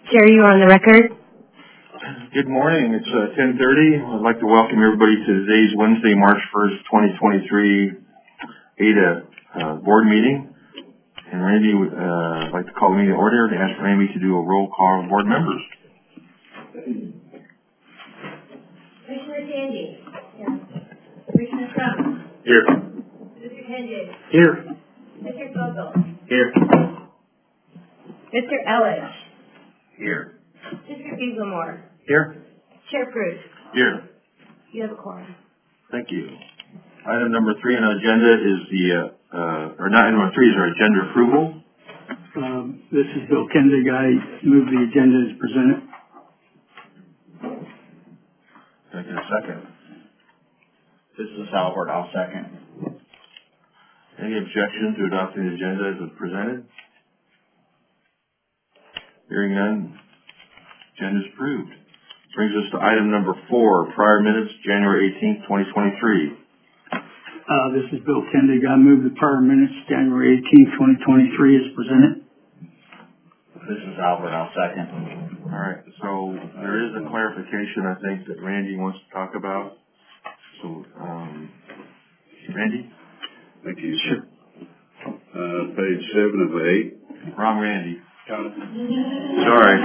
Chair, you are on the record. Good morning. It's 10:30. I'd like to welcome everybody to today's Wednesday, March 1st, 2023 ADA board meeting. And Randy, I'd like to call the meeting to order and ask Randy to do a roll call of board members. Commissioner Sandy. Yes. Commissioner Trump. Here. Mr. Hendig. Here. Mr. Vogel. Here. Mr. Ellis. Here. Mr. Beaglemore. Here. Chair Bruce. Here. You have a quorum. Thank you. Item number 3 on our agenda is item number 3 is our agenda approval. This is Bill Kendig. I move the agenda as presented. Can I get a second? This is Albert. I'll second. Any objection to adopting the agenda as presented? Hearing none, agenda is approved. Brings us to item number 4, prior minutes, January 18th, 2023. This is Bill Kendig. I move the prior minutes, January 18th, 2023 as presented. This is Albert. I'll second. All right, so there is a clarification, I think, that Randy wants to talk about. So, Randy? Thank you, sir. Page 7 of 8. Wrong Randy. Got it. Sorry.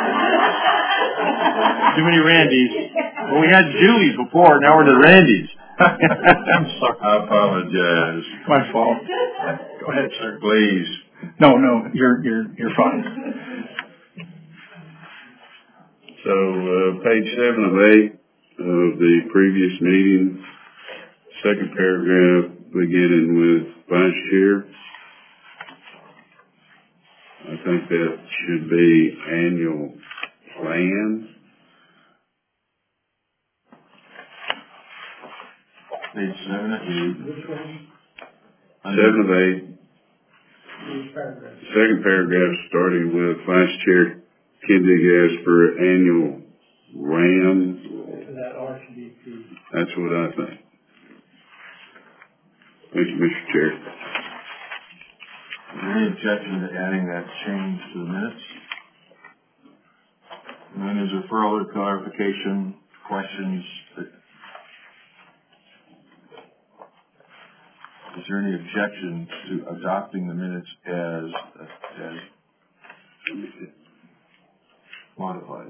Too many Randys. Well, we had Julie's before, now we're the Randys. I'm sorry. I apologize. My fault. Go ahead, sir. Please. No, you're fine. So, page 7 of 8 of the previous meeting, second paragraph beginning with Vice Chair. I think that should be annual plan. Page 7 of 8. Which one? 7 of 8. Second paragraph starting with Vice Chair Kendig asked for annual RAM. That RCDP. That's what I think. Thank you, Mr. Chair. Is there any objection to adding that change to the minutes? And then is there further clarification, questions? Is there any objection to adopting the minutes as modified?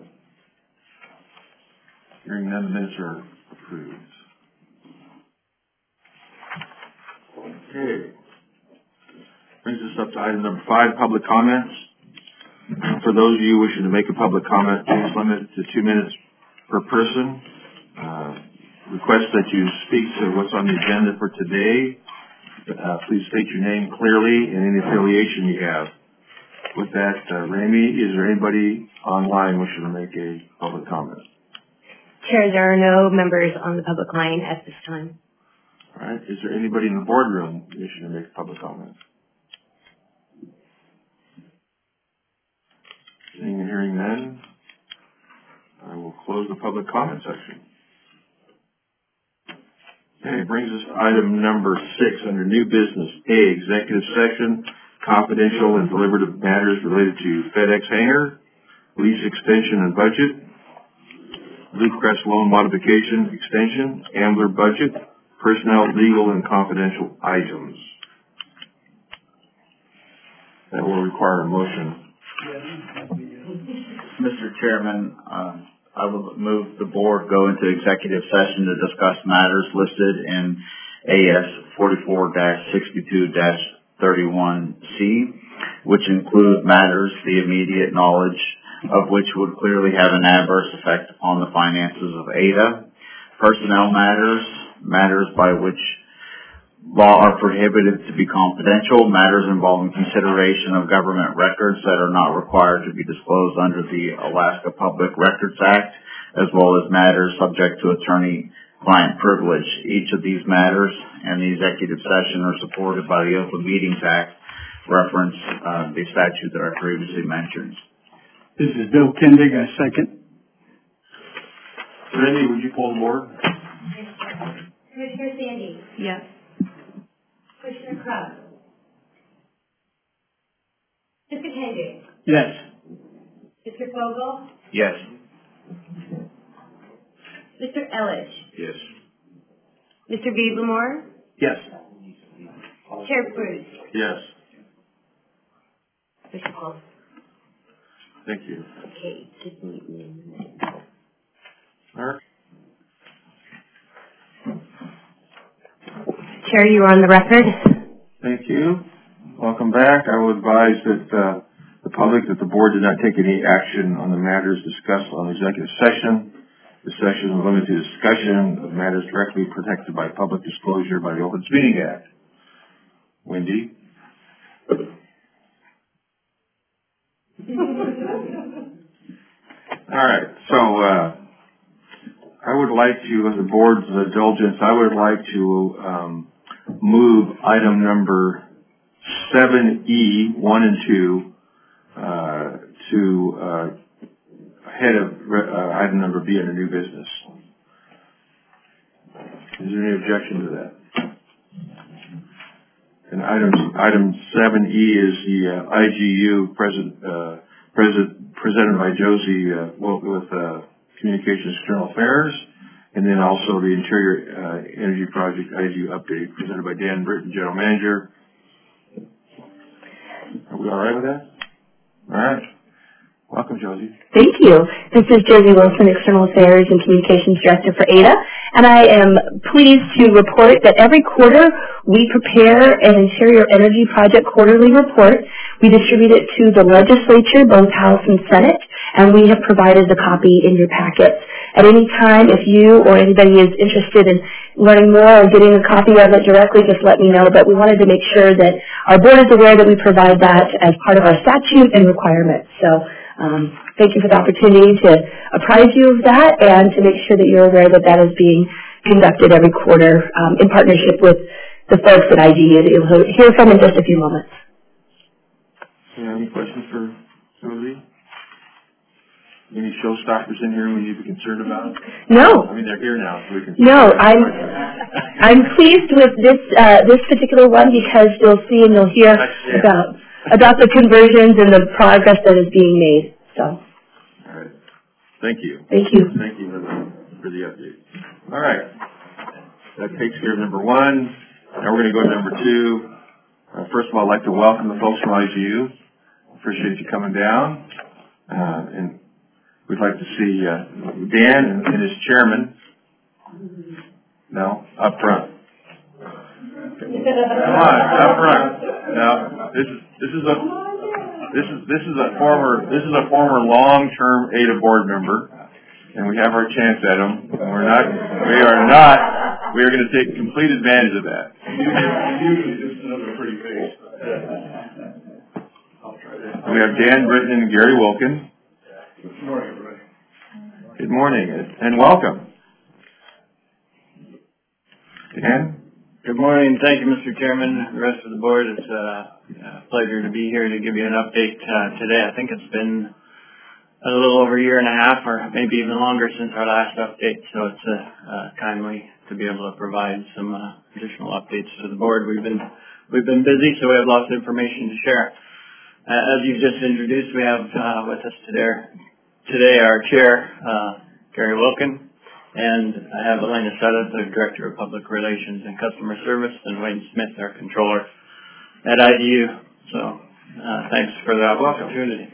Hearing none, the minutes are approved. Okay. Brings us up to item number 5, public comments. For those of you wishing to make a public comment, please limit it to 2 minutes per person. Request that you speak to what's on the agenda for today. Please state your name clearly and any affiliation you have. With that, Ramey, is there anybody online wishing to make a public comment? Chair, there are no members on the public line at this time. All right. Is there anybody in the boardroom wishing to make a public comment? Seeing and hearing none, I will close the public comment section. Okay, it brings us to item number 6 under new business. A, executive session, confidential and deliberative matters related to FedEx hangar, lease extension and budget, Blue Crest loan modification extension, Ambler budget, personnel, legal, and confidential items. That will require a motion. Mr. Chairman, I will move the board go into executive session to discuss matters listed in AS 44-62-31C, which include matters the immediate knowledge of which would clearly have an adverse effect upon the finances of ADA, personnel matters, matters by which law are prohibited to be confidential, matters involving consideration of government records that are not required to be disclosed under the Alaska Public Records Act, as well as matters subject to attorney-client privilege. Each of these matters and the executive session are supported by the Open Meetings Act, reference the statute that I previously mentioned. This is Bill Kendig. I second. Randy, would you pull the board? Commissioner Sandy. Yes. Commissioner Krug. Mr. Hendig. Yes. Mr. Fogel? Yes. Mr. Ellis? Yes. Mr. Beadlemore? Yes. Chair Bruce? Yes. Mr. Paul? Thank you. Okay, just need me. All right. Chair, you are on the record. Thank you. Welcome back. I will advise that the public that the board did not take any action on the matters discussed on executive session. The session is limited to discussion of matters directly protected by public disclosure by the Open Meeting Act. Wendy? All right. So, I would like to, with the board's indulgence, I would like to move item number 7E, 1 and 2, to ahead of item number B under new business. Is there any objection to that? And item 7E is the IGU presented by Josie with Communications External Affairs, and then also the Interior Energy Project IGU update presented by Dan Britton, General Manager. Are we all right with that? All right. Welcome, Josie. Thank you. This is Josie Wilson, External Affairs and Communications Director for ADA, and I am pleased to report that every quarter we prepare an Interior Energy Project quarterly report. We distribute it to the legislature, both House and Senate, and we have provided the copy in your packets. At any time, if you or anybody is interested in learning more or getting a copy of it directly, just let me know. But we wanted to make sure that our board is aware that we provide that as part of our statute and requirements. So thank you for the opportunity to apprise you of that and to make sure that you're aware that that is being conducted every quarter in partnership with the folks at IGU that you'll hear from in just a few moments. Any questions for Josie? Any showstoppers in here we need to be concerned about? No. I mean, they're here now, so we can. No, I'm pleased with this particular one because you'll see and you'll hear about the conversions and the progress that is being made. So. All right. Thank you. Thank you. Thank you for the update. All right. That takes care of number 1. Now we're going to go to number 2. First of all, I'd like to welcome the folks from IGU. Appreciate you coming down. And we'd like to see Dan and his chairman. No, up front. Come on, up front. Now, this is a former long-term ADA board member, and we have our chance at him. And we are going to take complete advantage of that. Usually just another pretty face. We have Dan Britton and Gary Wilkin. Good morning, everybody. Good morning, and welcome. Dan? Good morning. Thank you, Mr. Chairman, the rest of the board. It's a pleasure to be here to give you an update today. I think it's been a little over a year and a half or maybe even longer since our last update, so it's timely to be able to provide some additional updates to the board. We've been busy, so we have lots of information to share. As you've just introduced, we have with us today our chair, Gary Wilkin, and I have Elena Sutta, the Director of Public Relations and Customer Service, and Wayne Smith, our Controller at IGU. So thanks for the opportunity.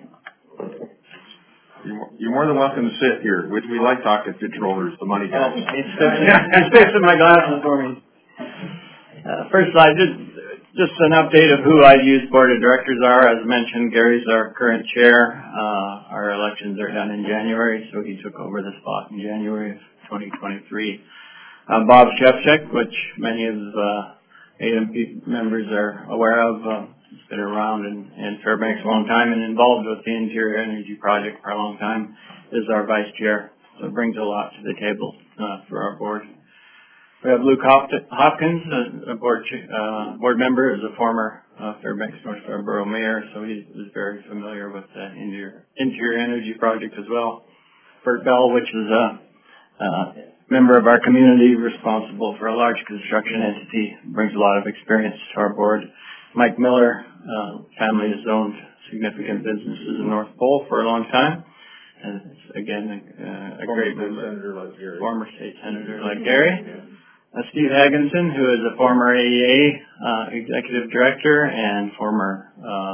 You're more than welcome to sit here. We like talking to controllers, the money guys. He's fixing my glasses for me. First slide, just an update of who IGU's board of directors are. As mentioned, Gary's our current chair. Our elections are done in January, so he took over the spot in January of 2023. Bob Shevchik, which many of AMP members are aware of, has been around in Fairbanks a long time and involved with the Interior Energy Project for a long time, is our vice chair. So it brings a lot to the table for our board. We have Luke Hopkins, a board member, is a former Fairbanks North Scarborough mayor, so he is very familiar with the Interior Energy Project as well. Bert Bell, which is a member of our community responsible for a large construction entity, brings a lot of experience to our board. Mike Miller, family has owned significant businesses in North Pole for a long time. And it's, again, a great member. Former state senator like Gary. Steve Hagginson, who is a former AEA executive director and former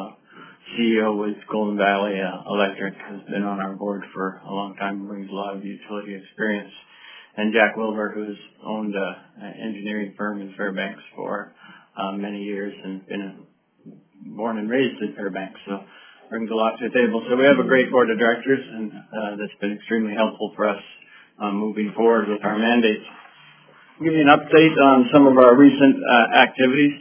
CEO with Golden Valley Electric, has been on our board for a long time, brings a lot of utility experience. And Jack Wilbur, who has owned an engineering firm in Fairbanks for many years and been born and raised in Fairbanks, so brings a lot to the table. So we have a great board of directors, and that's been extremely helpful for us moving forward with our mandates. I'll give you an update on some of our recent activities.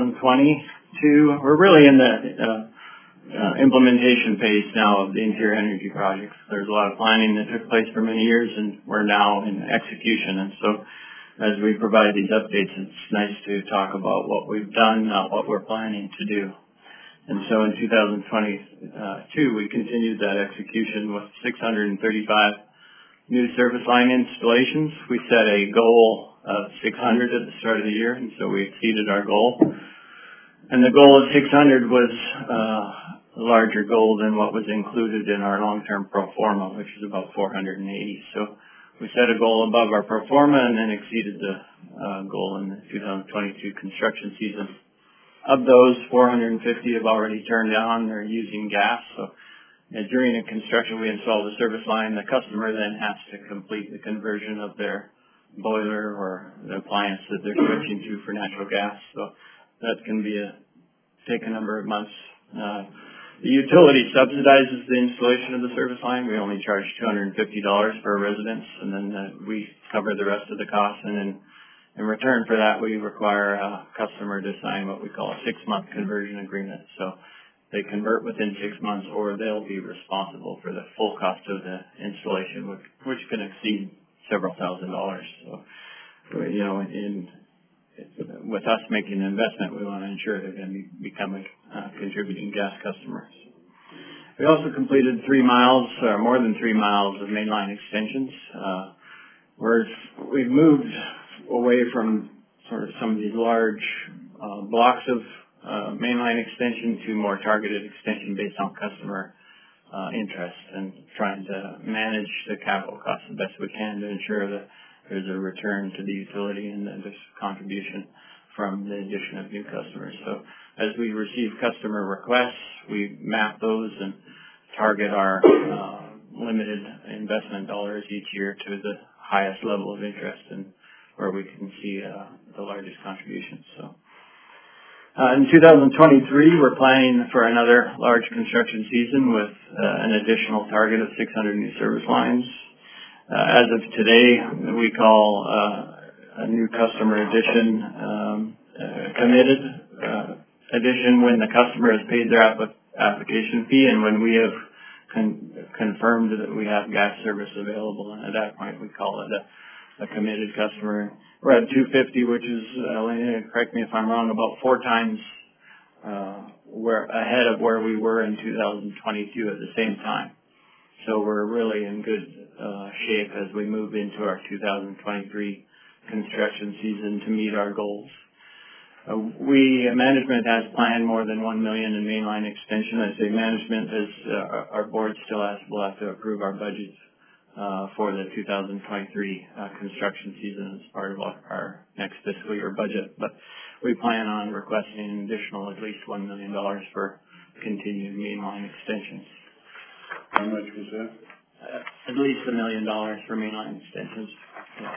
2022, we're really in the implementation phase now of the interior energy projects. There's a lot of planning that took place for many years, and we're now in execution. And so as we provide these updates, it's nice to talk about what we've done, not what we're planning to do. And so in 2022, we continued that execution with 635 new service line installations. We set a goal of 600 at the start of the year, and so we exceeded our goal. And the goal of 600 was a larger goal than what was included in our long-term pro forma, which is about 480. So we set a goal above our pro forma and then exceeded the goal in the 2022 construction season. Of those, 450 have already turned on. They're using gas. So during a construction, we install the service line. The customer then has to complete the conversion of their boiler or the appliance that they're switching to for natural gas. So that can take a number of months. The utility subsidizes the installation of the service line. We only charge $250 for a residence, and then we cover the rest of the cost. And then in return for that, we require a customer to sign what we call a 6-month conversion agreement. So they convert within 6 months, or they'll be responsible for the full cost of the installation, which can exceed several $1,000s. So, you know, with us making an investment, we want to ensure they're going to become a contributing gas customer. We also completed 3 miles, or more than 3 miles of mainline extensions. We've moved away from sort of some of these large blocks of mainline extension to more targeted extension based on customer interest, and trying to manage the capital costs the best we can to ensure that there's a return to the utility and that there's contribution from the addition of new customers. So as we receive customer requests, we map those and target our limited investment dollars each year to the highest level of interest and where we can see the largest contributions. So in 2023, we're planning for another large construction season with an additional target of 600 new service lines. As of today, we call a new customer addition committed addition when the customer has paid their application fee and when we have confirmed that we have gas service available. And at that point, we call it a committed customer. We're at 250, which is, Elena, correct me if I'm wrong, about 4 times we're ahead of where we were in 2022 at the same time. So we're really in good shape as we move into our 2023 construction season to meet our goals. Management has planned more than $1 million in mainline extension. I say management as our board will have to approve our budgets for the 2023 construction season as part of our next fiscal year budget. But we plan on requesting an additional at least $1 million for continued mainline extensions. How much was that? At least $1 million for mainline extensions. Yeah.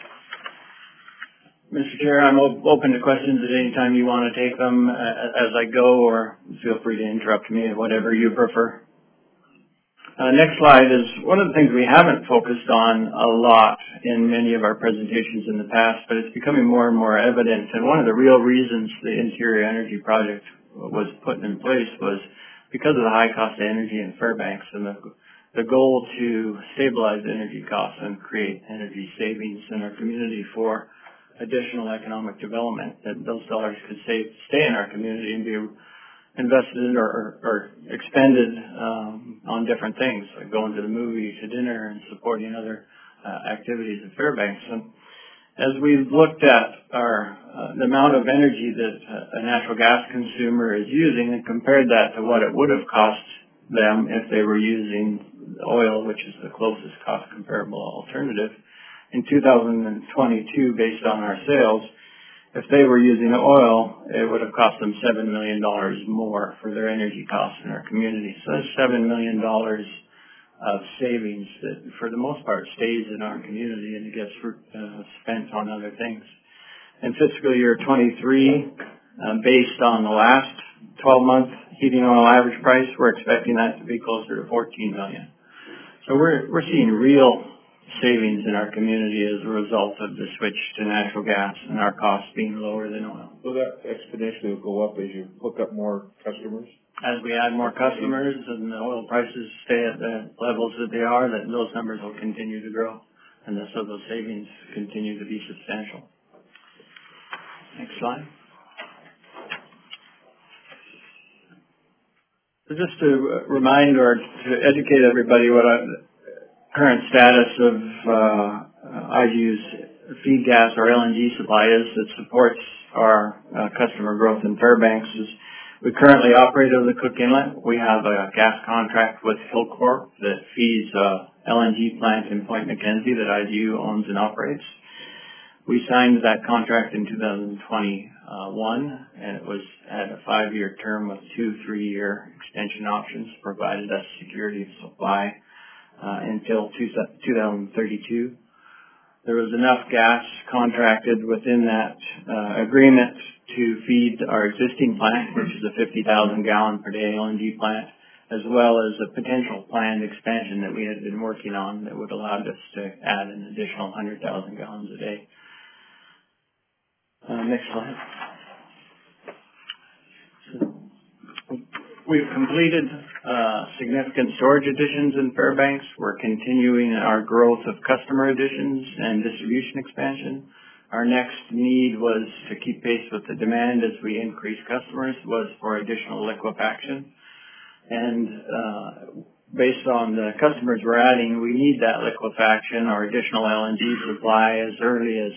Mr. Chair, I'm open to questions at any time you want to take them as I go, or feel free to interrupt me, whatever you prefer. Next slide is one of the things we haven't focused on a lot in many of our presentations in the past, but it's becoming more and more evident. And one of the real reasons the Interior Energy Project was put in place was because of the high cost of energy in Fairbanks and the goal to stabilize energy costs and create energy savings in our community for additional economic development, that those dollars could stay in our community and be invested or expended on different things, like going to the movies, to dinner, and supporting other activities in Fairbanks. As we've looked at the amount of energy that a natural gas consumer is using and compared that to what it would have cost them if they were using oil, which is the closest cost comparable alternative, in 2022, based on our sales, if they were using oil, it would have cost them $7 million more for their energy costs in our community. So that's $7 million of savings that, for the most part, stays in our community and it gets spent on other things. In fiscal year 23, based on the last 12-month heating oil average price, we're expecting that to be closer to $14 million. So we're seeing real savings in our community as a result of the switch to natural gas and our costs being lower than oil. So that exponentially will go up as you hook up more customers? As we add more customers and the oil prices stay at the levels that they are, that those numbers will continue to grow. And so those savings continue to be substantial. Next slide. So just to remind or to educate everybody what the current status of IGU's feed gas or LNG supply is that supports our customer growth in Fairbanks is we currently operate out of the Cook Inlet. We have a gas contract with Hilcorp that feeds LNG plant in Point McKenzie that IGU owns and operates. We signed that contract in 2021, and it was at a 5-year term with 2 3-year extension options, provided us security of supply until 2032. There was enough gas contracted within that agreement to feed our existing plant, which is a 50,000 gallon per day LNG plant, as well as a potential planned expansion that we had been working on that would allow us to add an additional 100,000 gallons a day. Next slide. We've completed significant storage additions in Fairbanks. We're continuing our growth of customer additions and distribution expansion. Our next need was to keep pace with the demand as we increase customers was for additional liquefaction. And based on the customers we're adding, we need that liquefaction or additional LNG supply as early as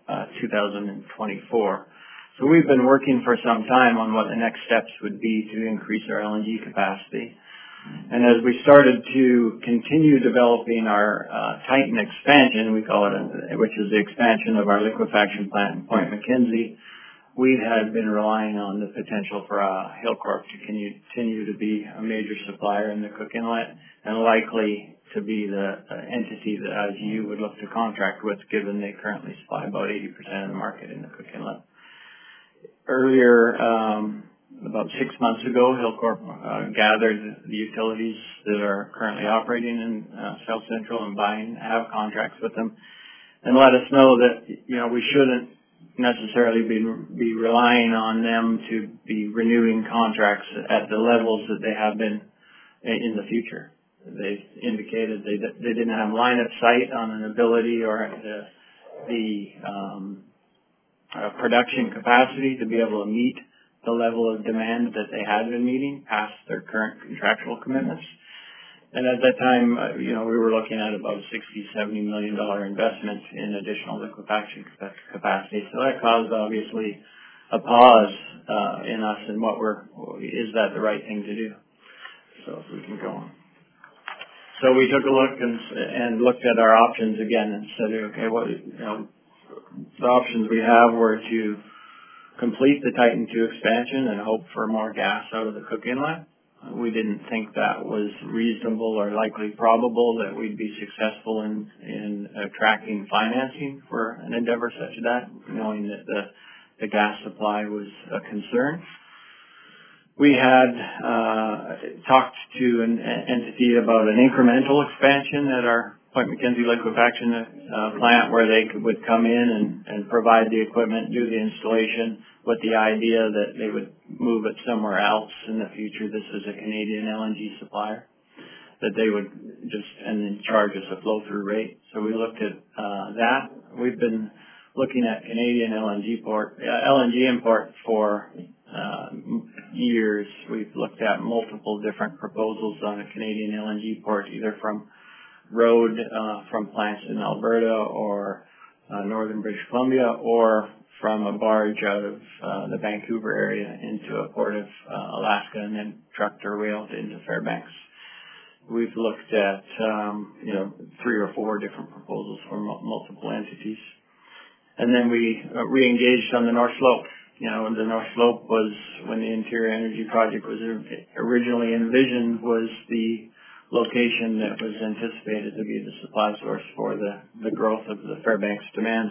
2024. So we've been working for some time on what the next steps would be to increase our LNG capacity. And as we started to continue developing our Titan expansion, we call it, which is the expansion of our liquefaction plant in Point McKenzie, we had been relying on the potential for Hilcorp to continue to be a major supplier in the Cook Inlet and likely to be the entity that IGU would look to contract with, given they currently supply about 80% of the market in the Cook Inlet. Earlier, about 6 months ago, Hilcorp gathered the utilities that are currently operating in South Central and have contracts with them, and let us know that we shouldn't necessarily be relying on them to be renewing contracts at the levels that they have been in the future. They indicated they didn't have line of sight on an ability or the production capacity to be able to meet the level of demand that they had been meeting past their current contractual commitments. And at that time, we were looking at about $60-70 million investment in additional liquefaction capacity. So that caused, obviously, a pause in us in is that the right thing to do? So if we can go on. So we took a look and looked at our options again and said, okay, the options we have were to complete the Titan II expansion and hope for more gas out of the Cook Inlet. We didn't think that was reasonable or likely probable that we'd be successful in attracting financing for an endeavor such as that, knowing that the gas supply was a concern. We had talked to an entity about an incremental expansion at our Point McKenzie liquefaction plant where they would come in and provide the equipment, do the installation with the idea that they would move it somewhere else in the future. This is a Canadian LNG supplier, that they would and then charge us a flow-through rate. So we looked at that. We've been looking at Canadian LNG import for years. We've looked at multiple different proposals on a Canadian LNG port, either from road from plants in Alberta or northern British Columbia, or from a barge out of the Vancouver area into a port of Alaska and then trucked or railed into Fairbanks. We've looked at 3 or 4 different proposals from multiple entities. And then we re-engaged on the North Slope. The North Slope was, when the Interior Energy Project was originally envisioned, was the location that was anticipated to be the supply source for the growth of the Fairbanks demand.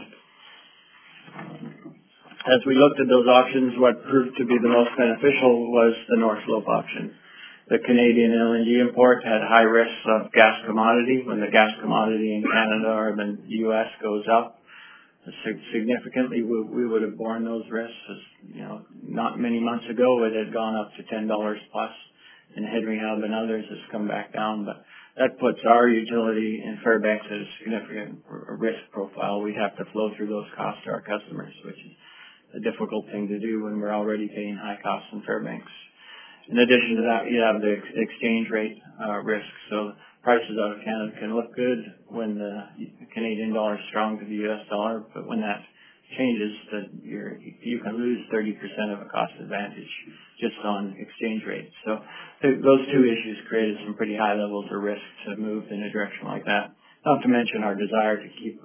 As we looked at those options, what proved to be the most beneficial was the North Slope option. The Canadian LNG import had high risks of gas commodity. When the gas commodity in Canada or the U.S. goes up significantly, we would have borne those risks. Not many months ago, it had gone up to $10 plus, and Henry Hub and others has come back down. But that puts our utility in Fairbanks at a significant risk profile. We'd have to flow through those costs to our customers, which is a difficult thing to do when we're already paying high costs in Fairbanks. In addition to that, you have the exchange rate risk. So prices out of Canada can look good when the Canadian dollar is strong to the U.S. dollar, but when that changes, you can lose 30% of a cost advantage just on exchange rates. So those 2 issues created some pretty high levels of risk to move in a direction like that. Not to mention our desire to keep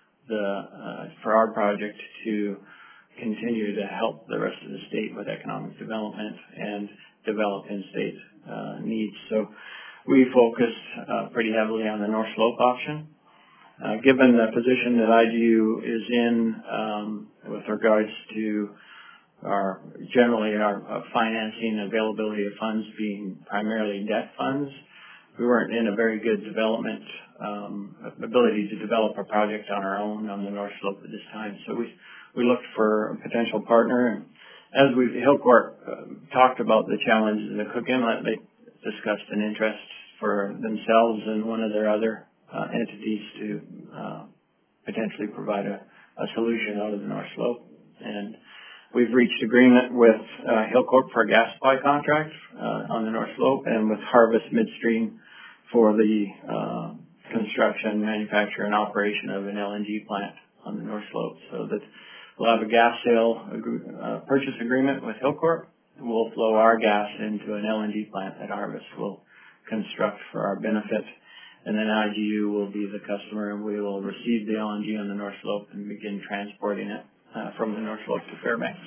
for our project to continue to help the rest of the state with economic development and develop in-state needs. So we focused pretty heavily on the North Slope option. Given the position that IGU is in with regards to our financing availability of funds being primarily debt funds, we weren't in a very good development ability to develop a project on our own on the North Slope at this time. So we looked for a potential partner, and as Hilcorp talked about the challenges in the Cook Inlet, they discussed an interest for themselves and one of their other entities to potentially provide a solution out of the North Slope. And we've reached agreement with Hilcorp for a gas supply contract on the North Slope, and with Harvest Midstream for the construction, manufacture, and operation of an LNG plant on the North Slope. So that we'll have a gas sale purchase agreement with Hilcorp. We'll flow our gas into an LNG plant that Harvest will construct for our benefit. And then IGU will be the customer, and we will receive the LNG on the North Slope and begin transporting it from the North Slope to Fairbanks.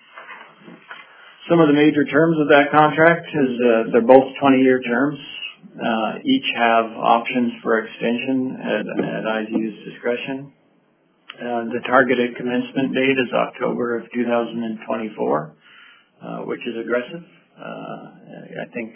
Some of the major terms of that contract is they're both 20-year terms. Each have options for extension at IGU's discretion. The targeted commencement date is October of 2024, which is aggressive. I think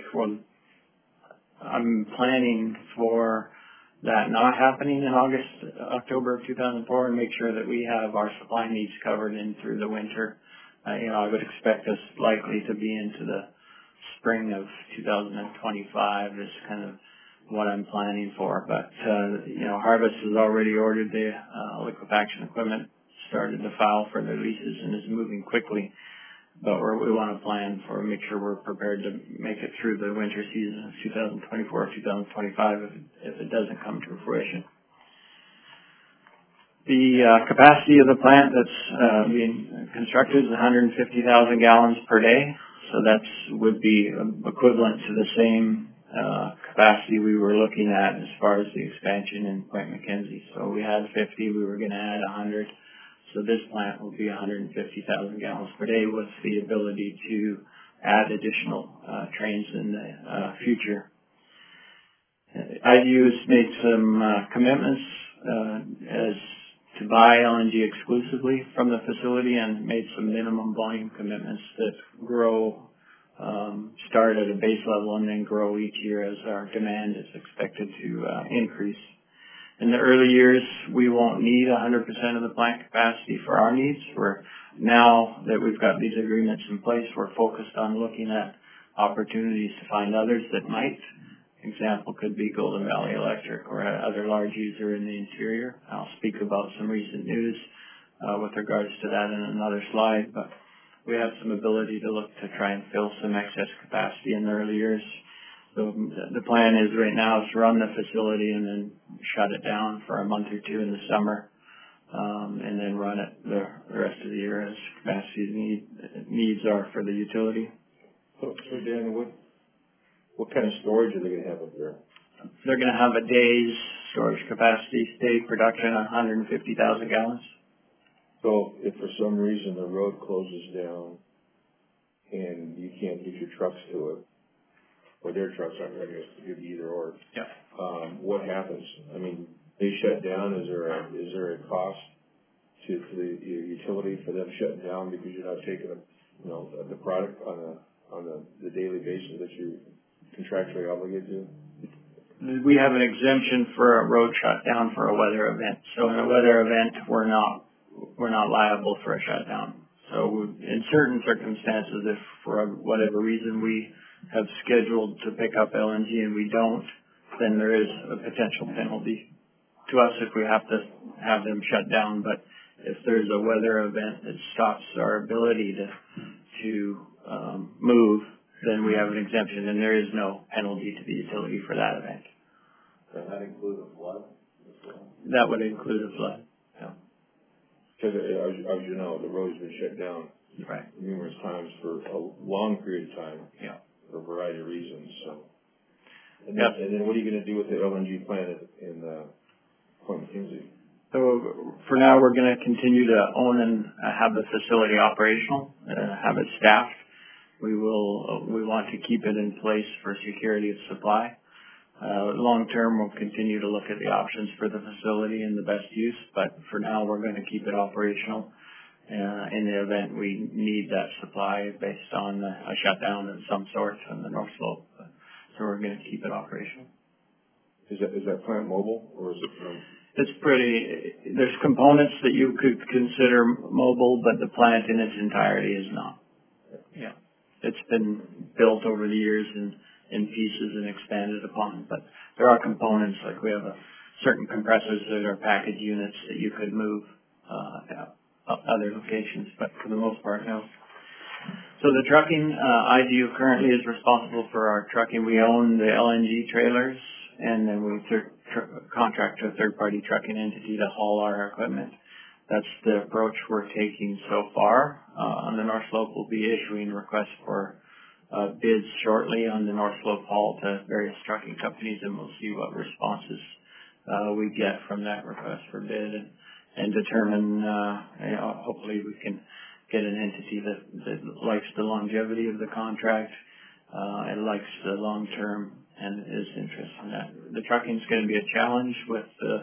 I'm planning for that not happening in October of 2004, and make sure that we have our supply needs covered in through the winter. I would expect us likely to be into the spring of 2025 is kind of what I'm planning for. But, Harvest has already ordered the liquefaction equipment, started to file for their leases, and is moving quickly. But we want to plan for, make sure we're prepared to make it through the winter season of 2024 or 2025 if it doesn't come to fruition. The capacity of the plant that's being constructed is 150,000 gallons per day. So that would be equivalent to the same capacity we were looking at as far as the expansion in Point McKenzie. So we had 50, we were going to add 100. So this plant will be 150,000 gallons per day with the ability to add additional trains in the future. IGU has made some commitments as to buy LNG exclusively from the facility, and made some minimum volume commitments that start at a base level and then grow each year as our demand is expected to increase. In the early years, we won't need 100% of the plant capacity for our needs. Now that we've got these agreements in place, we're focused on looking at opportunities to find others that might. Example could be Golden Valley Electric or other large user in the interior. I'll speak about some recent news with regards to that in another slide, but we have some ability to look to try and fill some excess capacity in the early years. So the plan is right now is to run the facility and then shut it down for a month or two in the summer and then run it the rest of the year as capacity needs are for the utility. So Dan, what kind of storage are they going to have up there? They're going to have a day's storage capacity, day production, 150,000 gallons. So if for some reason the road closes down and you can't get your trucks to it, or their trucks aren't ready to give either or, yeah. What happens? I mean, they shut down. Is there a cost to the utility for them shutting down because you're not taking the product on the daily basis that you're contractually obligated to? We have an exemption for a road shutdown for a weather event. So in a weather event, we're not liable for a shutdown. So in certain circumstances, if for whatever reason we have scheduled to pick up LNG and we don't, then there is a potential penalty to us if we have to have them shut down. But if there's a weather event that stops our ability to move, then we have an exemption, and there is no penalty to the utility for that event. Does that include a flood as well? That would include a flood, yeah. Because as you know, the road's been shut down numerous times for a long period of time, for a variety of reasons. So, and then what are you going to do with the LNG plant in Point McKenzie? So for now, we're going to continue to own and have the facility operational, have it staffed. We want to keep it in place for security of supply. Long term, we'll continue to look at the options for the facility and the best use, but for now, we're going to keep it operational in the event we need that supply based on a shutdown of some sort on the North Slope. So we're going to keep it operational. Is that plant mobile, or is it? There's components that you could consider mobile, but the plant in its entirety is not. Yeah. It's been built over the years in pieces and expanded upon, but there are components, like we have certain compressors that are package units that you could move other locations, but for the most part, no. So the trucking, IGU currently is responsible for our trucking. We own the LNG trailers, and then we contract to a third-party trucking entity to haul our equipment. That's the approach we're taking so far. On the North Slope, we'll be issuing requests for bids shortly on the North Slope haul to various trucking companies, and we'll see what responses we get from that request for bid and determine, hopefully we can get an entity that likes the longevity of the contract and likes the long term and is interested in that. The trucking is going to be a challenge with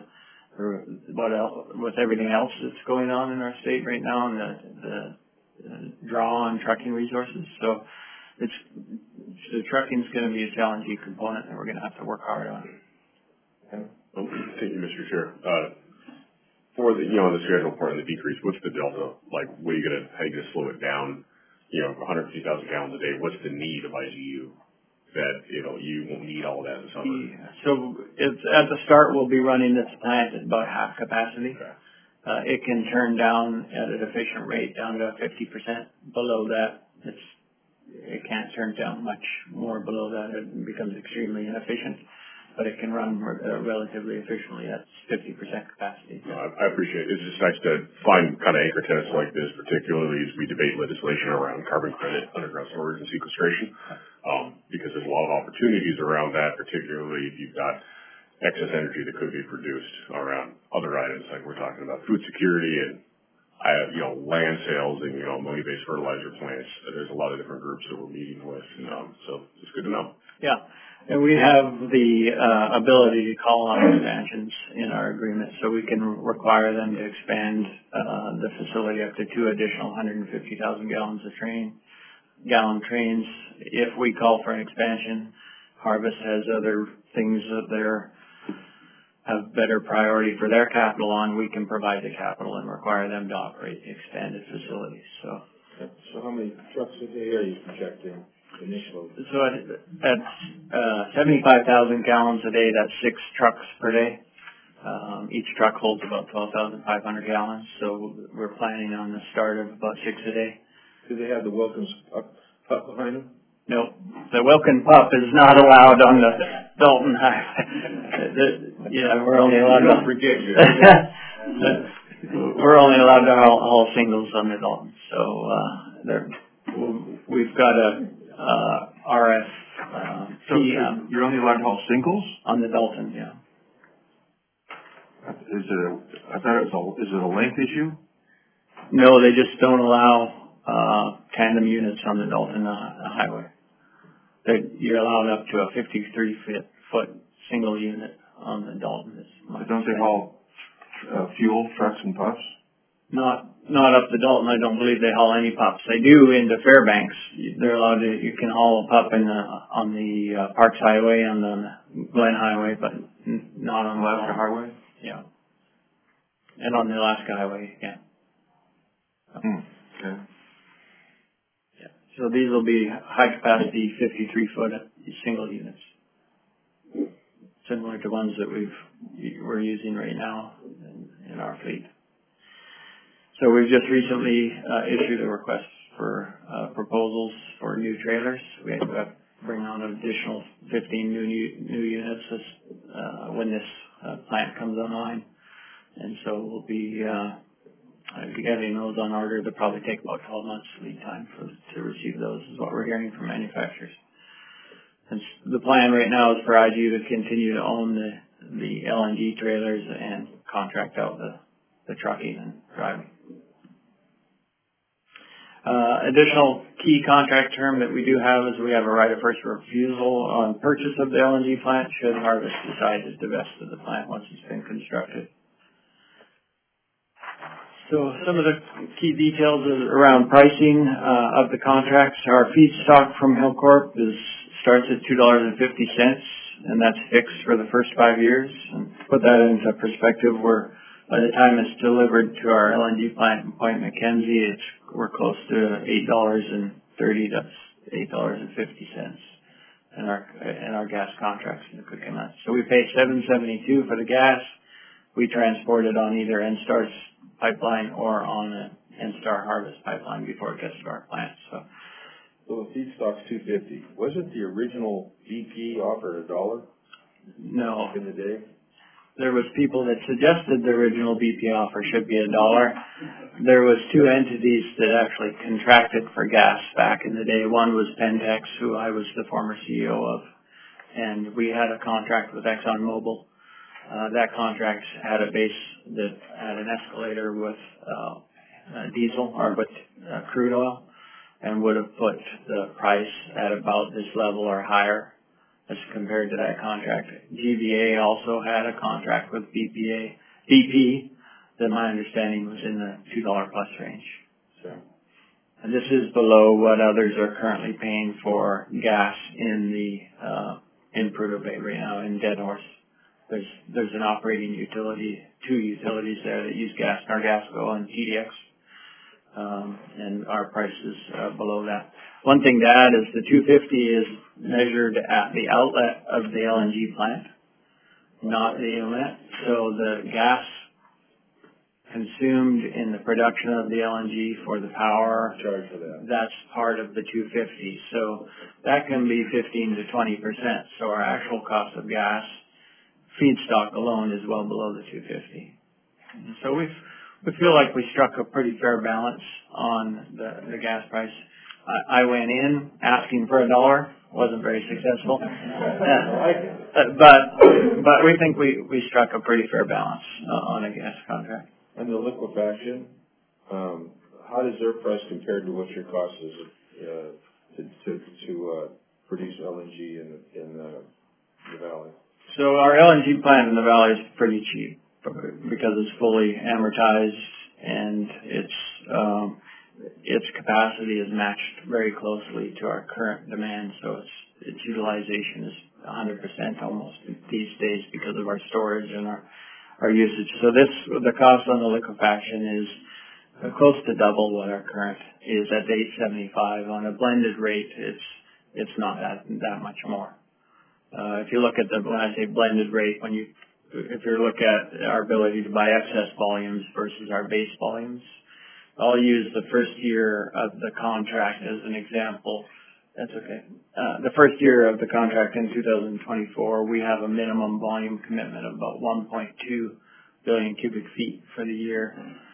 with everything else that's going on in our state right now, and the draw on trucking resources. So the trucking is going to be a challenging component that we're going to have to work hard on. Thank you, Mr. Chair. For the the schedule part and the decrease, what's the delta? Like, how are you going to slow it down? 150,000 gallons a day. What's the need of IGU? That you won't need all that in the summer. So at the start, we'll be running this plant at about half capacity. Okay. It can turn down at an efficient rate down to 50%. Below that, it can't turn down much more below that. It becomes extremely inefficient. But it can run relatively efficiently at 50% capacity. No, I appreciate it. It's just nice to find kind of anchor tenants like this, particularly as we debate legislation around carbon credit, underground storage, and sequestration, because there's a lot of opportunities around that, particularly if you've got excess energy that could be produced around other items, like we're talking about food security and land sales and ammonia-based fertilizer plants. There's a lot of different groups that we're meeting with, so it's good to know. Yeah. And we have the ability to call on expansions in our agreement, so we can require them to expand the facility up to 2 additional 150,000 gallon trains. If we call for an expansion, Harvest has other things that have better priority for their capital on. We can provide the capital and require them to operate the expanded facilities. So how many trucks a day are you projecting? So at 75,000 gallons a day, that's 6 trucks per day. Each truck holds about 12,500 gallons, so we're planning on the start of about 6 a day. Do they have the Wilkins pup behind them? No, the Wilkins pup is not allowed on the Dalton Highway. We're only allowed. Don't forget you. we're only allowed to haul singles on the Dalton. So we've got a RF. So you're only allowed to haul singles on the Dalton, yeah. Is it a length issue? No, they just don't allow tandem units on the Dalton highway. You're allowed up to a 53-foot single unit on the Dalton. But don't they haul fuel trucks and pups? Not up the Dalton. I don't believe they haul any pups. They do into Fairbanks. They're allowed to. You can haul a pup on the Parks Highway and the Glen Highway, but not on the Alaska Highway. Yeah. And on the Alaska Highway, yeah. Okay. Yeah. So these will be high capacity 53-foot single units, similar to ones that we're using right now in our fleet. So we've just recently issued a request for proposals for new trailers. We have to bring on an additional 15 new units when this plant comes online, and so we'll be getting those on order. They'll probably take about 12 months lead time to receive those, is what we're hearing from manufacturers. And the plan right now is for IG to continue to own the LNG trailers and contract out the trucking and driving. Additional key contract term that we do have is we have a right of first refusal on purchase of the LNG plant should Harvest decide to divest of the plant once it's been constructed. So some of the key details around pricing of the contracts. Our feedstock from Hilcorp starts at $2.50, and that's fixed for the first 5 years. And to put that into perspective, by the time it's delivered to our LNG plant in Point McKenzie, we're close to $8.30 to $8.50 in our gas contracts in the Cookinaw. So we pay $7.72 for the gas. We transport it on either NSTAR's pipeline or on an NSTAR Harvest pipeline before it gets to our plant. So the feedstock's $2.50. Wasn't the original BP offer $1? No. In the day? There was people that suggested the original BP offer should be $1. There was two entities that actually contracted for gas back in the day. One was Pentex, who I was the former CEO of, and we had a contract with ExxonMobil. That contract had a base that had an escalator with diesel or with crude oil, and would have put the price at about this level or higher as compared to that contract. GVA also had a contract with BP that my understanding was in the $2 plus range. So, and this is below what others are currently paying for gas in Prudhoe Bay right now in Deadhorse. There's an operating utility, two utilities there that use gas, Nargasco and TDX, and our price is below that. One thing to add is the 250 is measured at the outlet of the LNG plant, not the inlet. So the gas consumed in the production of the LNG for the power, charge for that. That's part of the 250. So that can be 15 to 20%. So our actual cost of gas, feedstock alone, is well below the 250. So we feel like we struck a pretty fair balance on the gas price. I went in asking for $1, wasn't very successful, but we think we struck a pretty fair balance on a gas contract. And the liquefaction, how does their price compare to what your cost is to produce LNG in the valley? So our LNG plant in the valley is pretty cheap because it's fully amortized and its capacity is matched very closely to our current demand. So its utilization is 100% almost these days because of our storage and our usage. So the cost on the liquefaction is close to double what our current is at $8.75. On a blended rate, it's not that much more. If you look at when I say blended rate, if you look at our ability to buy excess volumes versus our base volumes, I'll use the first year of the contract as an example. That's okay. The first year of the contract in 2024, we have a minimum volume commitment of about 1.2 billion cubic feet for the year.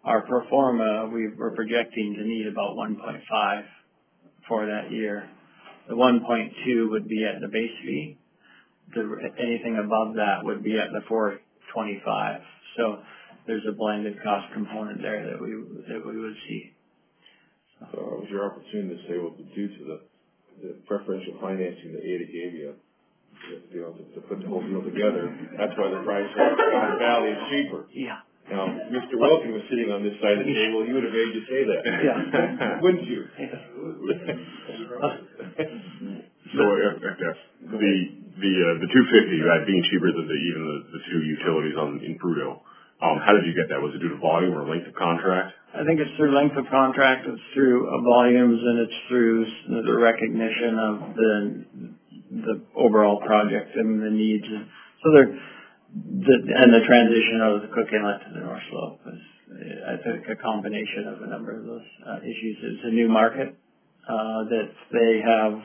our pro forma, we were projecting to need about 1.5 for that year. The 1.2 would be at the base fee. Anything above that would be at the 425. So there's a blended cost component there that we would see. So it was your opportunity to say, well, due to the preferential financing that ADA gave you, to put the whole deal together, that's why the price of the Valley is cheaper. Yeah. Now, Mr. Wilson was sitting on this side of the table. He would have made you say that. Yeah. Wouldn't you? So if the 250, that being cheaper than even the two utilities in Prudhoe, how did you get that? Was it due to volume or length of contract? I think it's through length of contract, it's through volumes, and it's through the recognition of the overall project and the needs. So and the transition of the Cook Inlet to the North Slope is, I think, a combination of a number of those issues. It's a new market that they have.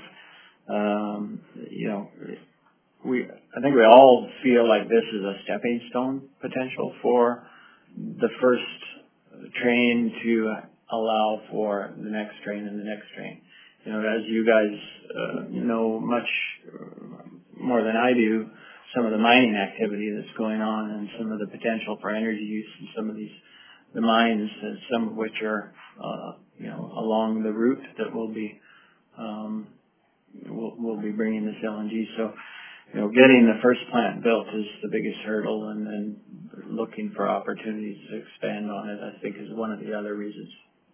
I think we all feel like this is a stepping stone potential for the first train to allow for the next train and the next train. As you guys know much more than I do, some of the mining activity that's going on and some of the potential for energy use in some of the mines, some of which are along the route that will be bringing this LNG. So, getting the first plant built is the biggest hurdle, and then looking for opportunities to expand on it, I think, is one of the other reasons.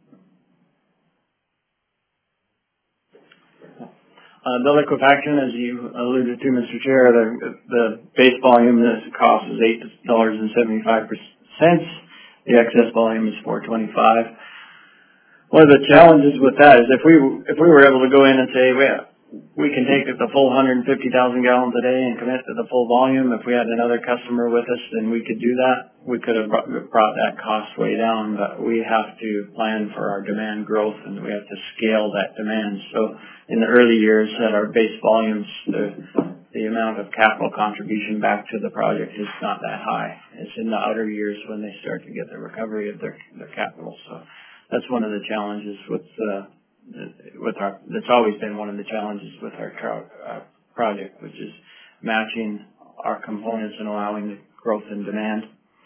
The liquefaction, as you alluded to, Mr. Chair, the base volume that cost is $8.75. The excess volume is $4.25. One of the challenges with that is if we were able to go in and say, we can take the full 150,000 gallons a day and commit to the full volume. If we had another customer with us, then we could do that. We could have brought that cost way down, but we have to plan for our demand growth, and we have to scale that demand. So in the early years at our base volumes, the amount of capital contribution back to the project is not that high. It's in the outer years when they start to get the recovery of their capital. So that's one of the challenges that's always been one of the challenges with our project, which is matching our components and allowing the growth in demand.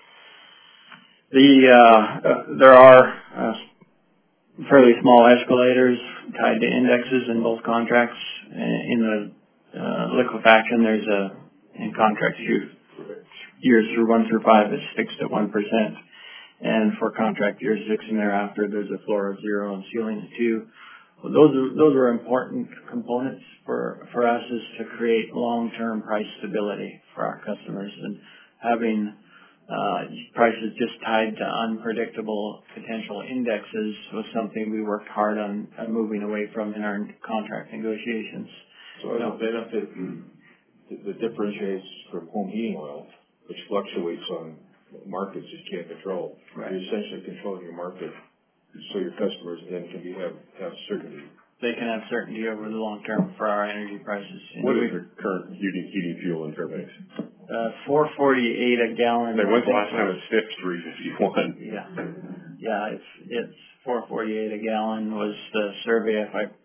There are fairly small escalators tied to indexes in both contracts. In the liquefaction, in contract years through 1 through 5, it's fixed at 1%. And for contract years 6 and thereafter, there's a floor of 0 and ceiling at 2. Well, those are important components for us, is to create long-term price stability for our customers. And having prices just tied to unpredictable potential indexes was something we worked hard on moving away from in our contract negotiations. So as a benefit that differentiates from home heating oil, which fluctuates on markets you can't control. Right. You're essentially controlling your market so your customers then can have certainty. They can have certainty over the long term for our energy prices. What is the current heating fuel in Fairbanks? $4.48 a gallon. When's the last time it was $3.51? Yeah, it's $4.48 a gallon was the survey.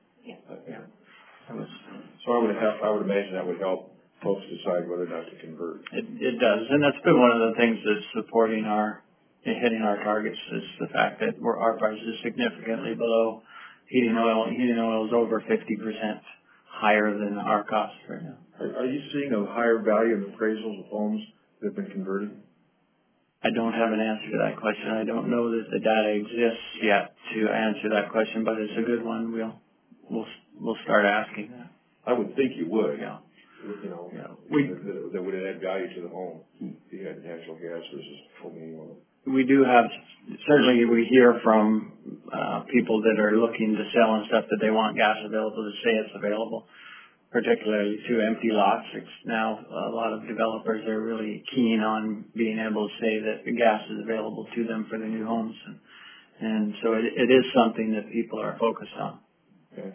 So I would imagine that would help folks decide whether or not to convert. It does, and that's been one of the things that's supporting hitting our targets, is the fact that our price is significantly below heating oil. Heating oil is over 50% higher than our cost right now. Are you seeing a higher value in appraisals of homes that have been converted? I don't have an answer to that question. I don't know that the data exists yet to answer that question, but it's a good one. We'll start asking that. I would think you would. Yeah. That would add value to the home if you had natural gas versus home heating oil. We do have, certainly we hear from people that are looking to sell and stuff that they want gas available, to say it's available, particularly to empty lots. Now a lot of developers are really keen on being able to say that the gas is available to them for the new homes. And so it is something that people are focused on. Okay.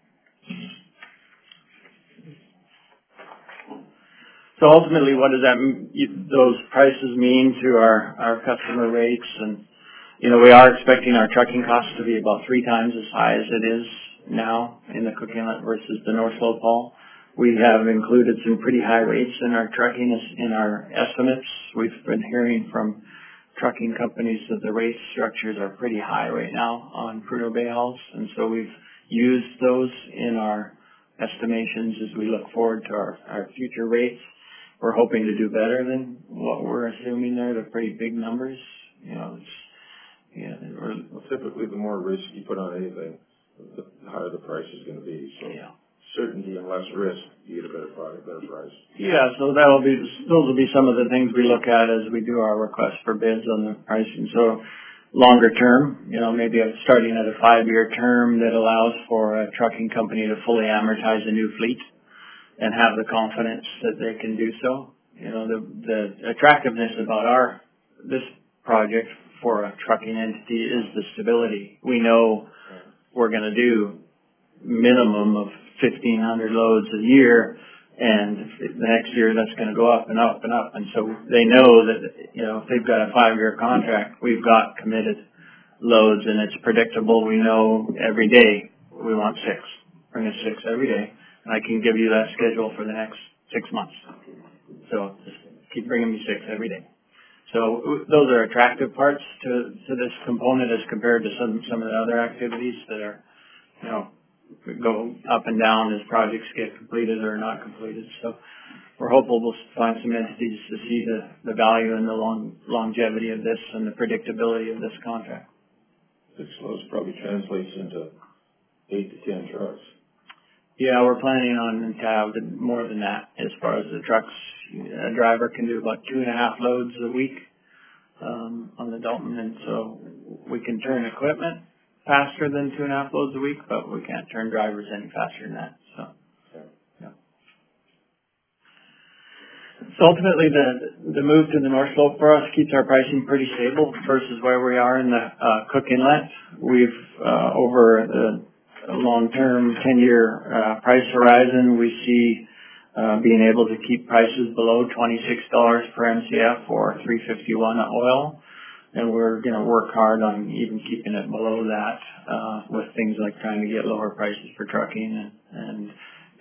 So ultimately, what does those prices mean to our customer rates? And We are expecting our trucking costs to be about 3 times as high as it is now in the Cook Inlet versus the North Slope haul. We have included some pretty high rates in our trucking in our estimates. We've been hearing from trucking companies that the rate structures are pretty high right now on Prudhoe Bay hauls, and so we've used those in our estimations as we look forward to our future rates. We're hoping to do better than what we're assuming there. They're pretty big numbers. Well, typically, the more risk you put on anything, the higher the price is going to be. So certainty and less risk, you get a better product, better price. Yeah, so those will be some of the things we look at as we do our request for bids on the pricing. So longer term, maybe starting at a 5-year term that allows for a trucking company to fully amortize a new fleet and have the confidence that they can do so. The attractiveness about this project for a trucking entity is the stability. We know we're going to do minimum of 1,500 loads a year, and the next year that's going to go up and up and up. And so they know that, if they've got a 5-year contract, we've got committed loads, and it's predictable. We know every day we want 6. Bring us 6 every day, and I can give you that schedule for the next 6 months. So just keep bringing me 6 every day. So those are attractive parts to this component as compared to some of the other activities that are, go up and down as projects get completed or not completed. So we're hopeful we'll find some entities to see the value and the longevity of this and the predictability of this contract. 6 loads probably translates into 8 to 10 trucks. Yeah, we're planning on to have more than that as far as the trucks. A driver can do about 2.5 loads a week on the Dalton, and so we can turn equipment faster than 2.5 loads a week, but we can't turn drivers any faster than that. So ultimately, the move to the North Slope for us keeps our pricing pretty stable versus where we are in the Cook Inlet. We've over the long-term 10-year price horizon, we see being able to keep prices below $26 per MCF or $3.51 oil, and we're going to work hard on even keeping it below that with things like trying to get lower prices for trucking and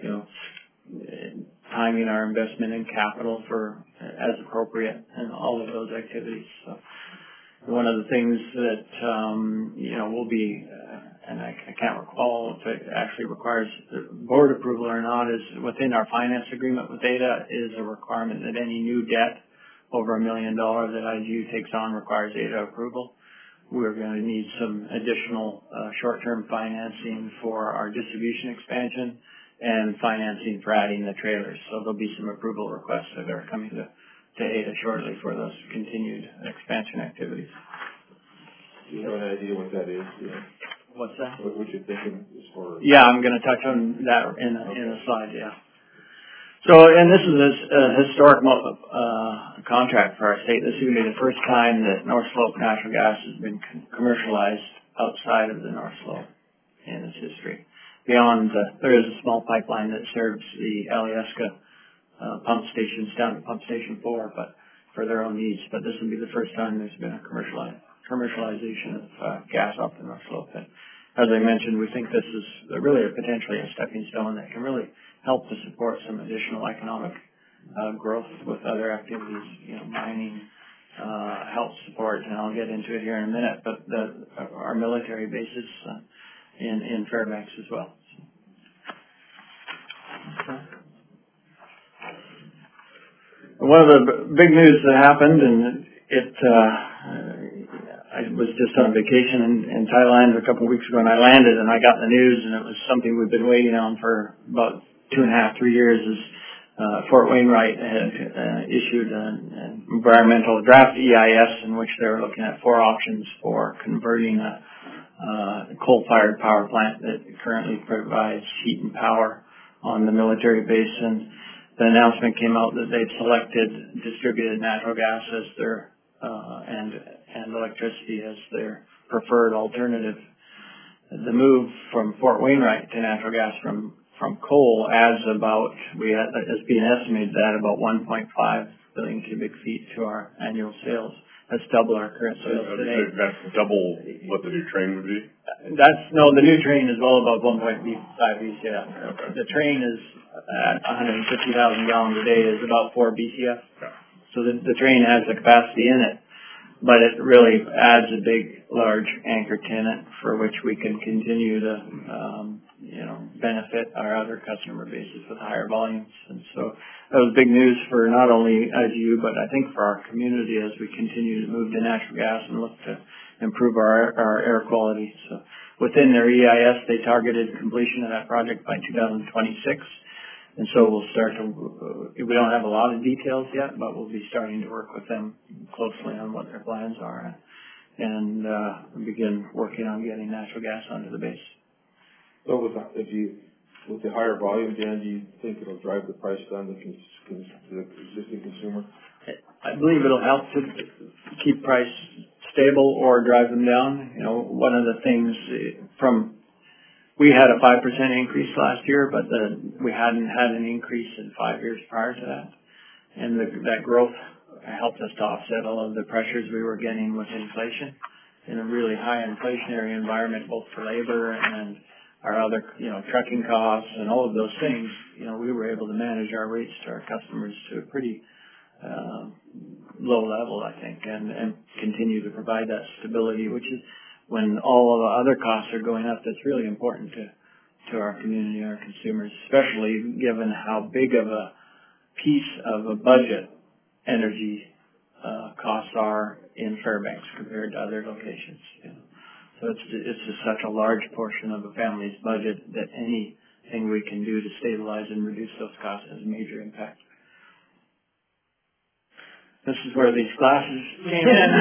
timing our investment in capital for as appropriate and all of those activities. So one of the things that will be and I can't recall if it actually requires board approval or not, is within our finance agreement with AIDA is a requirement that any new debt over $1 million that IGU takes on requires AIDA approval. We're going to need some additional short-term financing for our distribution expansion and financing for adding the trailers. So there'll be some approval requests that are coming to AIDA shortly for those continued expansion activities. Do you have an idea what that is? Yeah. What's that? What you're thinking as far as? Yeah, I'm going to touch on that in a slide, yeah. So, and this is a historic contract for our state. This is going to be the first time that North Slope natural gas has been commercialized outside of the North Slope in its history. Beyond, there is a small pipeline that serves the Alyeska pump stations down to Pump Station 4, but for their own needs. But this will be the first time there's been a commercialization of gas off the North Slope. And as I mentioned, we think this is really potentially a stepping stone that can really help to support some additional economic growth with other activities, mining, health support, and I'll get into it here in a minute, but our military bases in Fairbanks as well. One of the big news that happened, and I was just on vacation in Thailand a couple of weeks ago, and I landed and I got the news, and it was something we've been waiting on for about 2.5, 3 years. Is Fort Wainwright had issued an environmental draft EIS in which they were looking at 4 options for converting a coal-fired power plant that currently provides heat and power on the military base. And the announcement came out that they'd selected distributed natural gas as their and electricity as their preferred alternative. The move from Fort Wainwright to natural gas from coal adds it's being estimated to add about 1.5 billion cubic feet to our annual sales. That's double our current sales today. That's double what the new train would be? The new train is well above 1.5 BCF. Okay. The train is at 150,000 gallons a day, is about 4 BCF. Okay. So the train has the capacity in it, but it really adds a big, large anchor tenant for which we can continue to, benefit our other customer bases with higher volumes. And so that was big news for not only IGU, but I think for our community as we continue to move to natural gas and look to improve our air quality. So within their EIS, they targeted completion of that project by 2026. And so we'll start to, we don't have a lot of details yet, but we'll be starting to work with them closely on what their plans are and begin working on getting natural gas onto the base. So with the higher volume, Dan, do you think it'll drive the price down to the existing consumer? I believe it'll help to keep price stable or drive them down. One of the things we had a 5% increase last year, but we hadn't had an increase in 5 years prior to that. And that growth helped us to offset all of the pressures we were getting with inflation. In a really high inflationary environment, both for labor and our other, trucking costs and all of those things, we were able to manage our rates to our customers to a pretty low level, I think, and continue to provide that stability, which is when all of the other costs are going up, that's really important to our community, our consumers, especially given how big of a piece of a budget energy costs are in Fairbanks compared to other locations. So it's just such a large portion of a family's budget that anything we can do to stabilize and reduce those costs has a major impact. This is where these glasses came in.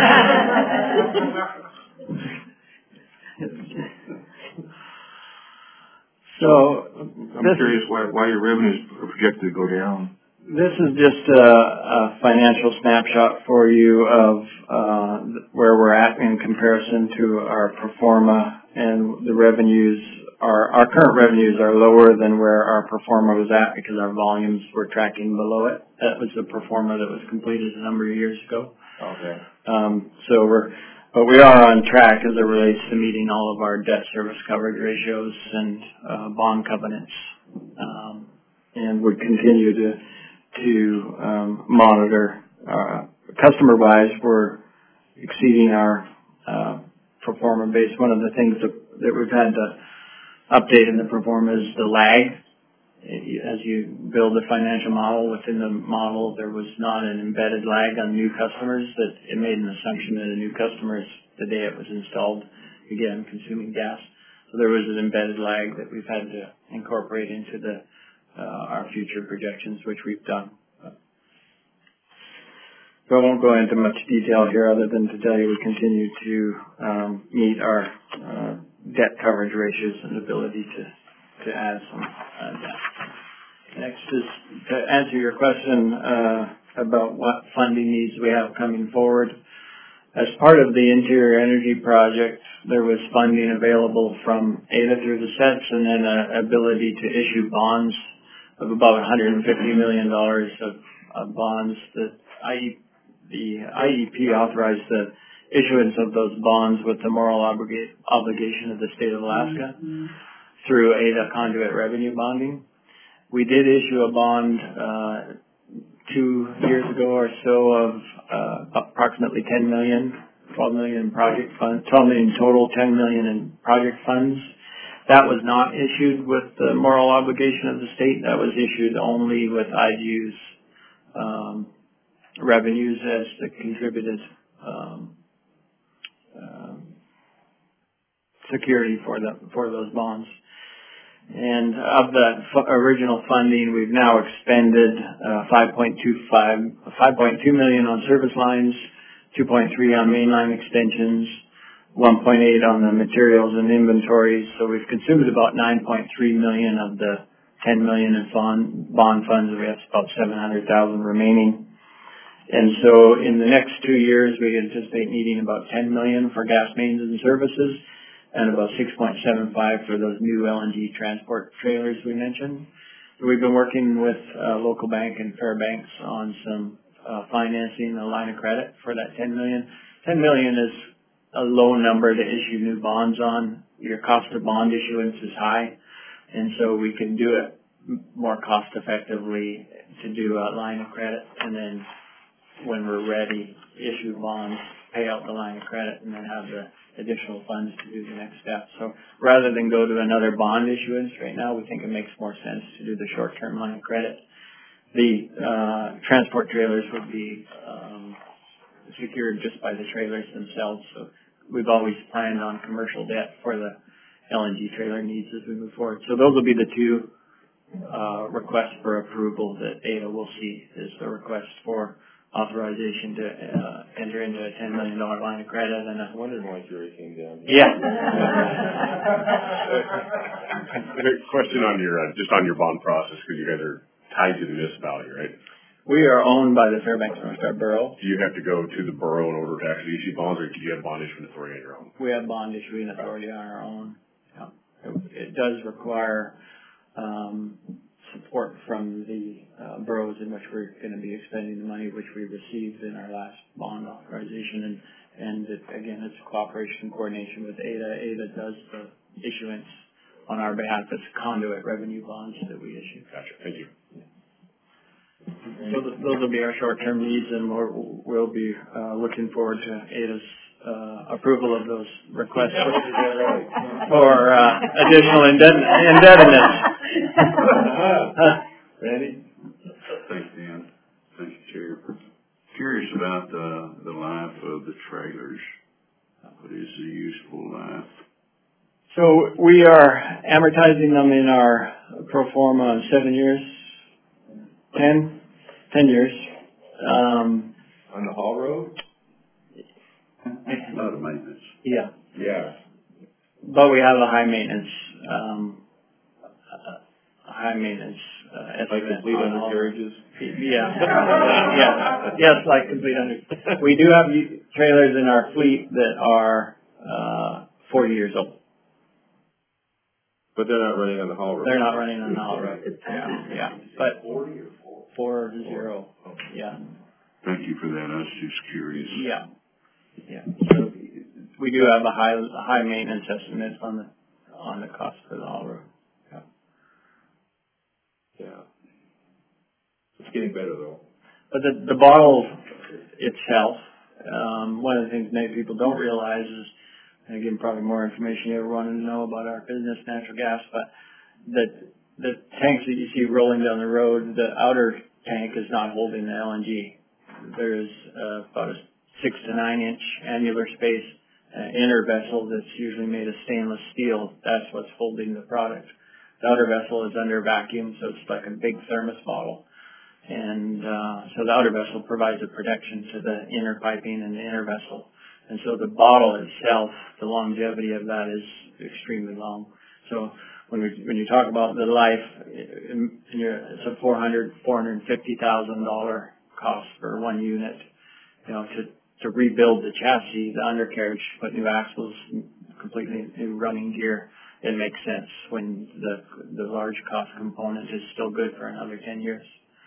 So I'm curious why your revenues are projected to go down. This is just a financial snapshot for you of where we're at in comparison to our pro forma, and the revenues our current revenues are lower than where our pro forma was at because our volumes were tracking below it. That was the pro forma that was completed a number of years ago. Okay. But we are on track as it relates to meeting all of our debt service coverage ratios and bond covenants, and we continue to monitor. Customer-wise, we're exceeding our pro forma base. One of the things that we've had to update in the pro forma is the lag. As you build a financial model, within the model there was not an embedded lag on new customers, that it made an assumption that a new customer, the day it was installed, began consuming gas. So there was an embedded lag that we've had to incorporate into our future projections, which we've done. So I won't go into much detail here other than to tell you we continue to meet our debt coverage ratios and ability to add some debt. Next is to answer your question about what funding needs we have coming forward. As part of the Interior Energy Project, there was funding available from AIDA through the SETS, and then an ability to issue bonds of about $150 million of bonds. The IEP authorized the issuance of those bonds with the moral obligation of the state of Alaska through AIDA conduit revenue bonding. We did issue a bond 2 years ago or so of approximately $10 million, $12 million in project funds, $12 million total, $10 million in project funds. That was not issued with the moral obligation of the state. That was issued only with IGU's revenues as the contributed security for those bonds. And of that original funding, we've now expended $5.2 million on service lines, $2.3 on mainline extensions, $1.8 on the materials and inventories. So we've consumed about $9.3 million of the $10 million in bond funds. We have about $700,000 remaining. And so in the next 2 years, we anticipate needing about $10 million for gas mains and services, and about $6.75 for those new LNG transport trailers we mentioned. So we've been working with local bank and Fairbanks on some financing the line of credit for that $10 million. $10 million is a low number to issue new bonds on. Your cost of bond issuance is high, and so we can do it more cost effectively to do a line of credit, and then when we're ready, issue bonds, pay out the line of credit, and then have the additional funds to do the next step. So rather than go to another bond issuance right now, we think it makes more sense to do the short-term line of credit. The transport trailers would be secured just by the trailers themselves. So we've always planned on commercial debt for the LNG trailer needs as we move forward. So those will be the two requests for approval that Ada will see, is the request for authorization to enter into a $10 million line of credit. And I wondered why Jerry came down. Yeah. Question on your just on your bond process, because you guys are tied to the municipality, right? We are owned by the Fairbanks North Star Borough. Do you have to go to the borough in order to actually issue bonds, or do you have bond issuing authority on your own? We have bond issuing authority on our own. Yeah. It does require support from the boroughs in which we're going to be expending the money, which we received in our last bond authorization. And again, it's cooperation and coordination with Ada. Ada does the issuance on our behalf. It's conduit revenue bonds that we issue. Gotcha. Thank you. So those will be our short-term needs, and we'll be looking forward to Ada's approval of those requests for additional indebtedness. Randy? Thanks, Dan. Thanks, Chair. Curious about the life of the trailers. What is the useful life? So we are amortizing them in our pro forma 7 years, 10 years. On the haul road? A lot of maintenance. Yeah. Yeah. But we have a high maintenance Like complete undercarriages? Yeah. Yeah. Yes, like complete undercarriages. We do have trailers in our fleet that are 40 years old. But they're not running on the haul road. They're not running on the haul road. Yeah. But 40. Yeah. Thank you for that. I was just curious. Yeah. So we do have a high maintenance estimate on the cost for the haul road. Yeah. It's getting better though. But the bottle itself, one of the things many people don't realize is, and again, probably more information you ever wanted to know about our business, natural gas, but the tanks that you see rolling down the road, the outer tank is not holding the LNG. There's about a 6 to 9 inch annular space inner vessel that's usually made of stainless steel. That's what's holding the product. The outer vessel is under vacuum, so it's like a big thermos bottle. And so the outer vessel provides a protection to the inner piping and the inner vessel. And so the bottle itself, the longevity of that is extremely long. So when you talk about the life, it's a $450,000 cost for one unit. You know, to rebuild the chassis, the undercarriage, put new axles, completely new running gear, it makes sense when the large cost component is still good for another 10 years.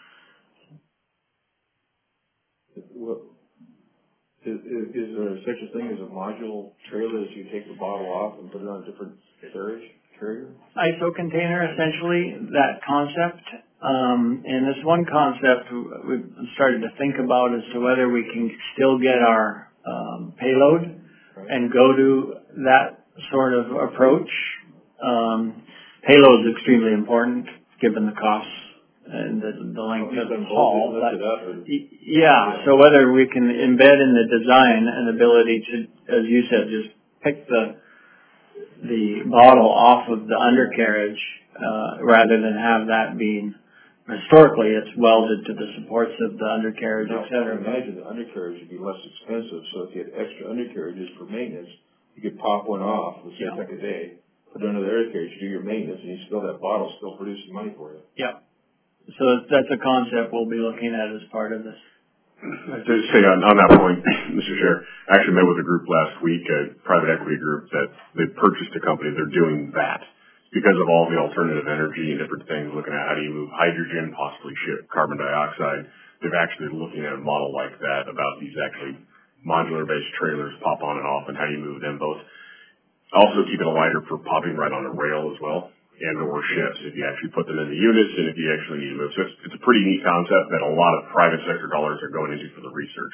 Is there such a thing as a module trailer that you take the bottle off and put it on a different carrier? ISO container, essentially, that concept. And this one concept we've started to think about as to whether we can still get our payload and go to that sort of approach. Payload is extremely important given the costs and the length of the haul. Yeah, so whether we can embed in the design an ability to, as you said, just pick the bottle off of the undercarriage rather than have that being, historically it's welded to the supports of the undercarriage, et cetera. I imagine the undercarriage would be less expensive, so if you had extra undercarriages for maintenance, you could pop one off, let's say like a day, put it under the undercarriage, do your maintenance, and you still that bottle still producing money for you. Yeah. So that's a concept we'll be looking at as part of this. To say on that point, Mr. Chair, I actually met with a group last week, a private equity group, that they purchased a company. They're doing that because of all the alternative energy and different things, looking at how do you move hydrogen, possibly ship carbon dioxide. they're actually looking at a model like that about these actually modular-based trailers pop on and off and how you move them both. Also keeping a lighter for popping right on a rail as well, and or shifts if you actually put them in the units and if you actually need to move. So it's a pretty neat concept that a lot of private sector dollars are going into for the research.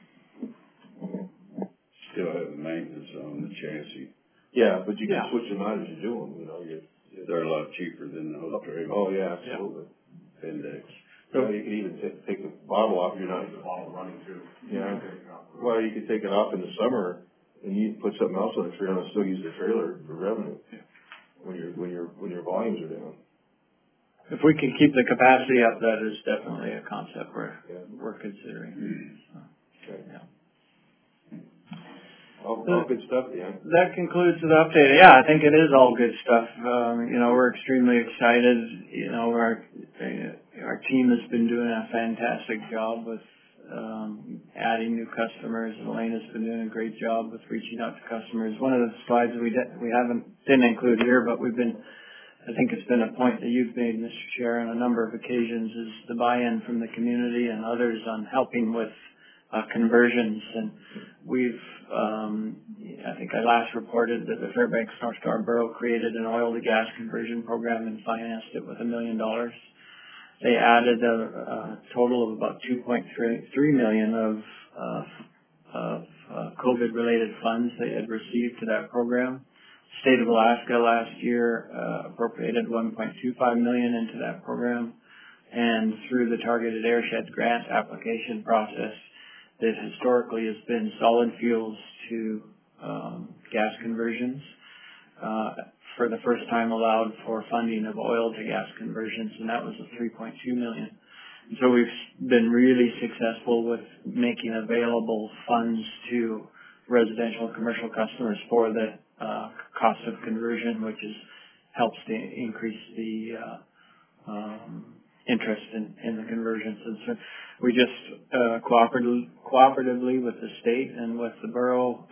Still have the maintenance on the chassis. Yeah, but you can switch them out as you do them, you know. They're a lot cheaper than the whole trailer. Oh, yeah, absolutely. Index. So you could even take the bottle off, you're not. The bottle running too. Yeah. Well, you could take it off in the summer and you put something else on the trailer and still use the trailer for revenue. When your volumes are down. If we can keep the capacity up, that is definitely a concept we're considering. So, Okay. yeah. All good stuff, yeah. That concludes the update. Yeah, I think it is all good stuff. We're extremely excited. Our team has been doing a fantastic job with adding new customers. Elena's been doing a great job with reaching out to customers. One of the slides we didn't include here, but I think it's been a point that you've made, Mr. Chair, on a number of occasions, is the buy-in from the community and others on helping with conversions. And we've, I think I last reported that the Fairbanks North Star Borough created an oil to gas conversion program and financed it with $1 million. They added a total of about $2.3 million of COVID-related funds they had received to that program. State of Alaska last year appropriated $1.25 million into that program, and through the Targeted Airshed Grant application process that historically has been solid fuels to gas conversions, for the first time allowed for funding of oil to gas conversions, and that was a $3.2 million. And so we've been really successful with making available funds to residential and commercial customers for the cost of conversion, which helps to increase the interest in the conversions. And so we just cooperatively with the state and with the borough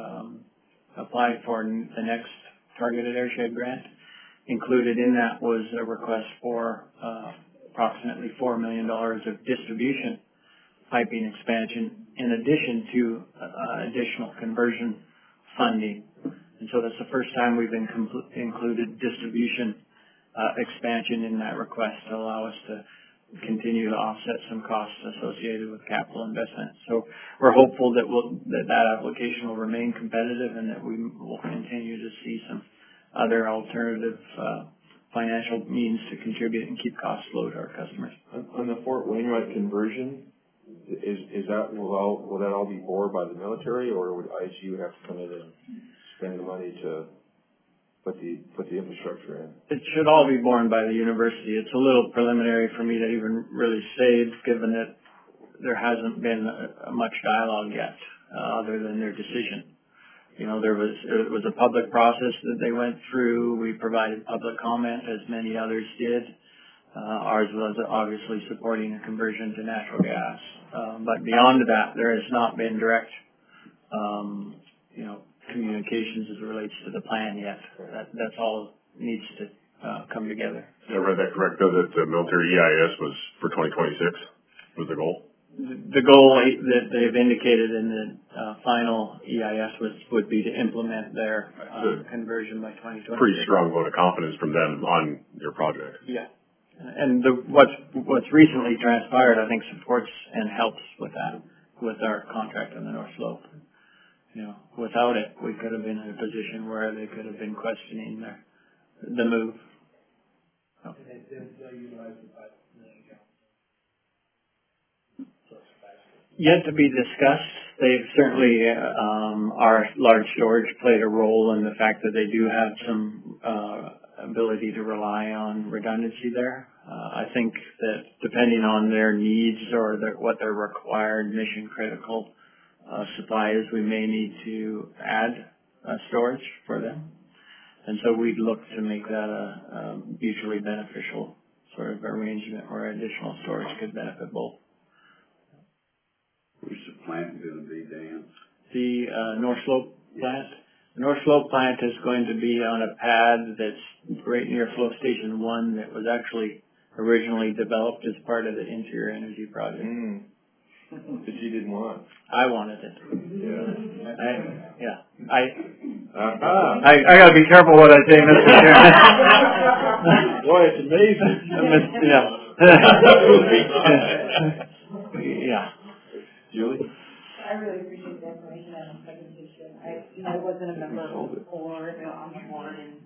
applied for the next Targeted Airshed Grant. Included in that was a request for approximately $4 million of distribution piping expansion in addition to additional conversion funding. And so that's the first time we've included distribution expansion in that request to allow us to continue to offset some costs associated with capital investment. So we're hopeful that that application will remain competitive and that we will continue to see some other alternative financial means to contribute and keep costs low to our customers. On the Fort Wainwright conversion, will that all be borne by the military, or would ISU have to come in and spend the money to put the infrastructure in? It should all be borne by the university. It's a little preliminary for me to even really say, given that there hasn't been much dialogue yet, other than their decision. It was a public process that they went through. We provided public comment, as many others did. Ours was obviously supporting a conversion to natural gas. But beyond that, there has not been direct, communications as it relates to the plan yet. That's all needs to come together. I read that correct, though, that the military EIS was for 2026 was the goal? The goal that they've indicated in the final EIS would be to implement their conversion by 2026. Pretty strong vote of confidence from them on your project. Yeah. And what's recently transpired, I think, supports and helps with that, with our contract on the North Slope. Without it, we could have been in a position where they could have been questioning the move. So. Yet to be discussed. They've certainly, our large storage played a role in the fact that they do have some ability to rely on redundancy there. I think that depending on their needs or what their required mission critical supply is, we may need to add storage for them. And so we'd look to make that a mutually beneficial sort of arrangement where additional storage could benefit both. Where's the plant going to be, Dan? The North Slope plant. The North Slope plant is going to be on a pad that's right near Flow Station 1 that was actually originally developed as part of the Interior Energy Project. That you didn't want. I wanted it. Yeah. I got to be careful what I say, Mr. Chairman. Boy, it's amazing. Yeah. Julie? I really appreciate the information and the presentation. I wasn't a member before on the board in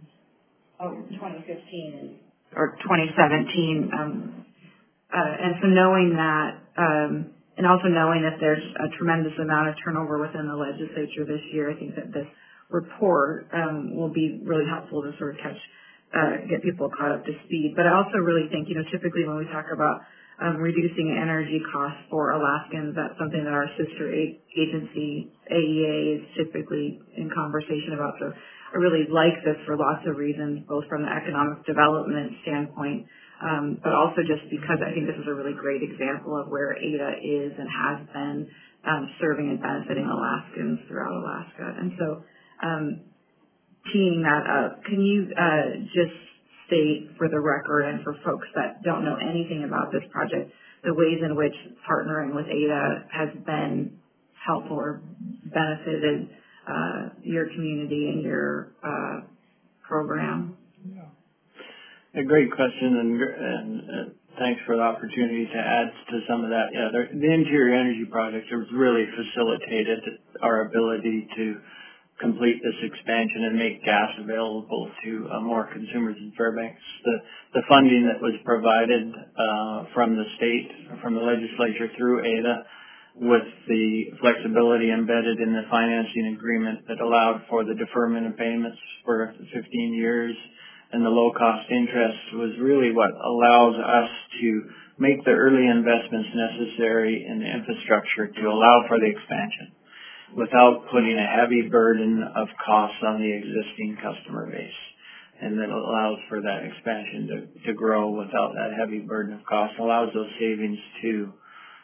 2015 or 2017, and so knowing that, and also knowing that there's a tremendous amount of turnover within the legislature this year, I think that this report will be really helpful to sort of get people caught up to speed. But I also really think, typically when we talk about reducing energy costs for Alaskans, that's something that our sister agency, AEA, is typically in conversation about. So I really like this for lots of reasons, both from the economic development standpoint, but also just because I think this is a really great example of where ADA is and has been serving and benefiting Alaskans throughout Alaska. And so teeing that up, can you just state for the record and for folks that don't know anything about this project, the ways in which partnering with ADA has been helpful or benefited your community and your program? A great question, and thanks for the opportunity to add to some of that. Yeah, the Interior Energy Project has really facilitated our ability to complete this expansion and make gas available to more consumers in Fairbanks. The funding that was provided from the state, from the legislature through ADA, with the flexibility embedded in the financing agreement that allowed for the deferment of payments for 15 years and the low-cost interest was really what allows us to make the early investments necessary in the infrastructure to allow for the expansion without putting a heavy burden of costs on the existing customer base. And that allows for that expansion to grow without that heavy burden of cost, allows those savings to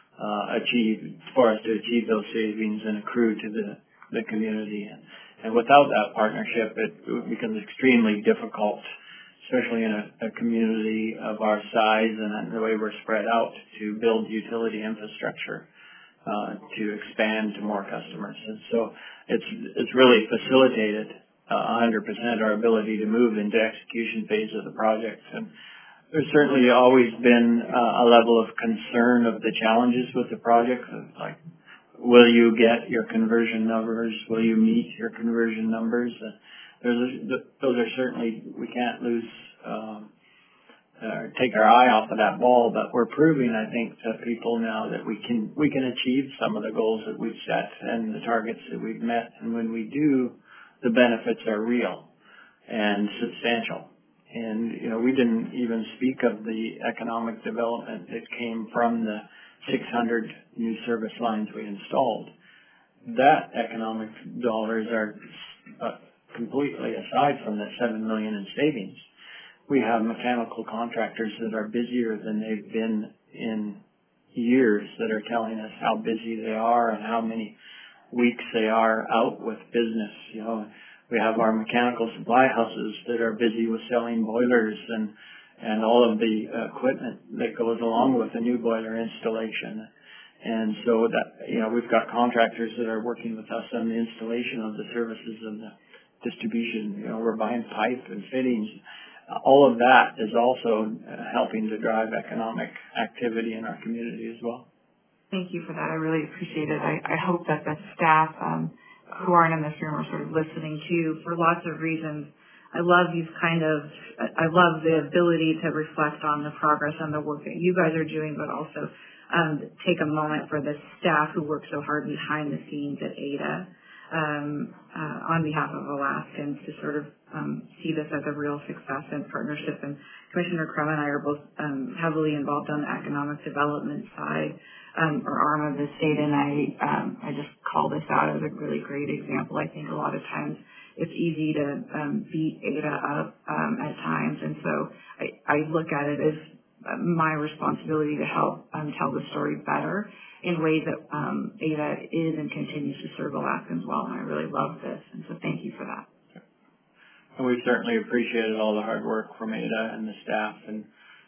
achieve those savings and accrue to the community. And without that partnership, it becomes extremely difficult, especially in a community of our size and the way we're spread out, to build utility infrastructure to expand to more customers. And so it's really facilitated 100% our ability to move into execution phase of the project. And there's certainly always been a level of concern of the challenges with the project, like, will you get your conversion numbers? Will you meet your conversion numbers? Those are certainly, we can't lose, take our eye off of that ball, but we're proving, I think, to people now that we can achieve some of the goals that we've set and the targets that we've met. And when we do, the benefits are real and substantial. And, we didn't even speak of the economic development that came from the 600 new service lines we installed. That economic dollars are completely aside from the $7 million in savings. We have mechanical contractors that are busier than they've been in years that are telling us how busy they are and how many weeks they are out with business. We have our mechanical supply houses that are busy with selling boilers and all of the equipment that goes along with a new boiler installation. And so that, we've got contractors that are working with us on the installation of the services of the distribution. We're buying pipe and fittings. All of that is also helping to drive economic activity in our community as well. Thank you for that. I really appreciate it. I hope that the staff who aren't in this room are sort of listening too, for lots of reasons. I love the ability to reflect on the progress and the work that you guys are doing, but also take a moment for the staff who work so hard behind the scenes at ADA on behalf of Alaskans to sort of see this as a real success and partnership. And Commissioner Crum and I are both heavily involved on the economic development side or arm of the state, and I just call this out as a really great example. I think a lot of times it's easy to beat ADA up at times, and so I look at it as my responsibility to help tell the story better in ways that ADA is and continues to serve Alaskans well, and I really love this, and so thank you for that. And we've certainly appreciated all the hard work from ADA and the staff, and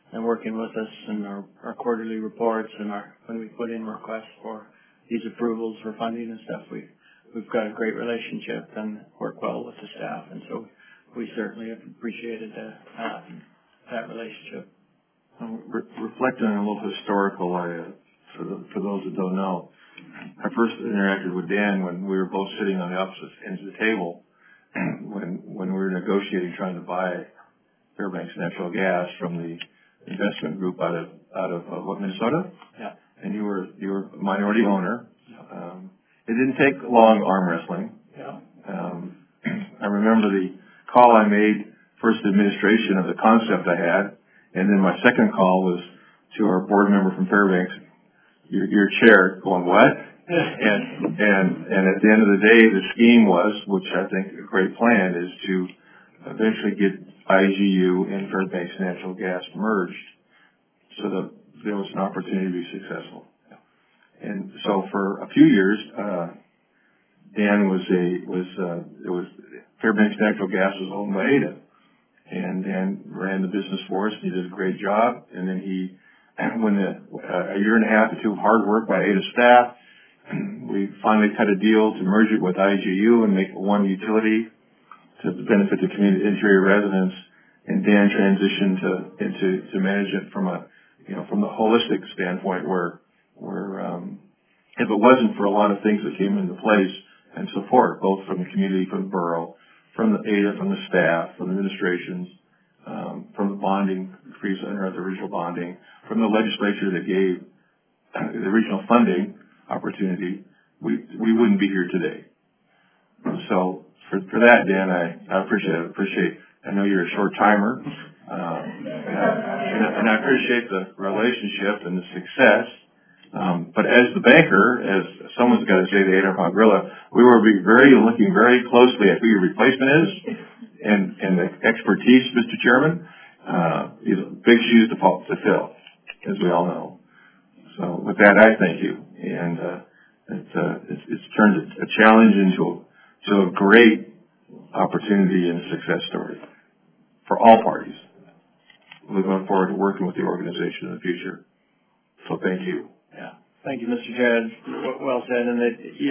working with us in our quarterly reports and when we put in requests for these approvals for funding and stuff. We've got a great relationship and work well with the staff, and so we certainly have appreciated that relationship. Reflecting on a little historical, for those that don't know, I first interacted with Dan when we were both sitting on the opposite ends of the table when we were negotiating trying to buy Fairbanks Natural Gas from the investment group out of Minnesota? Yeah. And you were a minority owner. It didn't take long arm wrestling. Yeah. I remember the call I made first administration of the concept I had, and then my second call was to our board member from Fairbanks, your chair, going, what? and at the end of the day, the scheme was, which I think a great plan, is to eventually get IGU and Fairbanks Natural Gas merged so that there was an opportunity to be successful. And so for a few years, Dan Fairbanks Natural Gas was owned by Ada, and Dan ran the business for us. He did a great job, and then when a year and a half or two of hard work by Ada staff, we finally cut a deal to merge it with IGU and make it one utility to benefit the community, interior residents. And Dan transitioned to manage it from the holistic standpoint, where if it wasn't for a lot of things that came into place and support, both from the community, from the borough, from the Ada, from the staff, from the administrations, from the bonding freeze under the original bonding, from the legislature that gave the regional funding opportunity, we wouldn't be here today. So for that, Dan, I appreciate. I know you're a short timer, and I appreciate the relationship and the success. But as the banker, as someone's got to say the 800-pound gorilla, we will be looking very closely at who your replacement is and the expertise, Mr. Chairman. These are big shoes to fill, as we all know. So with that, I thank you, and it's turned a challenge into a great opportunity and a success story for all parties. Looking forward to working with the organization in the future. So thank you. Yeah. Thank you, Mr. Chair. Well said. And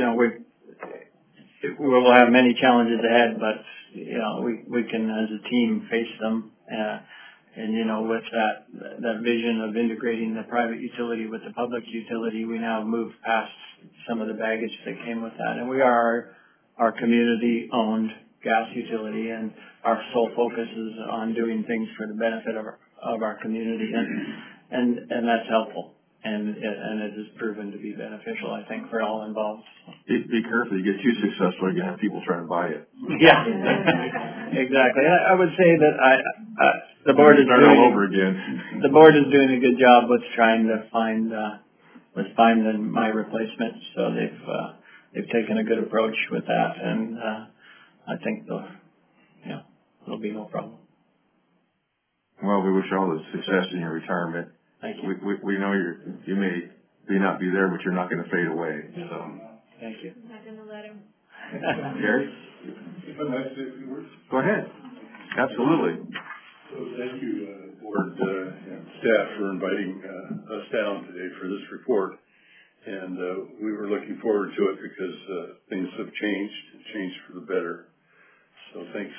we will have many challenges ahead, but we can, as a team, face them. And with that vision of integrating the private utility with the public utility, we now moved past some of the baggage that came with that. And we are our community-owned gas utility, and our sole focus is on doing things for the benefit of our community, and that's helpful. And it has proven to be beneficial, I think, for all involved. Be careful. You get too successful, you're going to have people trying to buy it. Yeah, exactly. I would say that the board is start all over again. The board is doing a good job with trying to find my replacement. So they've taken a good approach with that, and I think there'll be no problem. Well, we wish all the success in your retirement. Thank you. We know you may not be there, but you're not going to fade away. So. Thank you. I'm not going to let him. Gary? If I might say a few words. Go ahead. Absolutely. So thank you, board and staff, for inviting us down today for this report. And we were looking forward to it because things have changed for the better. So thanks.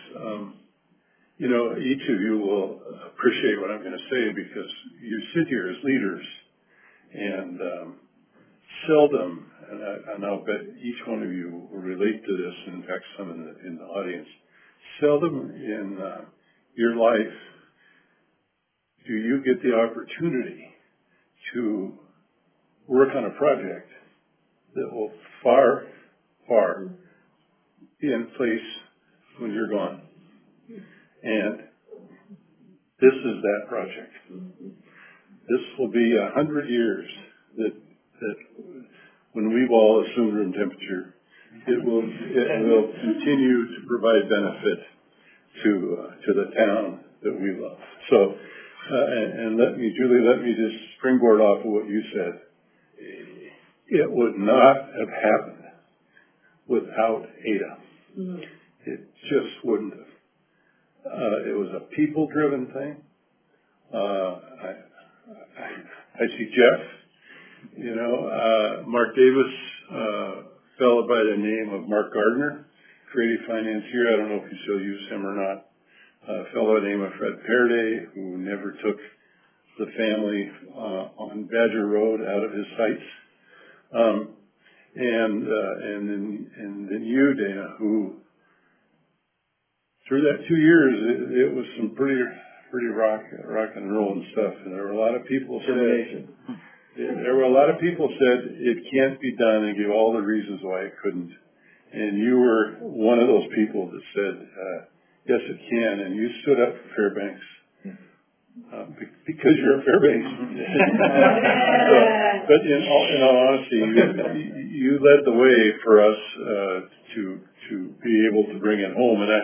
Each of you will appreciate what I'm going to say because you sit here as leaders, and seldom, and I'll bet each one of you will relate to this, and in fact some in the audience, seldom in your life do you get the opportunity to work on a project that will far be in place when you're gone. And this is that project. This will be 100 years that when we've all assumed room temperature, it will continue to provide benefit to the town that we love. So, and Julie, let me just springboard off of what you said. It would not have happened without Ada. Mm-hmm. It just wouldn't have. It was a people-driven thing. I see Jeff, Mark Davis, fellow by the name of Mark Gardner, creative financier. I don't know if you still use him or not. A fellow by the name of Fred Paraday, who never took the family on Badger Road out of his sights. And then you, Dana, who through that 2 years, it was some pretty rock and roll and stuff. And there were a lot of people said it can't be done, and gave all the reasons why it couldn't. And you were one of those people that said, yes, it can. And you stood up for Fairbanks. Because you're a Fairbanks. But in all honesty, you led the way for us to be able to bring it home. And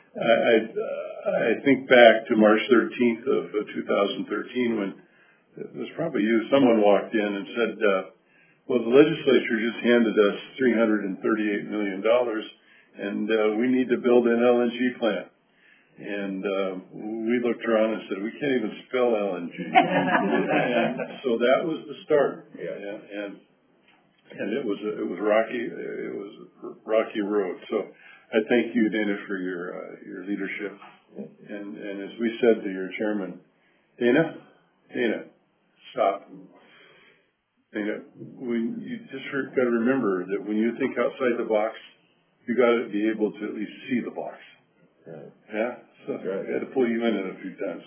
I think back to March 13th of 2013 when it was probably you. Someone walked in and said, well, the legislature just handed us $338 million, and we need to build an LNG plant. And we looked around and said, we can't even spell LNG. And so that was the start. And it was rocky. It was a rocky road. So I thank you, Dana, for your leadership. And as we said to your chairman, Dana, stop. Dana, you just got to remember that when you think outside the box, you got to be able to at least see the box. Right. Yeah. So I had to pull you in it a few times.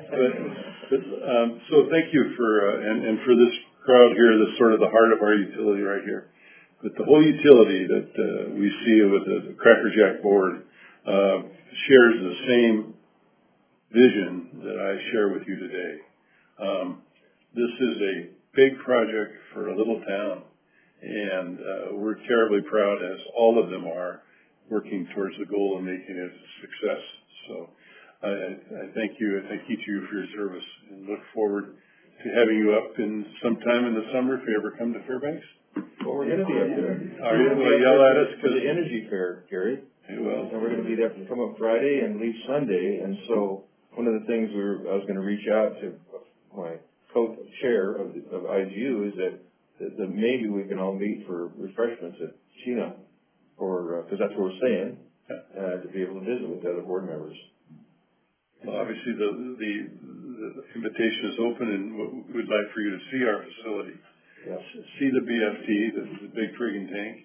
So thank you for and for this crowd here. That's sort of the heart of our utility right here. But the whole utility that we see with the Cracker Jack board shares the same vision that I share with you today. This is a big project for a little town, and we're terribly proud, as all of them are, working towards the goal of making it a success. So I thank you. I thank each of you for your service, and look forward to having you up sometime in the summer if you ever come to Fairbanks. Well, we're going to be up there. Are you going to yell at us? For the Energy Fair, Gary. Well, and we're going to be there come up Friday and leave Sunday. And so one of the things I was going to reach out to my co-chair of IGU is that maybe we can all meet for refreshments at Chena, because that's where we're staying, to be able to visit with the other board members. Well, obviously the invitation is open, and we'd like for you to see our facility. Yes. See the BFT, the big friggin' tank.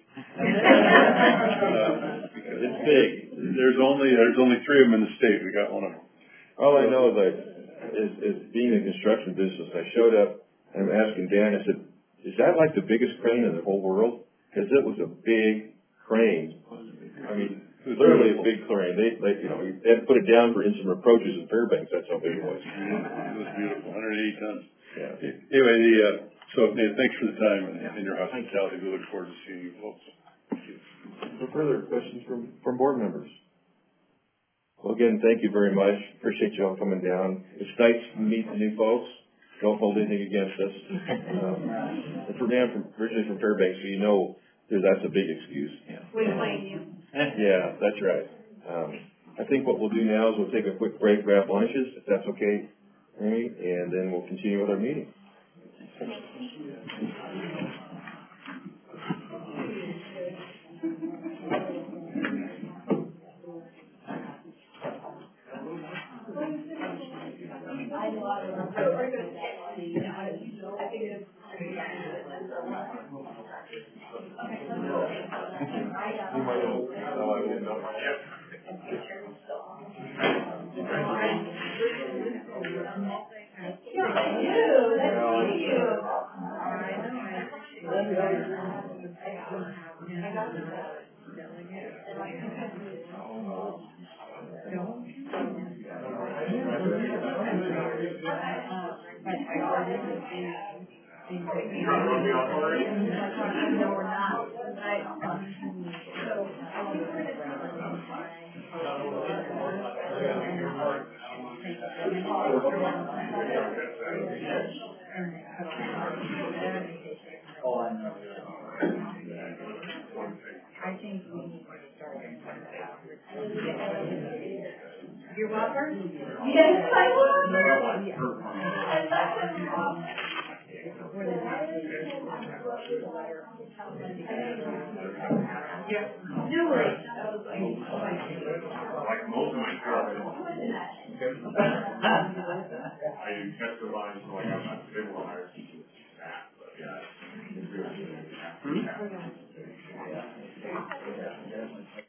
Because it's big. There's only 3 of them in the state. We got one of them. All I know is being in the construction business, I showed up and I'm asking Dan, I said, is that like the biggest crane in the whole world? Because it was a big crane. I mean, literally a big crane. They had to put it down for instant approaches in Fairbanks. That's how big it was. It was beautiful, 180 tons. Yeah. Anyway, so thanks for the time and your hospitality. We look forward to seeing you folks. Thank you. No further questions from board members? Well, again, thank you very much. Appreciate you all coming down. It's nice to meet the new folks. Don't hold anything against us. And for me, I'm originally from Fairbanks, so you know that's a big excuse. We blame you. Yeah, that's right. I think what we'll do now is we'll take a quick break, grab lunches, if that's okay, Amy, and then we'll continue with our meeting. You're welcome. Yes, I will. Like most of my jobs, I do testify, so like I'm not civilized that, but yeah.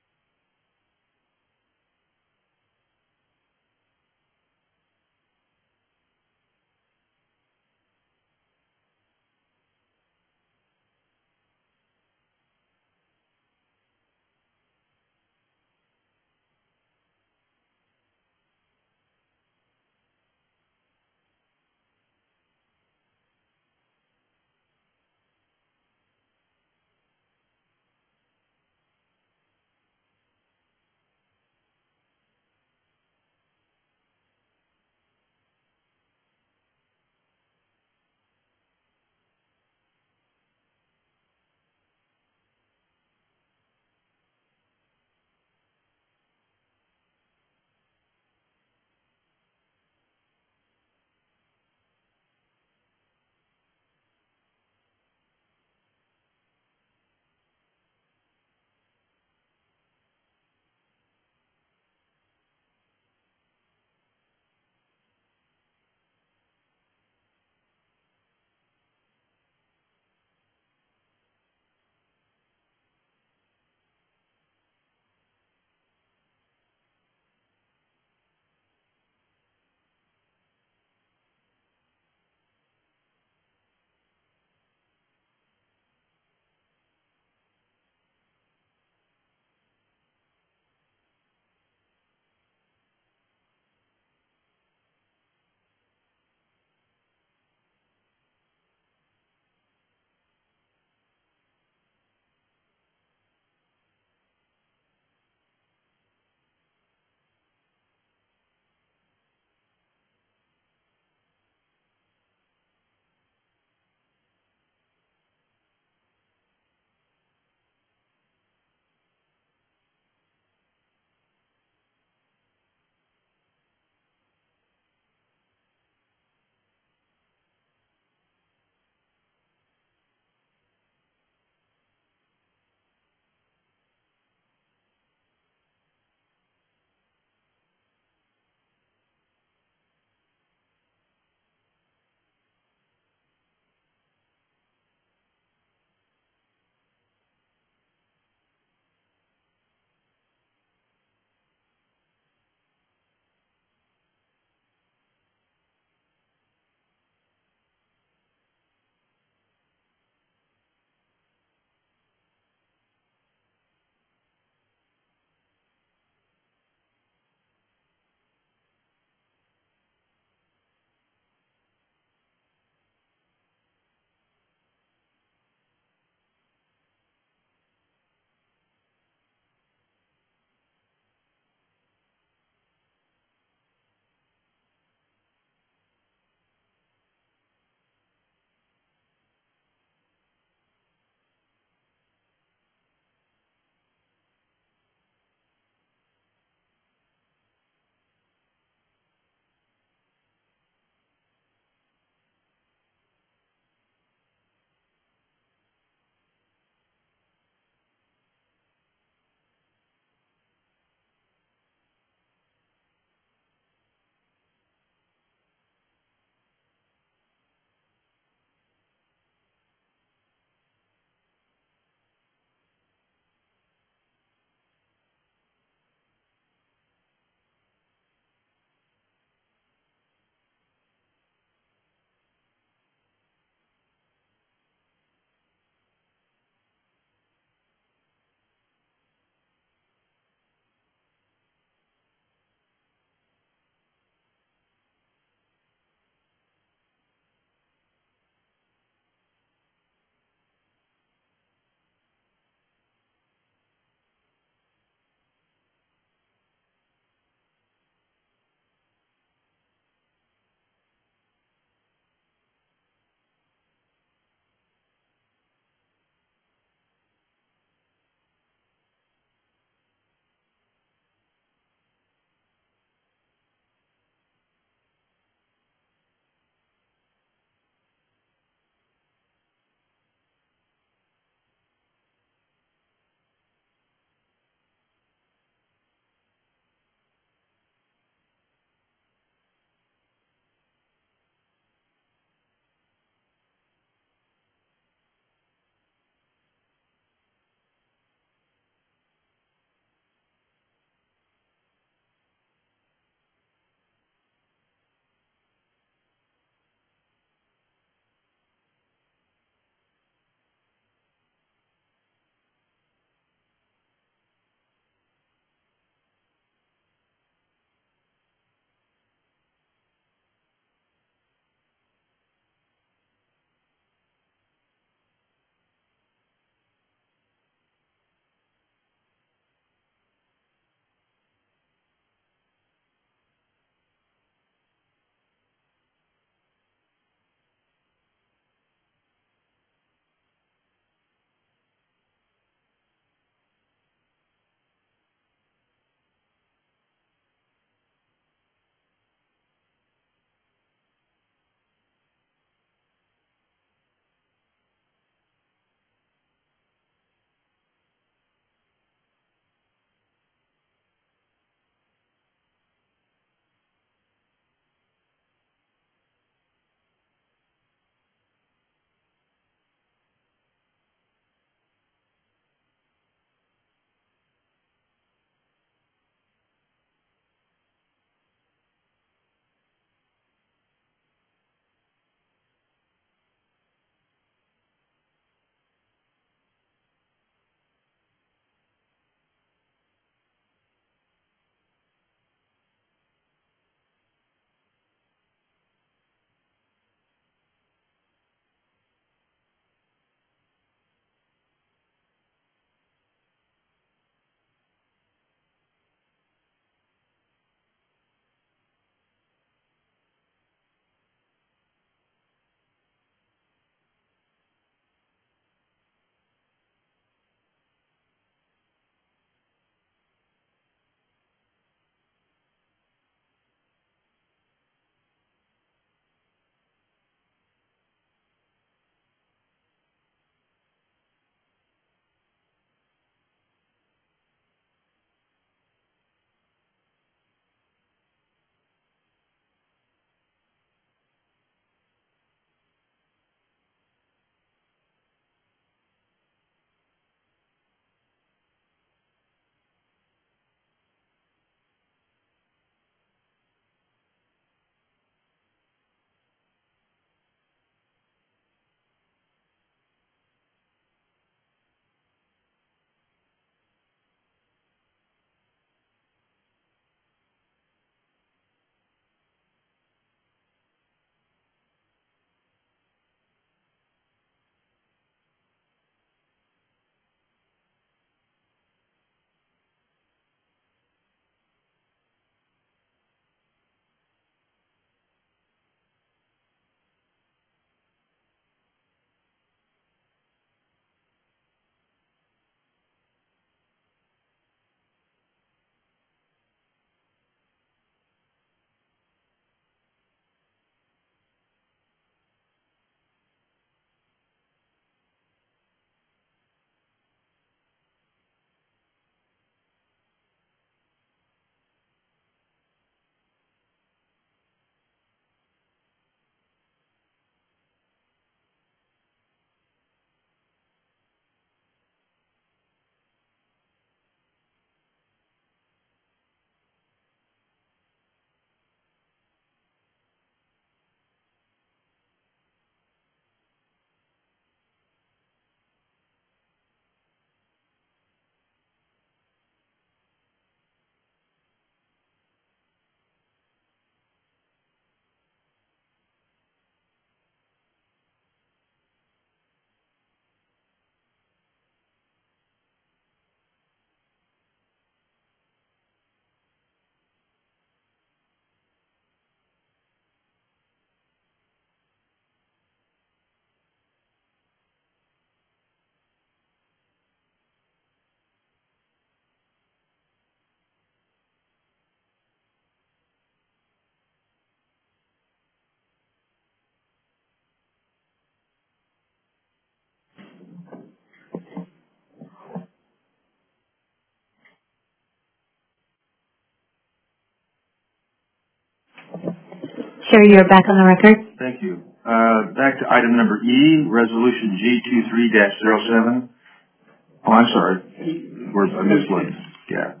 Chair, you're back on the record. Thank you. Back to item number E, Resolution G23-07. Oh, I'm sorry. I missed one. Yeah.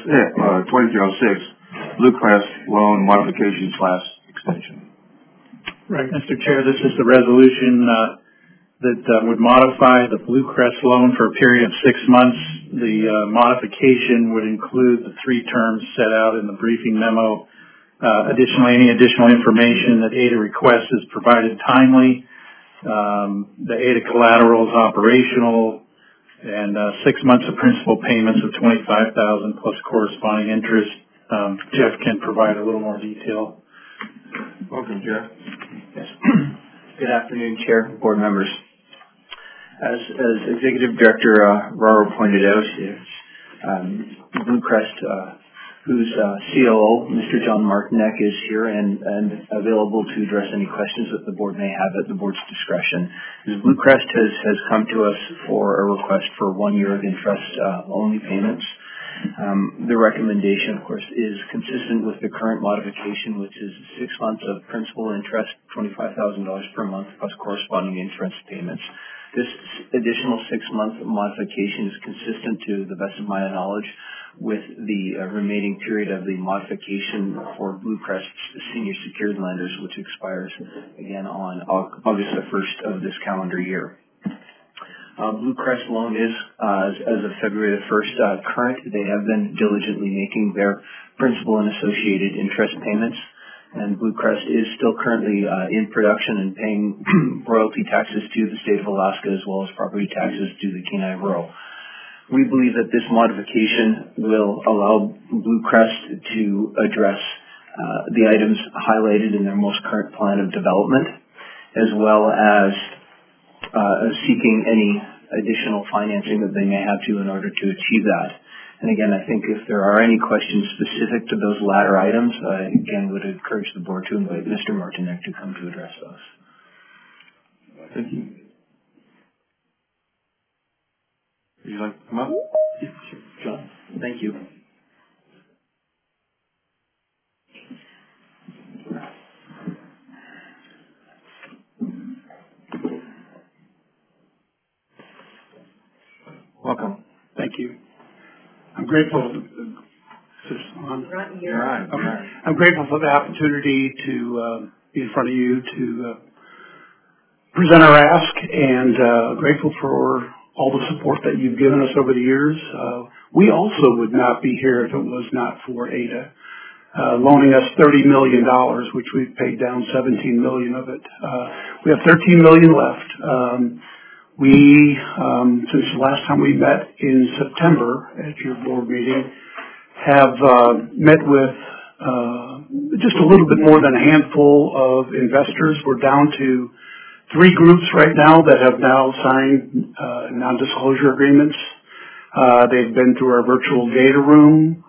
2306, Blue Crest Loan Modification / Extension. Right, Mr. Chair, this is the resolution that would modify the Blue Crest loan for a period of 6 months. The modification would include the 3 terms set out in the briefing memo. Additionally, any additional information that ADA requests is provided timely. The ADA collateral is operational, and 6 months of principal payments of $25,000 plus corresponding interest. Jeff can provide a little more detail. Welcome, Jeff. Yes. Good afternoon, Chair, board members. As Executive Director Raro pointed out, Blue Crest, whose COO, Mr. John Martinek, is here and available to address any questions that the board may have at the board's discretion. Blue Crest has come to us for a request for 1 year of interest-only payments. The recommendation, of course, is consistent with the current modification, which is 6 months of principal interest, $25,000 per month, plus corresponding interest payments. This additional 6-month modification is consistent, to the best of my knowledge, with the remaining period of the modification for Blue Crest's senior secured lenders, which expires again on August the 1st of this calendar year. Blue Crest loan is, as of February the 1st, current. They have been diligently making their principal and associated interest payments, and Blue Crest is still currently in production and paying royalty taxes to the state of Alaska, as well as property taxes to the Kenai Rural. We believe that this modification will allow Blue Crest to address the items highlighted in their most current plan of development, as well as seeking any additional financing that they may have to in order to achieve that. And again, I think if there are any questions specific to those latter items, I again would encourage the board to invite Mr. Martinek to come to address those. Thank you. Would you like to come up? Yeah, sure. John, thank you. Welcome. Thank you. I'm grateful. I'm grateful for the opportunity to be in front of you to present our ask, and grateful for all the support that you've given us over the years. We also would not be here if it was not for ADA loaning us $30 million, which we've paid down $17 million of it. We have $13 million left. Since the last time we met in September at your board meeting, have met with just a little bit more than a handful of investors. We're down to 3 groups right now that have now signed non-disclosure agreements. They've been through our virtual data room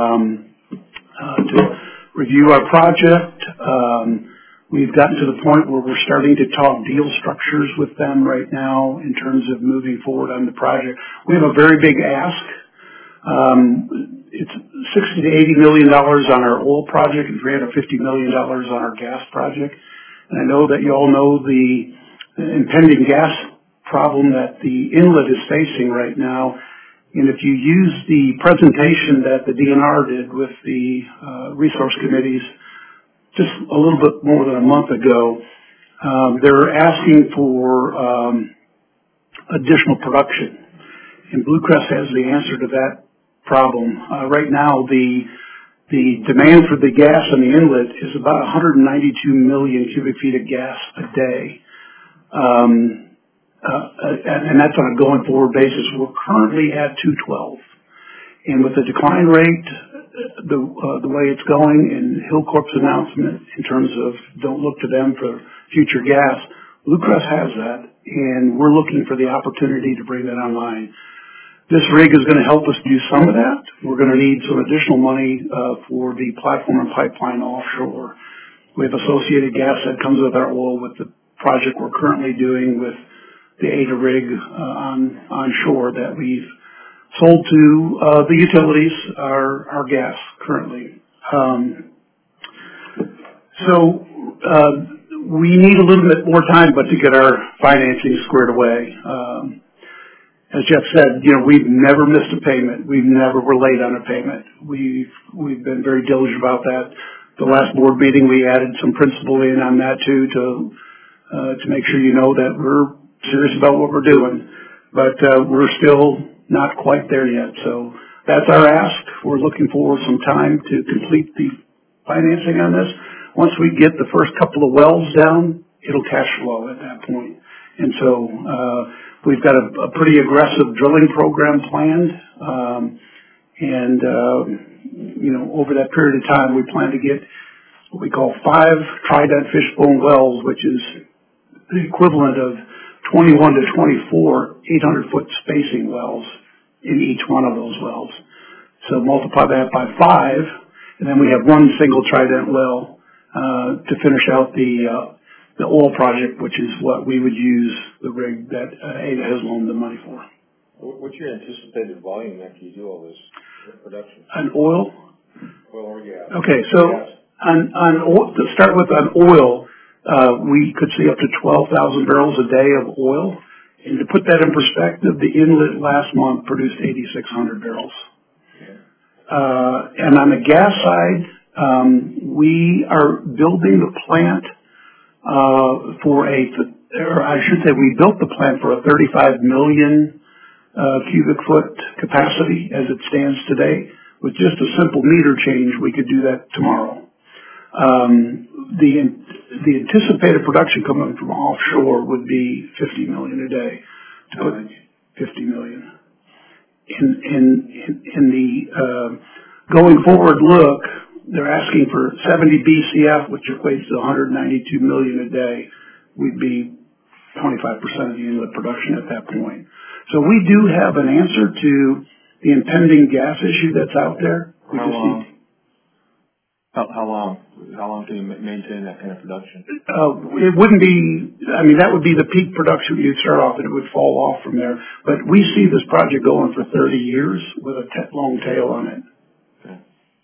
to review our project. We've gotten to the point where we're starting to talk deal structures with them right now in terms of moving forward on the project. We have a very big ask. It's $60 to $80 million on our oil project and $350 million on our gas project. And I know that you all know the impending gas problem that the inlet is facing right now. And if you use the presentation that the DNR did with the resource committees just a little bit more than a month ago, they're asking for additional production. And Blue Crest has the answer to that problem. Right now, the demand for the gas in the inlet is about 192 million cubic feet of gas a day. And that's on a going forward basis. We're currently at 212. And with the decline rate, the way it's going, and Hilcorp's announcement in terms of don't look to them for future gas, Blue Crest has that, and we're looking for the opportunity to bring that online. This rig is going to help us do some of that. We're going to need some additional money for the platform and pipeline offshore. We have associated gas that comes with our oil with the project we're currently doing with the ADA rig onshore that we've sold to the utilities, our gas currently. So, we need a little bit more time, but to get our financing squared away. As Jeff said, we've never missed a payment. We've never were late on a payment. We've been very diligent about that. The last board meeting, we added some principal in on that too to make sure you know that we're serious about what we're doing. But we're still not quite there yet. So that's our ask. We're looking for some time to complete the financing on this. Once we get the first couple of wells down, it'll cash flow at that point. And so we've got a pretty aggressive drilling program planned. Over that period of time, we plan to get what we call 5 Trident fishbone wells, which is the equivalent of 21 to 24 800-foot spacing wells in each one of those wells. So multiply that by 5, and then we have one single Trident well to finish out the oil project, which is what we would use the rig that Ada has loaned the money for. What's your anticipated volume after you do all this production? On oil? Oil or gas? Okay, so on oil, to start with, on oil, we could see up to 12,000 barrels a day of oil. And to put that in perspective, the inlet last month produced 8,600 barrels. Okay. And on the gas side, we are building the plant we built the plant for a 35 million cubic foot capacity as it stands today. With just a simple meter change, we could do that tomorrow. The anticipated production coming from offshore would be 50 million a day. 50 million. In the going forward look, they're asking for 70 BCF, which equates to 192 million a day. We'd be 25% of the inlet production at that point. So we do have an answer to the impending gas issue that's out there. How long can you maintain that kind of production? It wouldn't be, that would be the peak production you'd start off, and it would fall off from there. But we see this project going for 30 years with a long tail on it. Okay.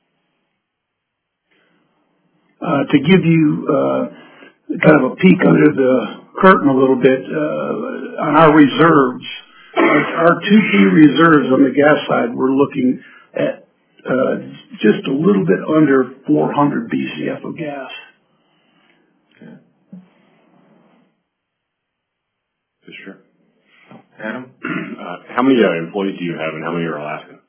To give you kind of a peek under the curtain a little bit, on our reserves, our 2P reserves on the gas side, we're looking at just a little bit under 400 BCF of gas. Okay. For sure. Adam? How many employees do you have, and how many are Alaskan?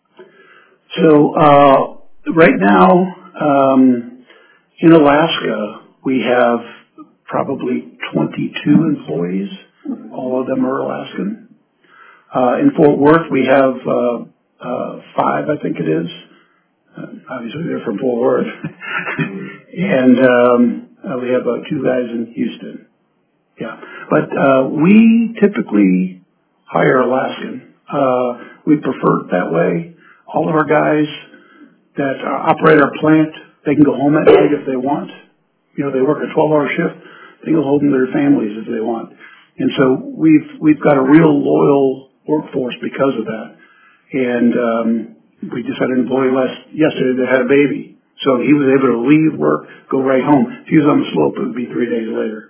So right now, in Alaska, we have probably 22 employees. All of them are Alaskan. In Fort Worth, we have 5, I think it is. Obviously, they're from Fort Worth. And we have 2 guys in Houston. Yeah. But we typically hire Alaskan. We prefer it that way. All of our guys that operate our plant, they can go home at night if they want. They work a 12-hour shift. They go home to their families if they want. And so we've got a real loyal workforce because of that. And we just had an employee yesterday that had a baby. So he was able to leave work, go right home. If he was on the slope, it would be 3 days later.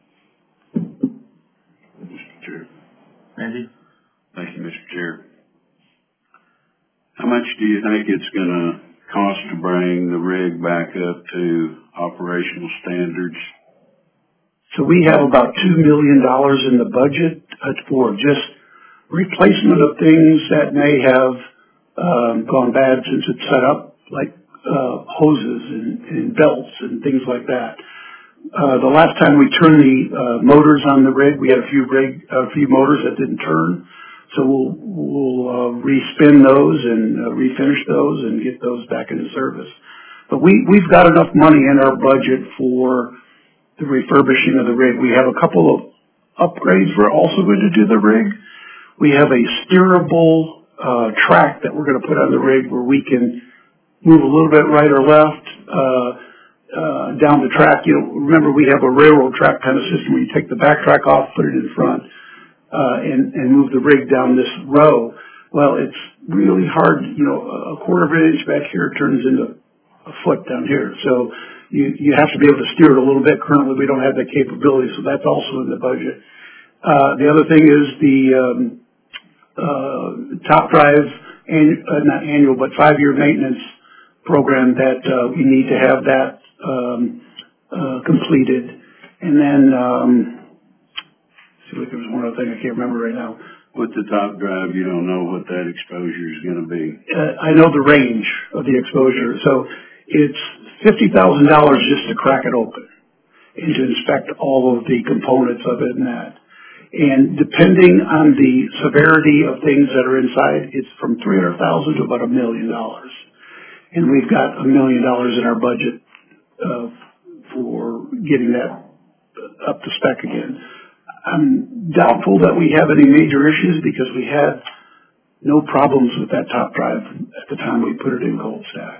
Mr. Chair. Andy? Thank you, Mr. Chair. How much do you think it's going to cost to bring the rig back up to operational standards? So we have about $2 million in the budget for just replacement of things that may have gone bad since it's set up, like hoses and belts and things like that. The last time we turned the motors on the rig, we had a few motors that didn't turn. So we'll respin those and refinish those and get those back into service. But we've got enough money in our budget for the refurbishing of the rig. We have a couple of upgrades we're also going to do the rig. We have a steerable track that we're going to put on the rig where we can move a little bit right or left down the track. Remember we have a railroad track kind of system where you take the back track off, put it in front, and move the rig down this row. Well, it's really hard. A quarter of an inch back here turns into afoot down here. So you have to be able to steer it a little bit. Currently, we don't have that capability, so that's also in the budget. The other thing is the top drive, not annual, but 5-year maintenance program that we need to have that completed. And then, see, there was one other thing I can't remember right now. With the top drive, you don't know what that exposure is going to be. I know the range of the exposure. So it's $50,000 just to crack it open and to inspect all of the components of it and that. And depending on the severity of things that are inside, it's from $300,000 to about $1 million. And we've got $1 million in our budget for getting that up to spec again. I'm doubtful that we have any major issues because we had no problems with that top drive at the time we put it in cold stack.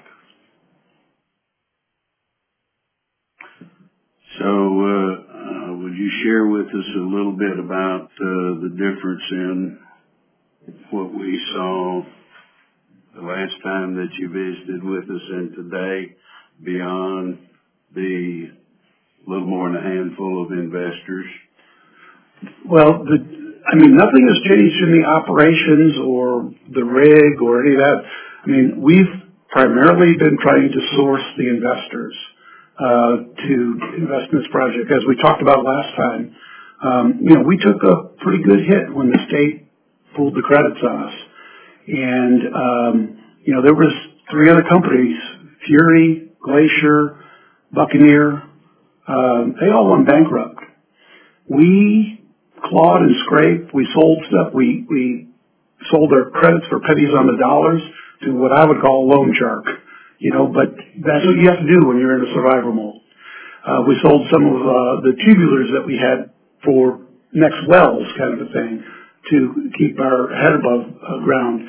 So, would you share with us a little bit about the difference in what we saw the last time that you visited with us and today, beyond the little more than a handful of investors? Well, nothing has changed in the operations or the rig or any of that. I mean, we've primarily been trying to source the investors to invest in this project. As we talked about last time, we took a pretty good hit when the state pulled the credits on us. And, there was 3 other companies, Fury, Glacier, Buccaneer, they all went bankrupt. We clawed and scraped. We sold stuff. We sold our credits for pennies on the dollars to what I would call a loan shark. But that's what you have to do when you're in a survival mode. We sold some of the tubulars that we had for next wells, kind of a thing, to keep our head above ground.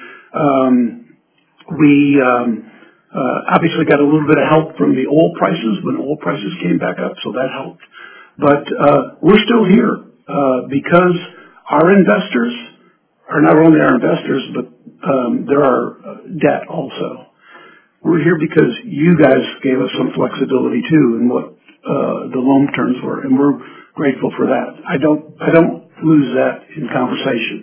We obviously got a little bit of help from the oil prices when oil prices came back up, so that helped. But we're still here because our investors are not only our investors, but they're our debt also. We're here because you guys gave us some flexibility too in what the loan terms were, and we're grateful for that. I don't lose that in conversation.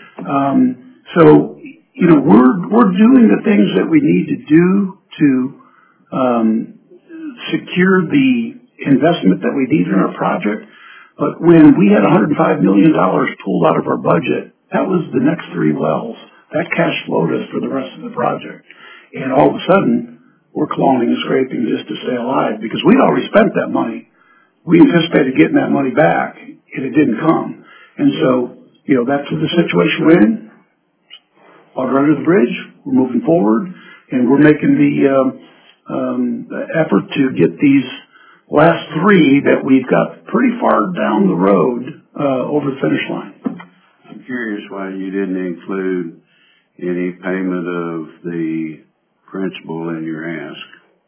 So we're doing the things that we need to do to secure the investment that we need in our project. But when we had $105 million pulled out of our budget, that was the next 3 wells. That cash flowed us for the rest of the project. And all of a sudden, we're clawing and scraping just to stay alive because we'd already spent that money. We anticipated getting that money back, and it didn't come. And so, that's the situation we're in. Water under the bridge. We're moving forward, and we're making the effort to get these last 3 that we've got pretty far down the road over the finish line. I'm curious why you didn't include any payment of the principal in your ask.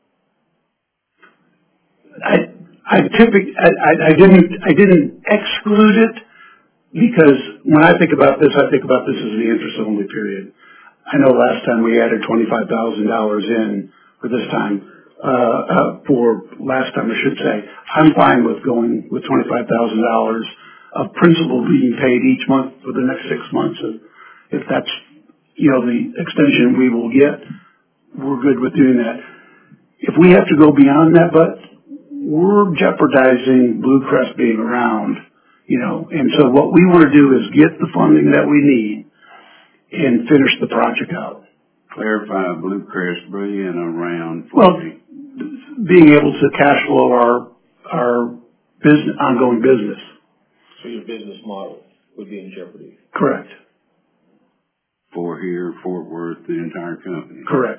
I didn't exclude it because when I think about this as the interest only period. I know last time we added $25,000 in for this time. For last time, I should say, I'm fine with going with $25,000 of principal being paid each month for the next 6 months. And if that's, the extension we will get, we're good with doing that. If we have to go beyond that, but we're jeopardizing Blue Crest being around, and so what we want to do is get the funding that we need and finish the project out. Clarify Blue Crest being around. Well, being able to cash flow our business, ongoing business. So your business model would be in jeopardy. Correct. For here, Fort Worth, the entire company. Correct.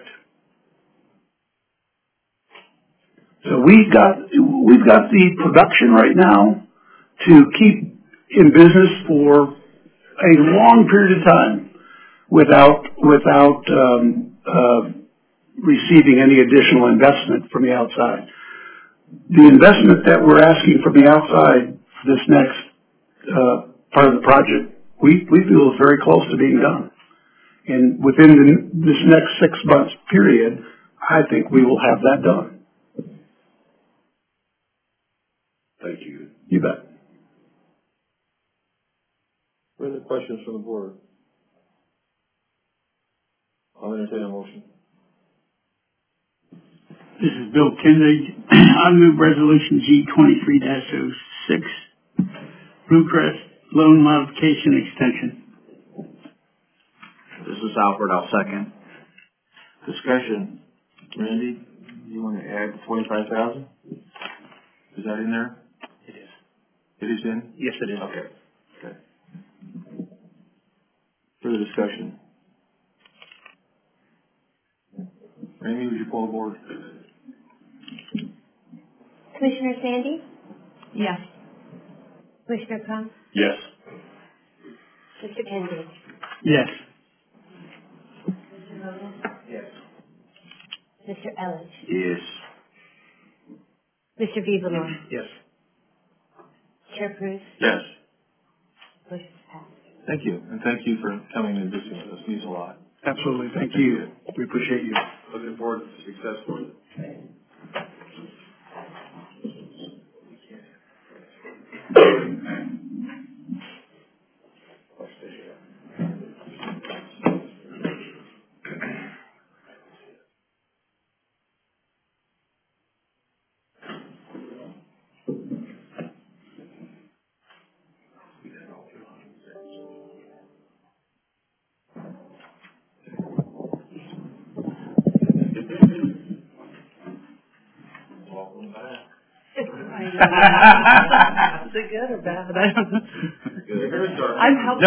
So we've got the production right now to keep in business for a long period of time without receiving any additional investment from the outside. The investment that we're asking from the outside for this next part of the project, we feel is very close to being done. And within this next 6 months period, I think we will have that done. Thank you. You bet. Further questions from the board? I'll entertain a motion. This is Bill Kindig. I move resolution G23-06, Blue Crest loan modification extension. This is Alfred, I'll second. Discussion. Randy, you want to add 25,000? Is that in there? It is. It is in? Yes, it is. Okay. Okay. Further discussion. Randy, would you pull the board? Commissioner Sandy? Yes. Commissioner Cox? Yes. Mr. Kendi? Yes. Mr. Hogan? Yes. Mr. Ellis? Yes. Mr. Beavermore? Yes. Chair Bruce? Yes. Motion passed. Thank you, and thank you for coming and visiting with us. It means a lot. Absolutely. Thank you. We appreciate you. Looking forward to success for you. Is it good or bad? I don't know. I'm helping. No.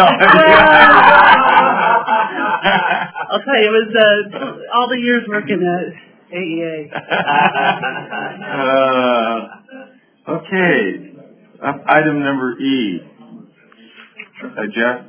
I'll tell you, it was all the years working at AEA. Okay. Item number E. Jeff?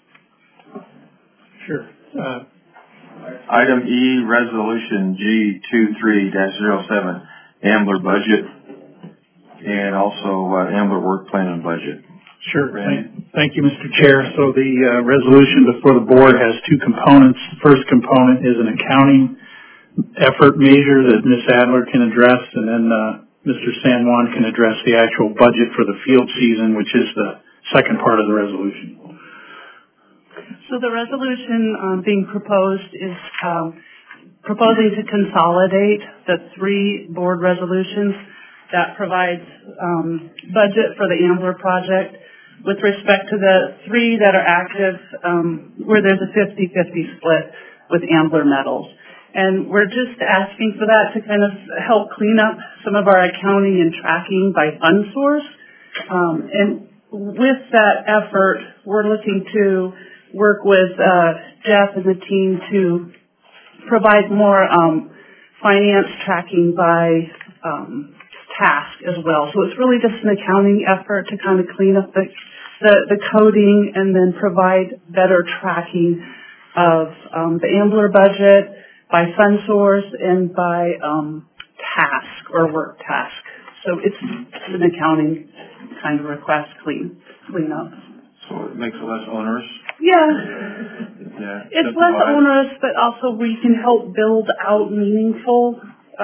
Sure. Item E, resolution G23-07, Ambler budget, and also Ambler work plan and budget. Sure. Thank you, Mr. Chair. So the resolution before the board has two components. The first component is an accounting effort measure that Ms. Adler can address, and then Mr. San Juan can address the actual budget for the field season, which is the second part of the resolution. So the resolution being proposed is proposing to consolidate the three board resolutions that provides budget for the Ambler project with respect to the three that are active where there's a 50-50 split with Ambler metals. And we're just asking for that to kind of help clean up some of our accounting and tracking by fund source. And with that effort, we're looking to work with Jeff and the team to provide more finance tracking by task as well. So it's really just an accounting effort to kind of clean up the coding and then provide better tracking of the Ambler budget by fund source and by task or work task. So it's an accounting kind of request clean up. So it makes it less onerous? Yeah. It's less onerous, but also we can help build out meaningful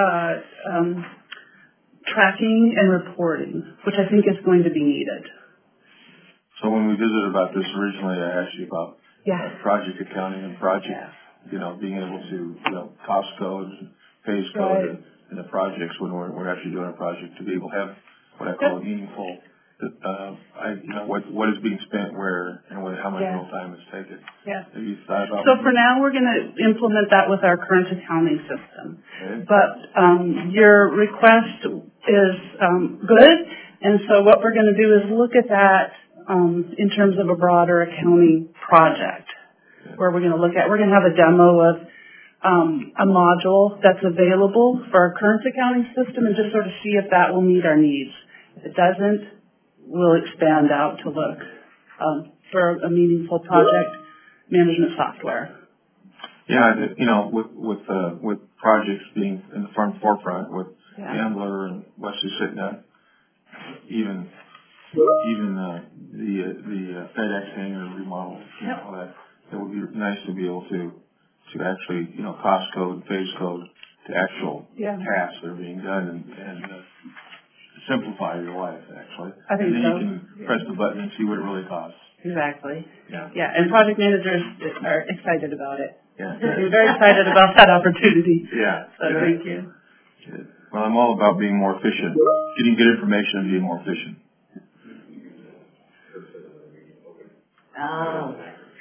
tracking and reporting, which I think is going to be needed. So when we visited about this originally, I asked you about project accounting and project, being able to, cost code, phase code, and the projects when we're actually doing a project to be able to have what I call a meaningful, what is being spent where and how much real time is taken. Yeah. Have you thought about? So for now, we're going to implement that with our current accounting system. Okay. But your request is good, and so what we're going to do is look at that in terms of a broader accounting project, where we're going to have a demo of a module that's available for our current accounting system and just sort of see if that will meet our needs. If it doesn't, we'll expand out to look for a meaningful project management software. Yeah, with projects being in the forefront with Ambler and Wesley Sitna, even the FedEx hangar remodel, all that, it would be nice to be able to actually, cost code, phase code, to actual Yeah. tasks that are being done and simplify your life, actually. I think and then so. you can press the button and see what it really costs. Exactly. Yeah. Yeah, and project managers are excited about it. Yeah. We're very excited about that opportunity. Yeah. So thank you. Good. Well, I'm all about being more efficient, getting good information and being more efficient. Oh.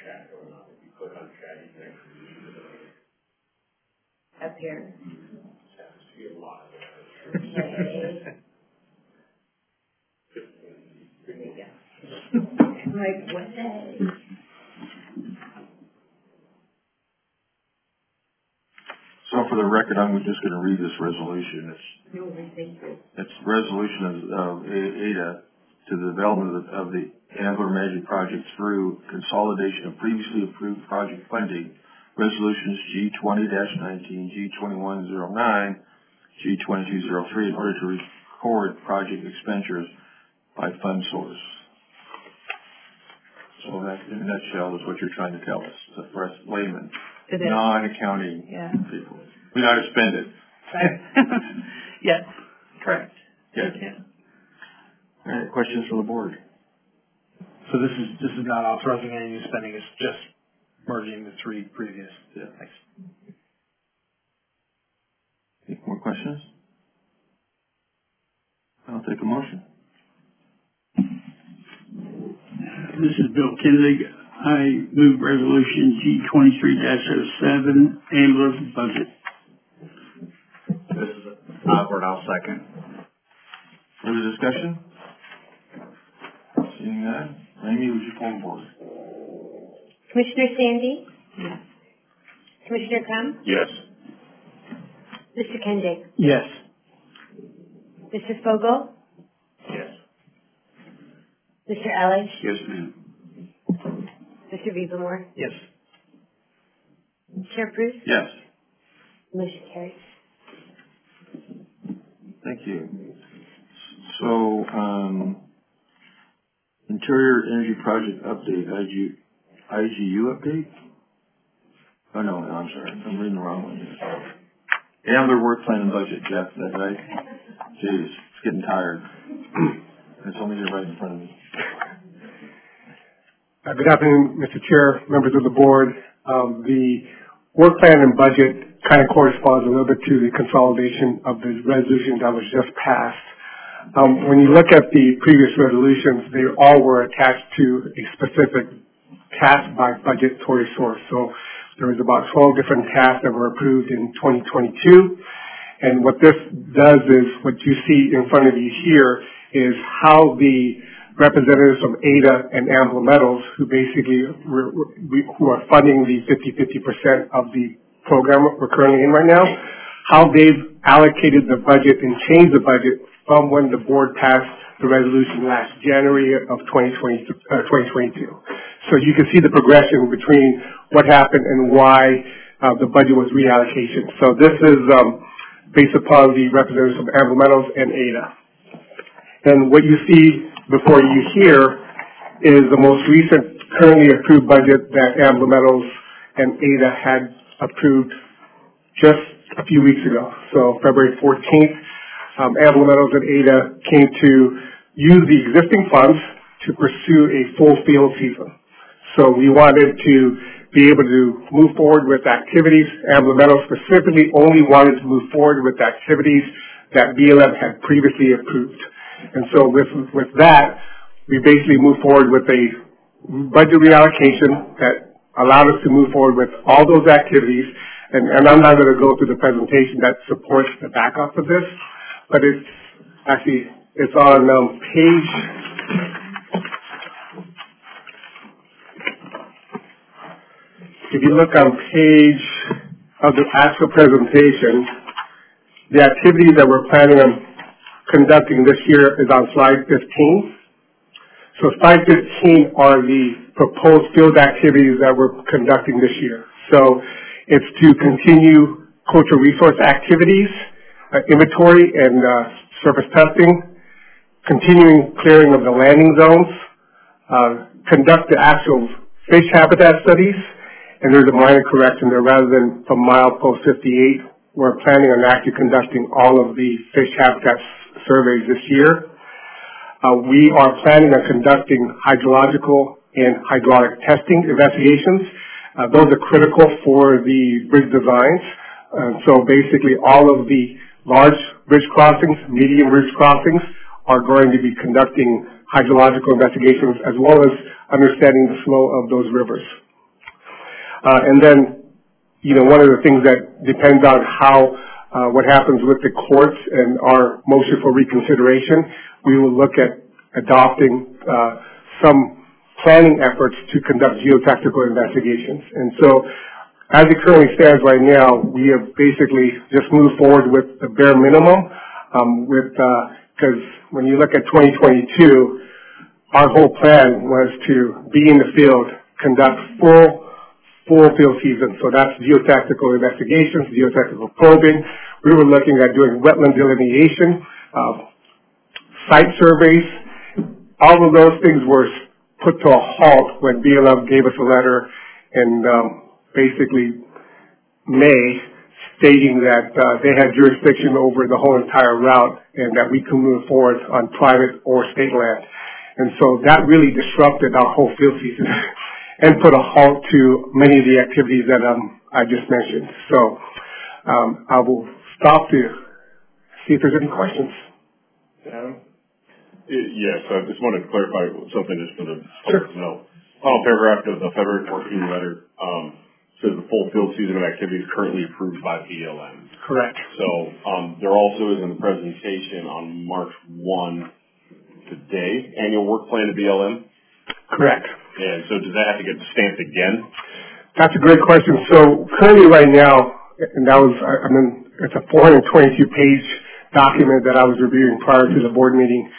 Up here. I'm like, what the heck? So for the record, I'm just going to read this resolution. Thank you. It's resolution of ADA to the development of the Ambler Magic Project through consolidation of previously approved project funding, resolutions G20-19, G2109, G2203, in order to record project expenditures by fund source. So that, in a nutshell, is what you're trying to tell us, for us laymen, non-accounting people. We know how to spend it. Right. Yes, correct. Yes. All right, questions from the board? So this is not authorizing any new spending, it's just merging the three previous. Yeah. Thanks. Any more questions? I'll take a motion. This is Bill Kindig. I move resolution G23-07, Ambler budget. This is Albert, I'll second. Further discussion? Seeing none, Amy, would you call the board? Commissioner Sandy? Yes. Commissioner Crum? Yes. Mr. Kendig? Yes. Mr. Fogel? Yes. Mr. Ellis? Yes, ma'am. Mr. Beeblemore? Yes. Chair Bruce? Yes. Motion carries. Thank you. So, Interior Energy Project update, IGU update? Oh, no, I'm sorry. I'm reading the wrong one here. Ambler work plan and budget, Jeff, is that right? Jeez, it's getting tired. It's only here right in front of me. Good afternoon, Mr. Chair, members of the board. The work plan and budget kind of corresponds a little bit to the consolidation of the resolution that was just passed. When you look at the previous resolutions, they all were attached to a specific task by budgetary source. So there was about 12 different tasks that were approved in 2022. And what this does is, what you see in front of you here is how the representatives from ADA and Ambler Metals, who basically who are funding the 50% of the program we're currently in right now, how they've allocated the budget and changed the budget from when the board passed the resolution last January of 2022. So you can see the progression between what happened and why the budget was reallocation. So this is based upon the representatives from Ambler Metals and ADA. And what you see before you here is the most recent currently approved budget that Ambler Metals and ADA had approved just a few weeks ago. So February 14th, Ambler Metals and ADA came to use the existing funds to pursue a full field season. So we wanted to be able to move forward with activities. Ambler Metals specifically only wanted to move forward with activities that BLM had previously approved. And so with that, we basically moved forward with a budget reallocation that allowed us to move forward with all those activities. And I'm not going to go through the presentation that supports the backup of this, but it's on page, if you look on page of the actual presentation, the activities that we're planning on conducting this year is on slide 15. So slide 15 are the proposed field activities that we're conducting this year. So it's to continue cultural resource activities, inventory and surface testing, continuing clearing of the landing zones, conduct the actual fish habitat studies, and there's a minor correction there. Rather than from milepost 58, we're planning on actually conducting all of the fish habitat surveys this year. We are planning on conducting hydrological and hydraulic testing investigations. Those are critical for the bridge designs. So basically all of the large bridge crossings, medium bridge crossings are going to be conducting hydrological investigations as well as understanding the flow of those rivers. And then, one of the things that depends on how what happens with the courts and our motion for reconsideration, we will look at adopting some planning efforts to conduct geotechnical investigations. And so, as it currently stands right now, we have basically just moved forward with the bare minimum, because when you look at 2022, our whole plan was to be in the field, conduct full field season. So that's geotechnical investigations, geotechnical probing. We were looking at doing wetland delineation, site surveys. All of those things were put to a halt when BLM gave us a letter in basically May stating that they had jurisdiction over the whole entire route and that we could move forward on private or state land. And so that really disrupted our whole field season and put a halt to many of the activities that I just mentioned. So I will stop to see if there's any questions. Adam? Yes, I just wanted to clarify something just for the public to know. Final paragraph of the February 14 letter says the full field season of activities currently approved by BLM. Correct. So there also is in the presentation on March 1 today, annual work plan to BLM? Correct. And so does that have to get stamped again? That's a great question. So currently right now, and that was, it's a 422-page document that I was reviewing prior to the board meeting.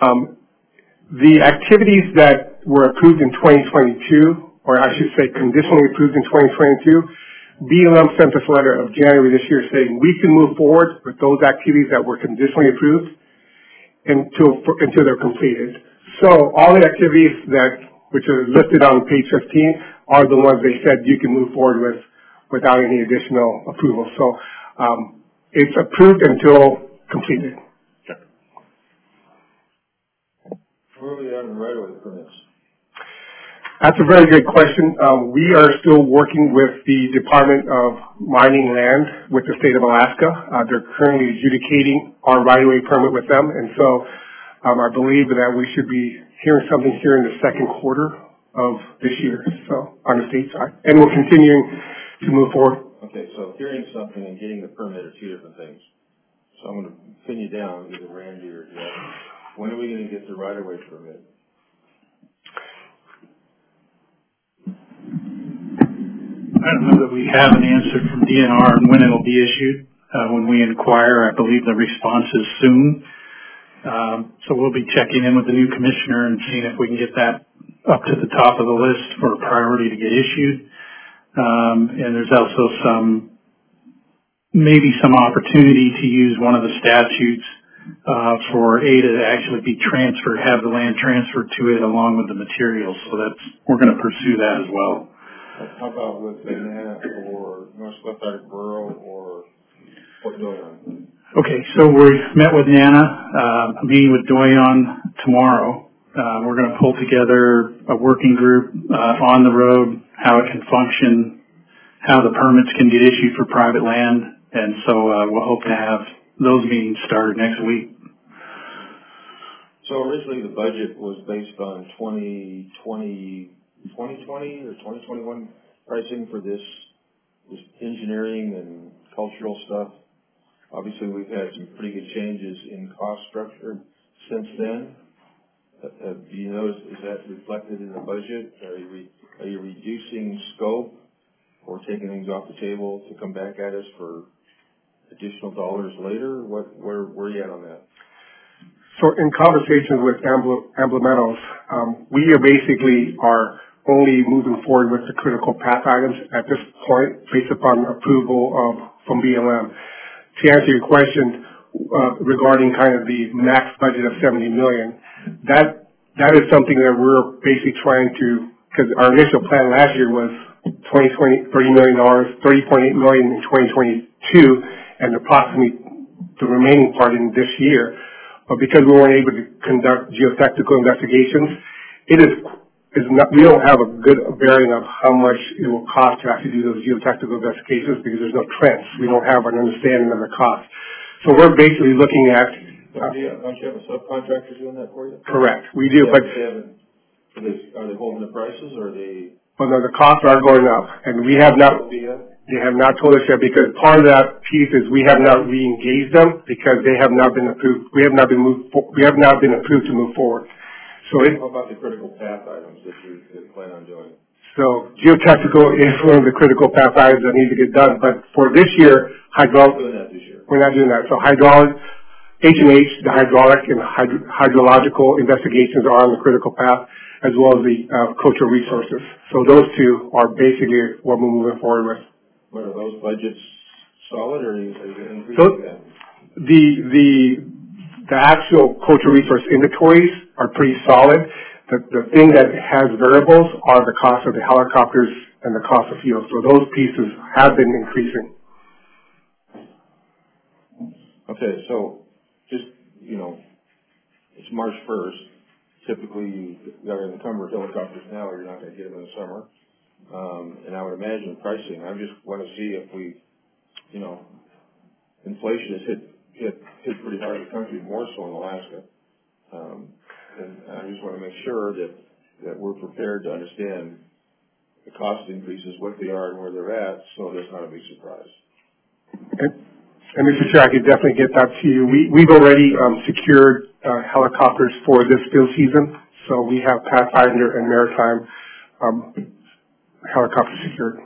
The activities that were approved in 2022, or I should say conditionally approved in 2022, BLM sent us a letter of January this year saying we can move forward with those activities that were conditionally approved until they're completed. So all the activities which are listed on page 15 are the ones they said you can move forward with without any additional approval. So it's approved until completed. Where are we on the right-of-way permits? That's a very good question. We are still working with the Department of Mining Land with the state of Alaska. They're currently adjudicating our right-of-way permit with them, and so I believe that we should be hearing something here in the second quarter of this year, so on the state side. And we're continuing to move forward. Okay, so hearing something and getting the permit are two different things. So I'm going to pin you down, either Randy or Jeff. When are we going to get the right-of-way permit? I don't know that we have an answer from DNR on when it'll be issued. When we inquire, I believe the response is soon. So we'll be checking in with the new commissioner and seeing if we can get that up to the top of the list for a priority to get issued. And there's also maybe some opportunity to use one of the statutes for ADA to actually be transferred, have the land transferred to it along with the materials. So we're going to pursue that as well. How about with Nana or Northwest Arctic Borough or Port Doyon? Okay, so we met with Nana, meeting with Doyon tomorrow. We're going to pull together a working group on the road, how it can function, how the permits can get issued for private land, and so we'll hope to have those meetings started next week. So originally the budget was based on 2020 or 2021 pricing for this engineering and cultural stuff. Obviously, we've had some pretty good changes in cost structure since then. Do you notice, is that reflected in the budget? Are you reducing scope or taking things off the table to come back at us for additional dollars later? Where are you at on that? So in conversations with Emblementals, we basically are only moving forward with the critical path items at this point based upon approval from BLM. To answer your question regarding kind of the max budget of $70 million, that is something that we're basically trying to, because our initial plan last year was $30 million, $30.8 million in 2022, and approximately the remaining part in this year. But because we weren't able to conduct geotechnical investigations, we don't have a good bearing of how much it will cost to actually do those geotechnical investigations because there's no trends. We don't have an understanding of the cost. So we're basically looking at... Don't you have a subcontractor doing that for you? Correct. We do, but... Are they holding the prices, or are they... Well, no, the costs are going up, and we have not... They have not told us yet, because part of that piece is we have not re-engaged them because they have not been approved. We have not been approved to move forward. So how about the critical path items that you plan on doing? So geotechnical is one of the critical path items that need to get done. But for this year, we're not doing that. So hydraulic, H&H, the hydraulic and hydrological investigations are on the critical path, as well as the cultural resources. So those two are basically what we're moving forward with. But are those budgets solid, or are you increasing So that? the actual cultural resource inventories are pretty solid. The thing that has variables are the cost of the helicopters and the cost of fuel. So those pieces have been increasing. Okay, so just, it's March 1st. Typically, you got to encumber helicopters now, or you're not going to get them in the summer. And I would imagine pricing. I just want to see if inflation has hit pretty hard in the country, more so in Alaska. And I just want to make sure that we're prepared to understand the cost increases, what they are and where they're at, so there's not a big surprise. And Mr. Chair, I could definitely get that to you. We've already secured helicopters for this field season, so we have Pathfinder and Maritime helicopters secured.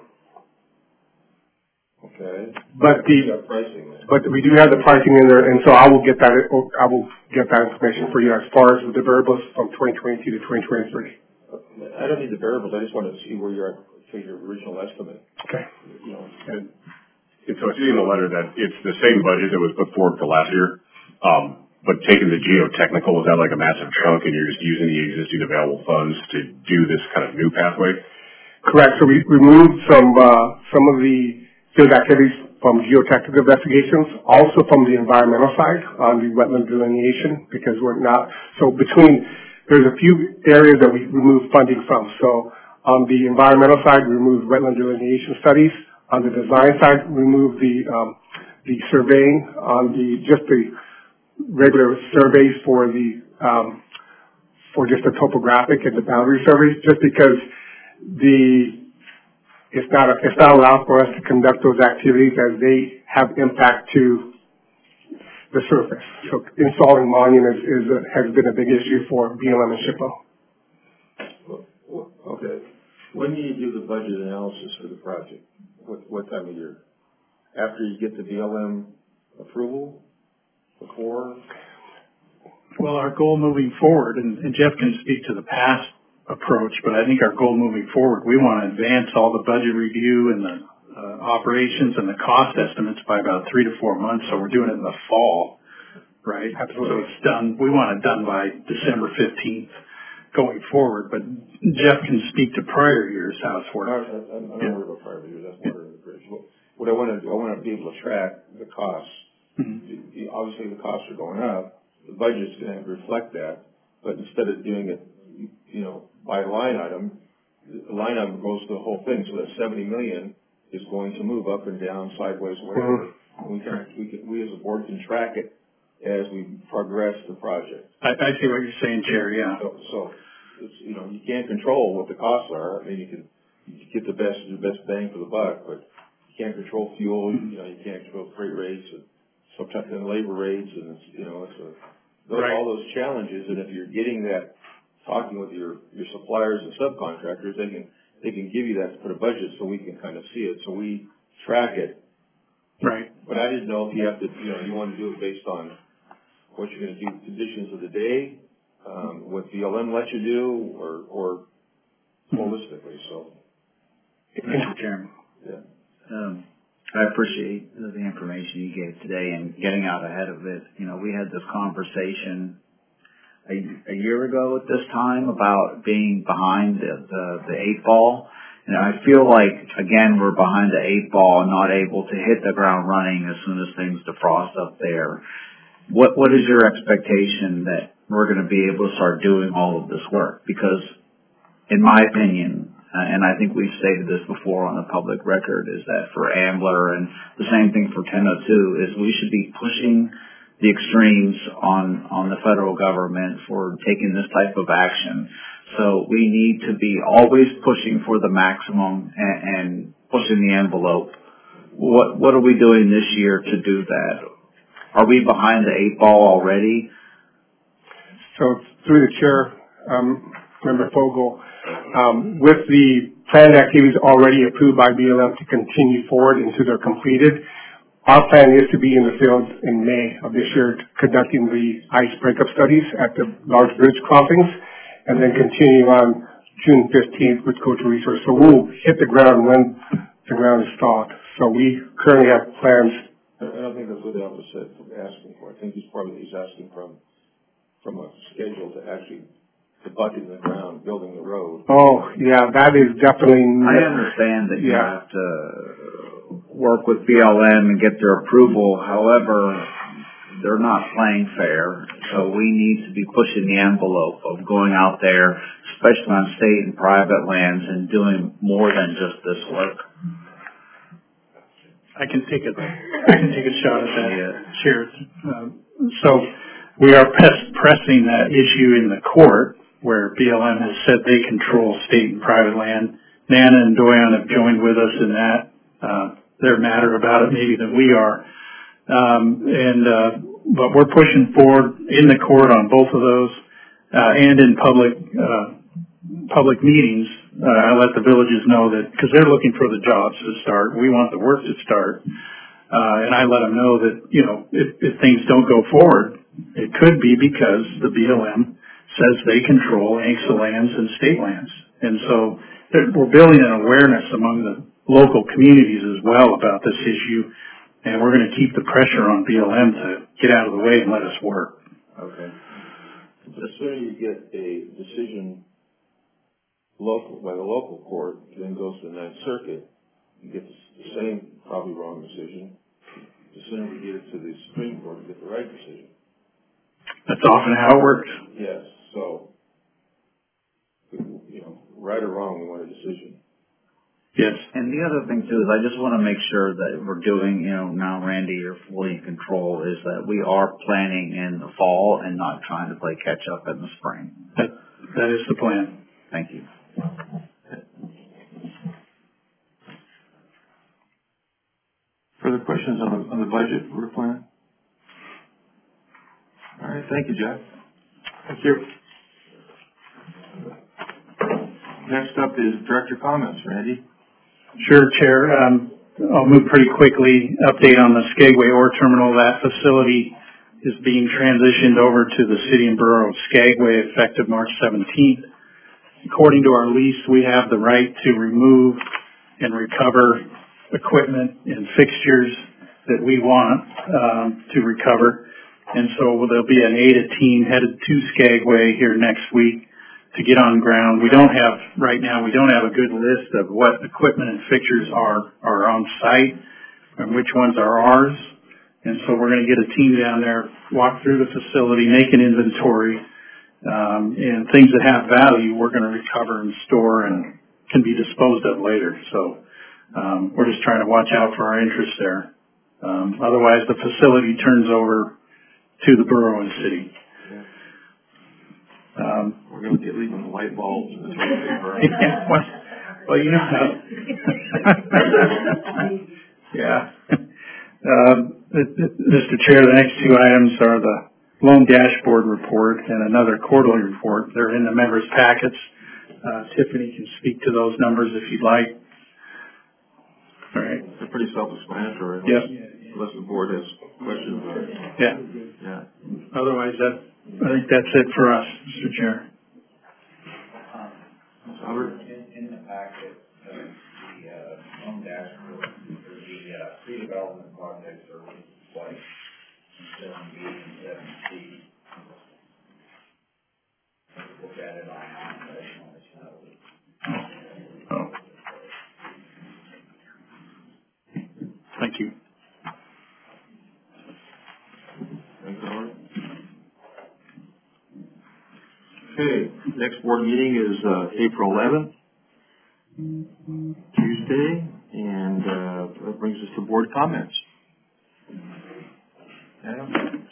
Okay. But pricing. But we do have the pricing in there, and so I will get that information for you as far as the variables from 2022 to 2023. I don't need the variables. I just want to see where you're at for your original estimate. Okay. And so I see in the letter that it's the same budget that was put forward for last year, but taking the geotechnical, is that like a massive chunk, and you're just using the existing available funds to do this kind of new pathway? Correct. So we removed some of the field activities from geotechnical investigations, also from the environmental side on the wetland delineation, because we're not, there's a few areas that we removed funding from. So on the environmental side, we removed wetland delineation studies. On the design side, we removed the surveying on just the regular surveys for just the topographic and the boundary surveys, just because it's not allowed for us to conduct those activities as they have impact to the surface. So installing monuments has been a big issue for BLM and SHPO. Okay. When do you do the budget analysis for the project? What time of year? After you get the BLM approval? Before? Well, our goal moving forward, and Jeff can speak to the past approach, but I think our goal moving forward, we want to advance all the budget review and the operations and the cost estimates by about 3 to 4 months. So we're doing it in the fall, right? Absolutely. So it's done. We want it done by December 15th going forward. But Jeff can speak to prior years how it's worked. I'm not worried about prior years. That's water in the bridge. What I want to do, I want to be able to track the costs. Mm-hmm. Obviously, the costs are going up. The budget's going to reflect that. But instead of doing it, by line item, the line item goes to the whole thing. So that $70 million is going to move up and down, sideways, whatever. Mm-hmm. We as a board can track it as we progress the project. I see what you're saying, Chair. Yeah. So it's, you can't control what the costs are. I mean, you can get the best bang for the buck, but you can't control fuel. You can't control freight rates and sometimes labor rates, and all those challenges. And if you're getting that, talking with your suppliers and subcontractors, they can give you that to put a budget so we can kind of see it. So we track it. Right. But I didn't know if you have to, you want to do it based on what you're going to do, conditions of the day, what BLM lets you do, or holistically. So, Mr. Chairman. Yeah. I appreciate the information you gave today and getting out ahead of it. We had this conversation a year ago at this time about being behind the 8 ball, And I feel like, again, we're behind the 8 ball and not able to hit the ground running as soon as things defrost up there. What is your expectation that we're going to be able to start doing all of this work? Because, in my opinion, and I think we've stated this before on the public record, is that for Ambler and the same thing for 1002, is we should be pushing the extremes on the federal government for taking this type of action. So we need to be always pushing for the maximum and pushing the envelope. What are we doing this year to do that? Are we behind the 8 ball already? So through the chair, Member Fogel, with the planned activities already approved by BLM to continue forward until they're completed, our plan is to be in the field in May of this year conducting the ice breakup studies at the large bridge crossings, and then continuing on June 15th with Coastal Resource. So we'll hit the ground when the ground is thawed. So we currently have plans. I don't think that's what Elvis said asking for. I think he's asking from a schedule to actually bucking the ground, building the road. Oh, yeah, that is definitely. I understand that you have to work with BLM and get their approval. However, they're not playing fair, so we need to be pushing the envelope of going out there, especially on state and private lands, and doing more than just this work. I can take a shot at that, Chair. So we are pressing that issue in the court, where BLM has said they control state and private land. Nana and Doyon have joined with us in that. They're madder about it maybe than we are. But we're pushing forward in the court on both of those, and in public meetings. I let the villages know that, because they're looking for the jobs to start. We want the work to start. And I let them know that, if things don't go forward, it could be because the BLM says they control ANCSA lands and state lands. And so we're building an awareness among the local communities as well about this issue, and we're going to keep the pressure on BLM to get out of the way and let us work. Okay. The sooner you get a decision by the local court, then goes to the Ninth Circuit, you get the same, probably wrong decision. The sooner we get it to the Supreme Court, we get the right decision. That's often how it works. Yes. So, right or wrong, we want a decision. Yes. And the other thing too is I just want to make sure that we're doing, now Randy, you're fully in control, is that we are planning in the fall and not trying to play catch up in the spring. That is the plan. Thank you. Further questions on the budget we're planning? All right, thank you, Jeff. Thank you. Next up is director comments. Randy? Sure, Chair. I'll move pretty quickly. Update on the Skagway Ore Terminal. That facility is being transitioned over to the City and Borough of Skagway effective March 17th. According to our lease, we have the right to remove and recover equipment and fixtures that we want to recover. And so there'll be an ADA team headed to Skagway here next week to get on ground. Right now we don't have a good list of what equipment and fixtures are on site and which ones are ours. And so we're going to get a team down there, walk through the facility, make an inventory, and things that have value we're going to recover and store and can be disposed of later. So we're just trying to watch out for our interests there. Otherwise, the facility turns over to the borough and city. We're going to get leaving the light bulbs in the borough. Yeah, well, you know how. Yeah. Mr. Chair, the next two items are the loan dashboard report and another quarterly report. They're in the members' packets. Tiffany can speak to those numbers if you'd like. All right. They're pretty self-explanatory. Yep. Unless the board has questions on it. Yeah. Otherwise, I think that's it for us, Mr. Chair. Robert? In the packet, the loan dashboard, the pre-development projects are like 7B and 7C. Look at it online. Okay, next board meeting is April 11th, Tuesday, and that brings us to board comments. Adam?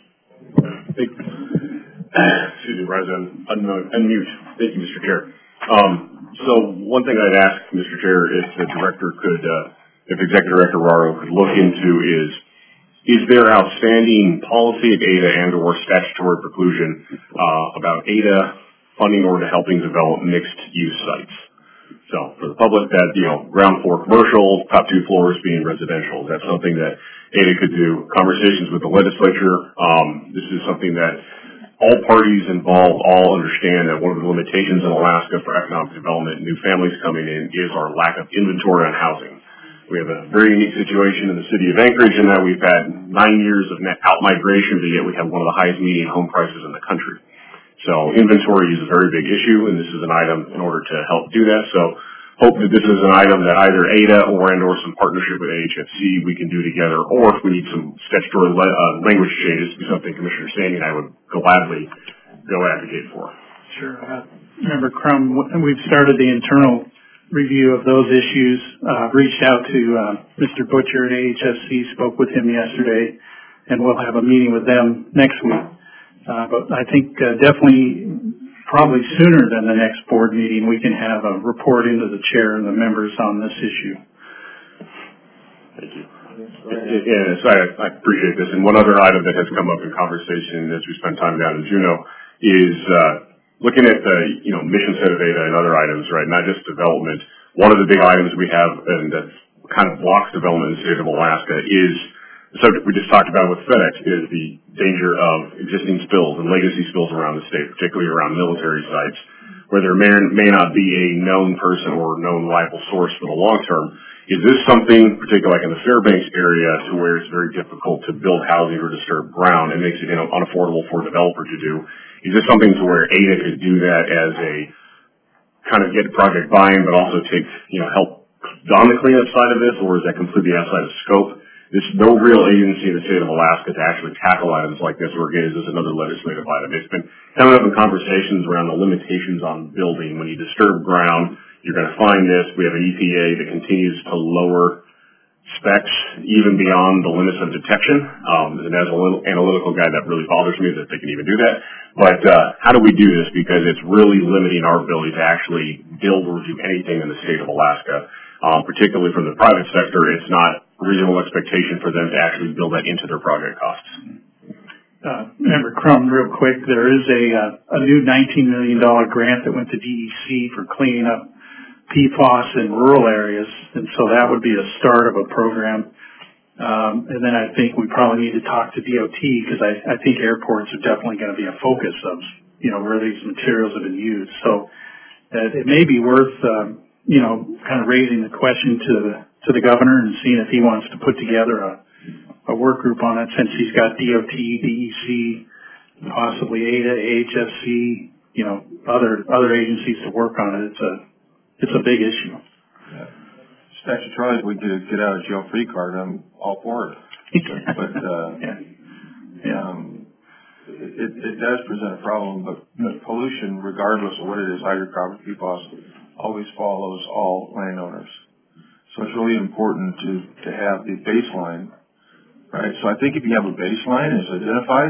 Excuse me, President. Unmute. Thank you, Mr. Chair. So one thing I'd ask, Mr. Chair, if the director could, if Executive Director Raro could look into is there outstanding policy at ADA and or statutory preclusion about ADA funding or to helping develop mixed-use sites? So for the public that, ground floor commercial, top 2 floors being residential, that's something that ADA could do. Conversations with the legislature, this is something that all parties involved all understand that one of the limitations in Alaska for economic development and new families coming in is our lack of inventory on housing. We have a very unique situation in the city of Anchorage in that we've had 9 years of net out-migration, but yet we have one of the highest median home prices in the country. So inventory is a very big issue, and this is an item in order to help do that. So hope that this is an item that either ADA or some partnership with AHFC we can do together, or if we need some statutory language changes, to be something Commissioner Sandy and I would gladly go advocate for. Sure. Member Crum, we've started the internal review of those issues, reached out to Mr. Butcher at AHFC, spoke with him yesterday, and we'll have a meeting with them next week. But I think definitely, probably sooner than the next board meeting, we can have a report into the chair and the members on this issue. Thank you. Yes, I appreciate this. And one other item that has come up in conversation as we spend time down in Juneau is looking at the mission set of ADA and other items, right? Not just development. One of the big items we have and that kind of blocks development in the state of Alaska is the subject we just talked about with FedEx, is the danger of existing spills and legacy spills around the state, particularly around military sites, where there may not be a known person or known reliable source for the long term. Is this something, particularly like in the Fairbanks area, to where it's very difficult to build housing or disturb ground and makes it unaffordable for a developer to do? Is this something to where ADA could do that as a kind of get project buy-in, but also take help on the cleanup side of this, or is that completely outside of scope? There's no real agency in the state of Alaska to actually tackle items like this, or again, is this another legislative item? It's been coming up in conversations around the limitations on building. When you disturb ground, you're going to find this. We have an EPA that continues to lower specs even beyond the limits of detection. And as an analytical guy, that really bothers me that they can even do that. But how do we do this? Because it's really limiting our ability to actually build or do anything in the state of Alaska. Particularly from the private sector, it's not a reasonable expectation for them to actually build that into their project costs. Member Crum, real quick, there is a new $19 million grant that went to DEC for cleaning up PFAS in rural areas, and so that would be a start of a program. And then I think we probably need to talk to DOT, because I think airports are definitely going to be a focus of, where these materials have been used. So it may be worth kind of raising the question to the governor and seeing if he wants to put together a work group on it, since he's got DOT, DEC, possibly ADA, AHFC, other agencies to work on it. It's a big issue. Yeah. Statutorily, if we could get out of jail free card, I'm all for it. But it does present a problem. But pollution, regardless of what it is, hydrocarbons, PFAS, always follows all landowners. So it's really important to have the baseline, right? So I think if you have a baseline that's identified,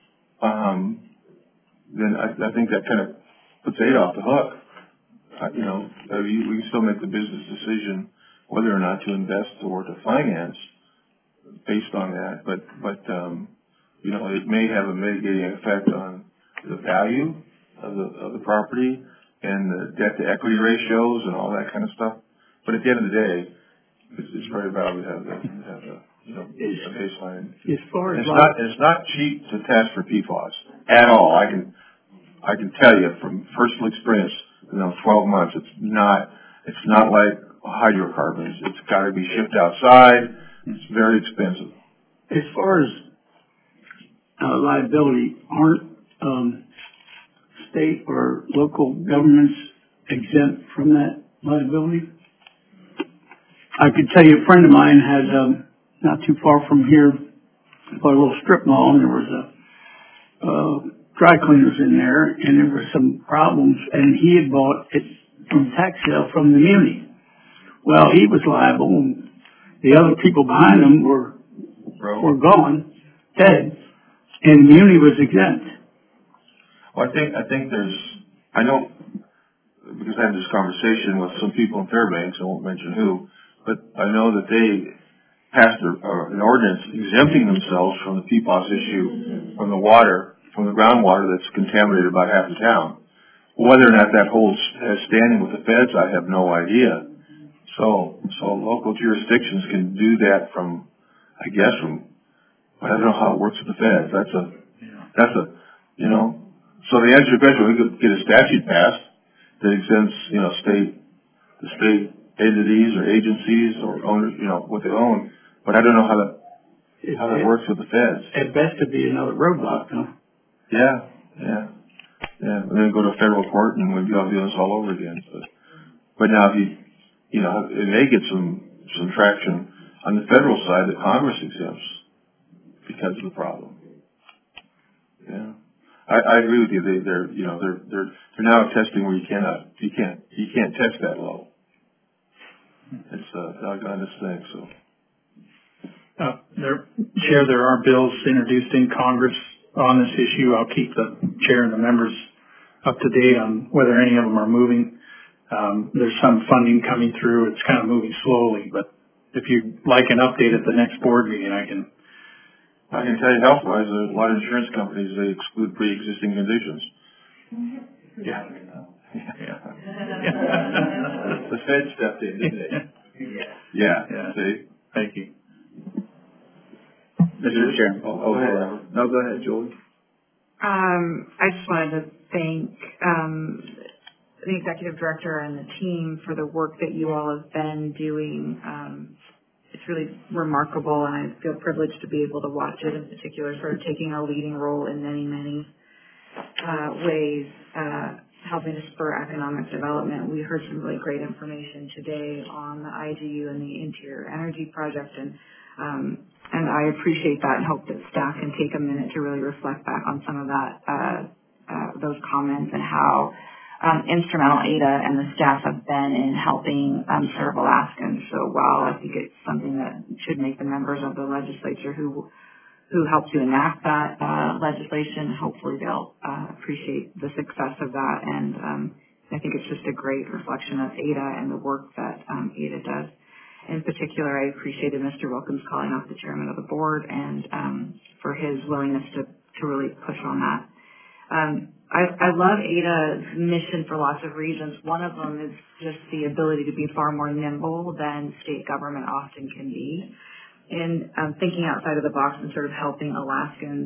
then I think that kind of puts ADA off the hook. We can still make the business decision whether or not to invest or to finance based on that, but it may have a mitigating effect on the value of the property and the debt to equity ratios and all that kind of stuff. But at the end of the day, it's very valuable to have a baseline. As far as it's not cheap to test for PFAS at all. I can tell you from personal experience, 12 months, it's not like hydrocarbons. It's got to be shipped outside. It's very expensive. As far as liability, aren't state or local governments exempt from that liability? I could tell you a friend of mine had, not too far from here, a little strip mall, and there was a dry cleaners in there, and there were some problems, and he had bought it from tax sale from the muni. Well, he was liable, and the other people behind him were gone, dead, and the muni was exempt. Well, I think I know, because I had this conversation with some people in Fairbanks, I won't mention who, but I know that they passed an ordinance exempting themselves from the PFAS issue from the water, from the groundwater that's contaminated about half the town. Whether or not that holds standing with the feds, I have no idea. So local jurisdictions can do that I don't know how it works with the feds. So the answer to your question, we could get a statute passed that exempts, the state entities or agencies or owners, what they own. But I don't know how that works with the feds. At best, it'd be another roadblock, huh? Yeah. And then go to federal court and we'd be all doing this all over again. But now if it may get some traction on the federal side that Congress exempts because of the problem. Yeah. I agree with you. They're now testing where you can't test that low. It's a doggone thing, so. Chair, there are bills introduced in Congress on this issue. I'll keep the chair and the members up to date on whether any of them are moving. There's some funding coming through. It's kind of moving slowly, but if you'd like an update at the next board meeting, I can tell you health-wise, a lot of insurance companies, they exclude pre-existing conditions. Yeah. The Fed stepped in, didn't they? Yeah. See? Thank you. Mr. Chairman. Go ahead. No, go ahead, Julie. I just wanted to thank the executive director and the team for the work that you all have been doing. It's really remarkable, and I feel privileged to be able to watch it, in particular, sort of taking a leading role in many, many ways, helping to spur economic development. We heard some really great information today on the IGU and the Interior Energy Project, and I appreciate that and hope that staff can take a minute to really reflect back on some of that, those comments and how instrumental ADA and the staff have been in helping serve Alaskans. So while I think it's something that should make the members of the legislature who helped to enact that legislation, hopefully they'll appreciate the success of that. And I think it's just a great reflection of ADA and the work that ADA does. In particular, I appreciated Mr. Wilkins calling out the chairman of the board and for his willingness to really push on that. I love ADA's mission for lots of reasons. One of them is just the ability to be far more nimble than state government often can be in thinking outside of the box and sort of helping Alaskans.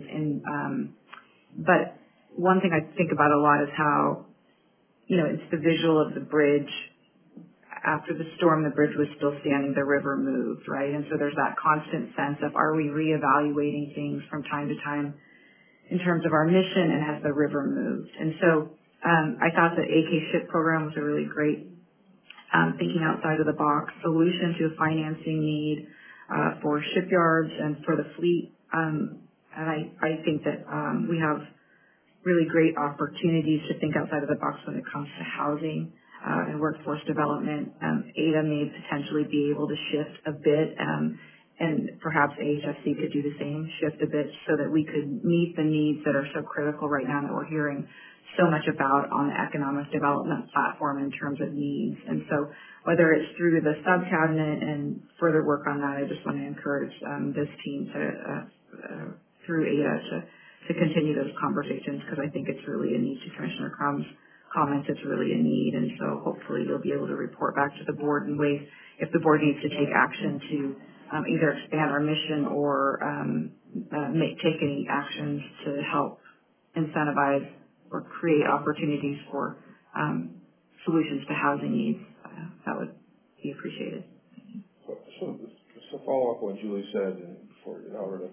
But one thing I think about a lot is how, it's the visual of the bridge. After the storm, the bridge was still standing, the river moved, right? And so there's that constant sense of, are we reevaluating things from time to time in terms of our mission and has the river moved? And so I thought the AK SHIP program was a really great thinking outside of the box solution to a financing need for shipyards and for the fleet. And I think that we have really great opportunities to think outside of the box when it comes to housing and workforce development. ADA may potentially be able to shift a bit, and perhaps AHSC could do the same, shift a bit so that we could meet the needs that are so critical right now that we're hearing so much about on the economic development platform in terms of needs. And so whether it's through the sub-cabinet and further work on that, I just want to encourage this team to through ADA to continue those conversations, because I think it's really a need. To Commissioner Crum's comments, it's really a need, and so hopefully you'll be able to report back to the board in ways, if the board needs to take action to either expand our mission or take any actions to help incentivize or create opportunities for solutions to housing needs. That would be appreciated. So just to follow up on what Julie said, and before Albert,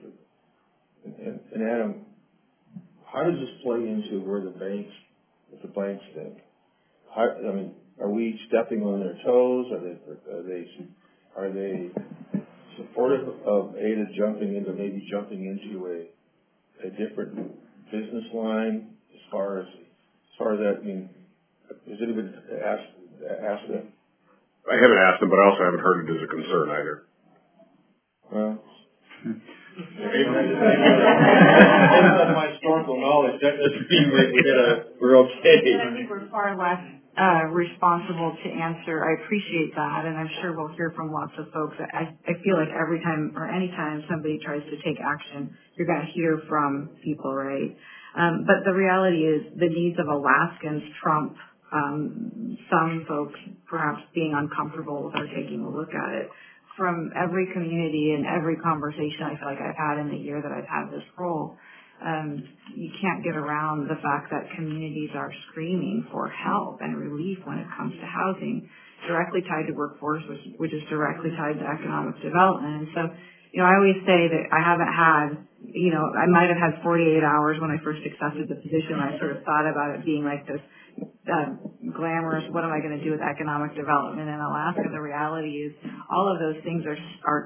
and Adam, how does this play into where the banks think? Are we stepping on their toes? Are they supportive of ADA jumping into a different business line? far as that, I mean, has anybody asked that? I haven't asked them, but I also haven't heard it as a concern either. Well, based on my historical knowledge, that doesn't mean we're okay. I think we're far less responsible to answer. I appreciate that, and I'm sure we'll hear from lots of folks. I feel like every time or any time somebody tries to take action, you're going to hear from people, right? But the reality is the needs of Alaskans trump some folks perhaps being uncomfortable with our taking a look at it. From every community and every conversation I feel like I've had in the year that I've had this role, you can't get around the fact that communities are screaming for help and relief when it comes to housing, directly tied to workforce, which is directly tied to economic development. And so, I always say that I haven't had, I might have had 48 hours when I first accepted the position. I sort of thought about it being like this glamorous, what am I going to do with economic development in Alaska? The reality is all of those things are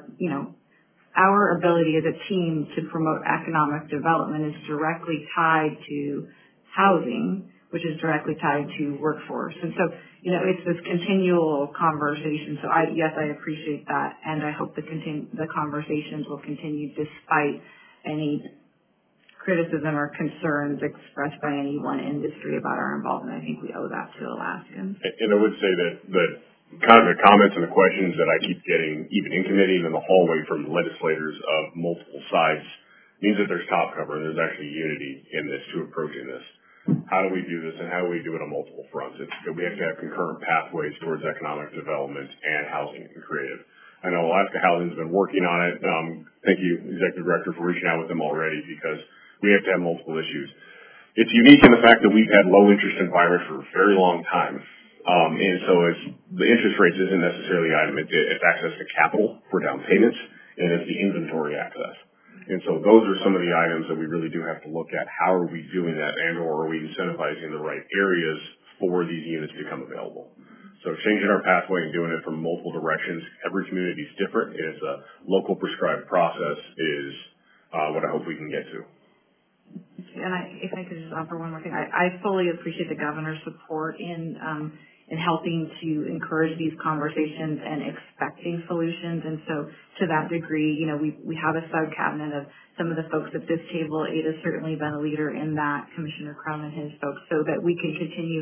our ability as a team to promote economic development is directly tied to housing, which is directly tied to workforce. And so, it's this continual conversation. So yes, I appreciate that, and I hope the conversations will continue despite any criticism or concerns expressed by any one industry about our involvement. I think we owe that to Alaskans. And I would say that kind of the comments and the questions that I keep getting, even in committee and in the hallway from legislators of multiple sides, means that there's top cover and there's actually unity in this to approaching this. How do we do this, and how do we do it on multiple fronts? We have to have concurrent pathways towards economic development and housing and creative. I know Alaska Housing has been working on it. Thank you, Executive Director, for reaching out with them already, because we have to have multiple issues. It's unique in the fact that we've had low interest environment for a very long time. And so the interest rates isn't necessarily the item. It's access to capital for down payments, and it's the inventory access. And so those are some of the items that we really do have to look at. How are we doing that, and or are we incentivizing the right areas for these units to become available? So changing our pathway and doing it from multiple directions. Every community is different. It's a local prescribed process is what I hope we can get to. And if I could just offer one more thing, I fully appreciate the governor's support in helping to encourage these conversations and expecting solutions. And so to that degree, we have a sub-cabinet of some of the folks at this table. Ada's certainly been a leader in that, Commissioner Crum and his folks, so that we can continue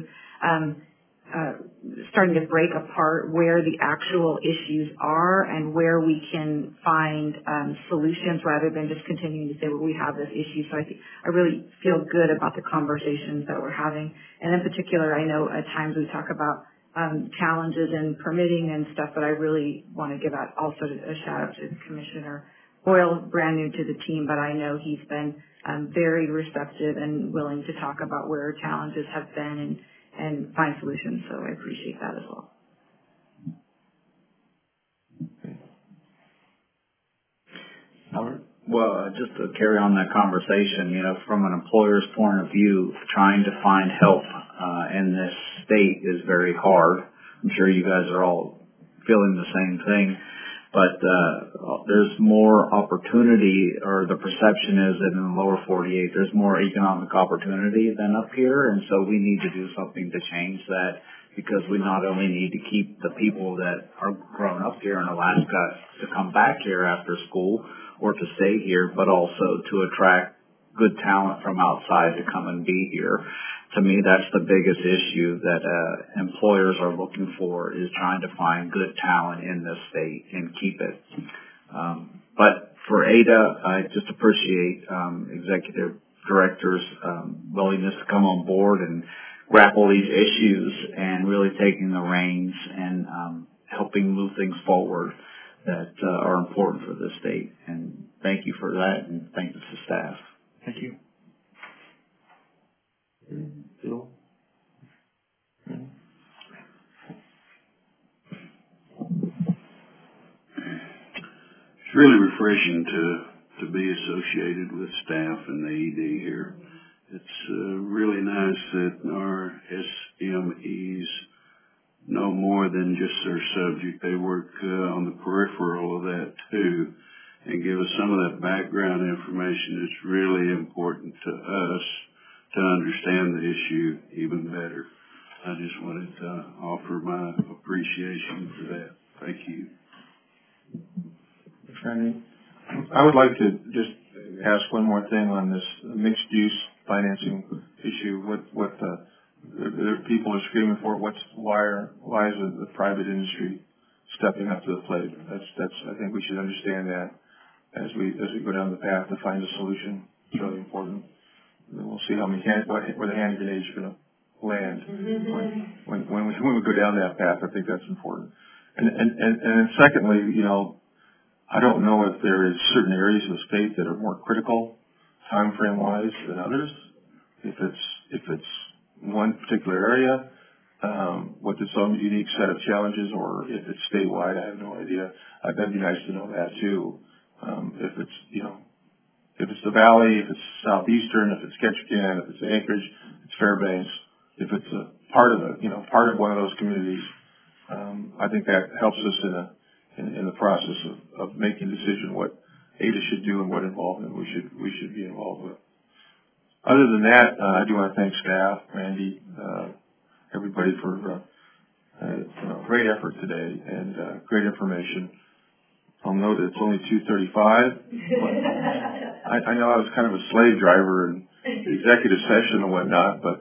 starting to break apart where the actual issues are and where we can find solutions rather than just continuing to say, well, we have this issue. So I really feel good about the conversations that we're having. And in particular, I know at times we talk about challenges in permitting and stuff, but I really want to give out also a shout out to Commissioner Boyle, brand new to the team, but I know he's been very receptive and willing to talk about where challenges have been and find solutions. So I appreciate that as well. Well, just to carry on that conversation, from an employer's point of view, trying to find help in this state is very hard. I'm sure you guys are all feeling the same thing. But there's more opportunity, or the perception is that in the lower 48 there's more economic opportunity than up here, and so we need to do something to change that, because we not only need to keep the people that are grown up here in Alaska to come back here after school or to stay here, but also to attract good talent from outside to come and be here. To me, that's the biggest issue that employers are looking for, is trying to find good talent in this state and keep it. But for Ada, I just appreciate Executive Director's willingness to come on board and grapple these issues and really taking the reins and helping move things forward that are important for this state. And thank you for that, and thank you to staff. Thank you. Bill? It's really refreshing to be associated with staff and the ED here. It's really nice that our SMEs know more than just their subject. They work on the peripheral of that too, and give us some of that background information that's really important to us to understand the issue even better. I just wanted to offer my appreciation for that. Thank you. Randy, I would like to just ask one more thing on this mixed use financing issue. What the people are screaming for? Why is the private industry stepping up to the plate? That's I think we should understand that as we go down the path to find a solution. It's really important. And then we'll see how many where the hand grenades are going to land when we go down that path. I think that's important. And then secondly, I don't know if there is certain areas of the state that are more critical, time frame wise, than others. If it's one particular area with its own unique set of challenges, or if it's statewide, I have no idea. That'd be nice to know that too. If it's the Valley, if it's Southeastern, if it's Ketchikan, if it's Anchorage, it's Fairbanks, if it's a part of one of those communities, I think that helps us in the process of making a decision what ADA should do and what involvement we should be involved with. Other than that, I do want to thank staff, Randy, everybody for great effort today and great information. I'll note that it's only 2:35. I know I was kind of a slave driver in executive session and whatnot, but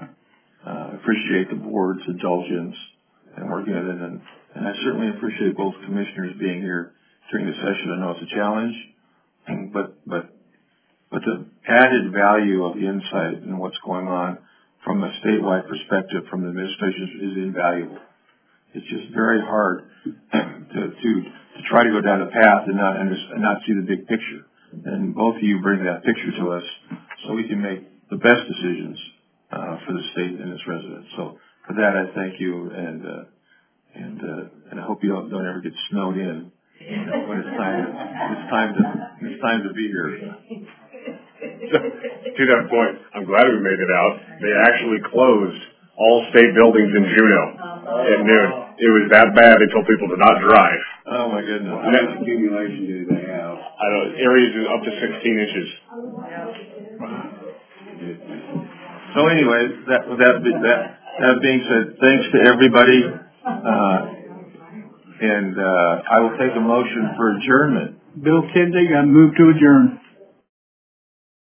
I appreciate the board's indulgence and working it in, and I certainly appreciate both commissioners being here during the session. I know it's a challenge, but the added value of the insight and what's going on from a statewide perspective from the administration is invaluable. It's just very hard to try to go down the path and not see the big picture. And both of you bring that picture to us so we can make the best decisions for the state and its residents. So for that, I thank you, and I hope you don't ever get snowed in when it's time to be here. To that point, I'm glad we made it out. They actually closed all state buildings in Juneau at noon. It was that bad they told people to not drive. Oh my goodness. How much accumulation do they have? I don't know, areas up to 16 inches. So anyway, that being said, thanks to everybody, and I will take a motion for adjournment. Bill Kindig, I move to adjourn.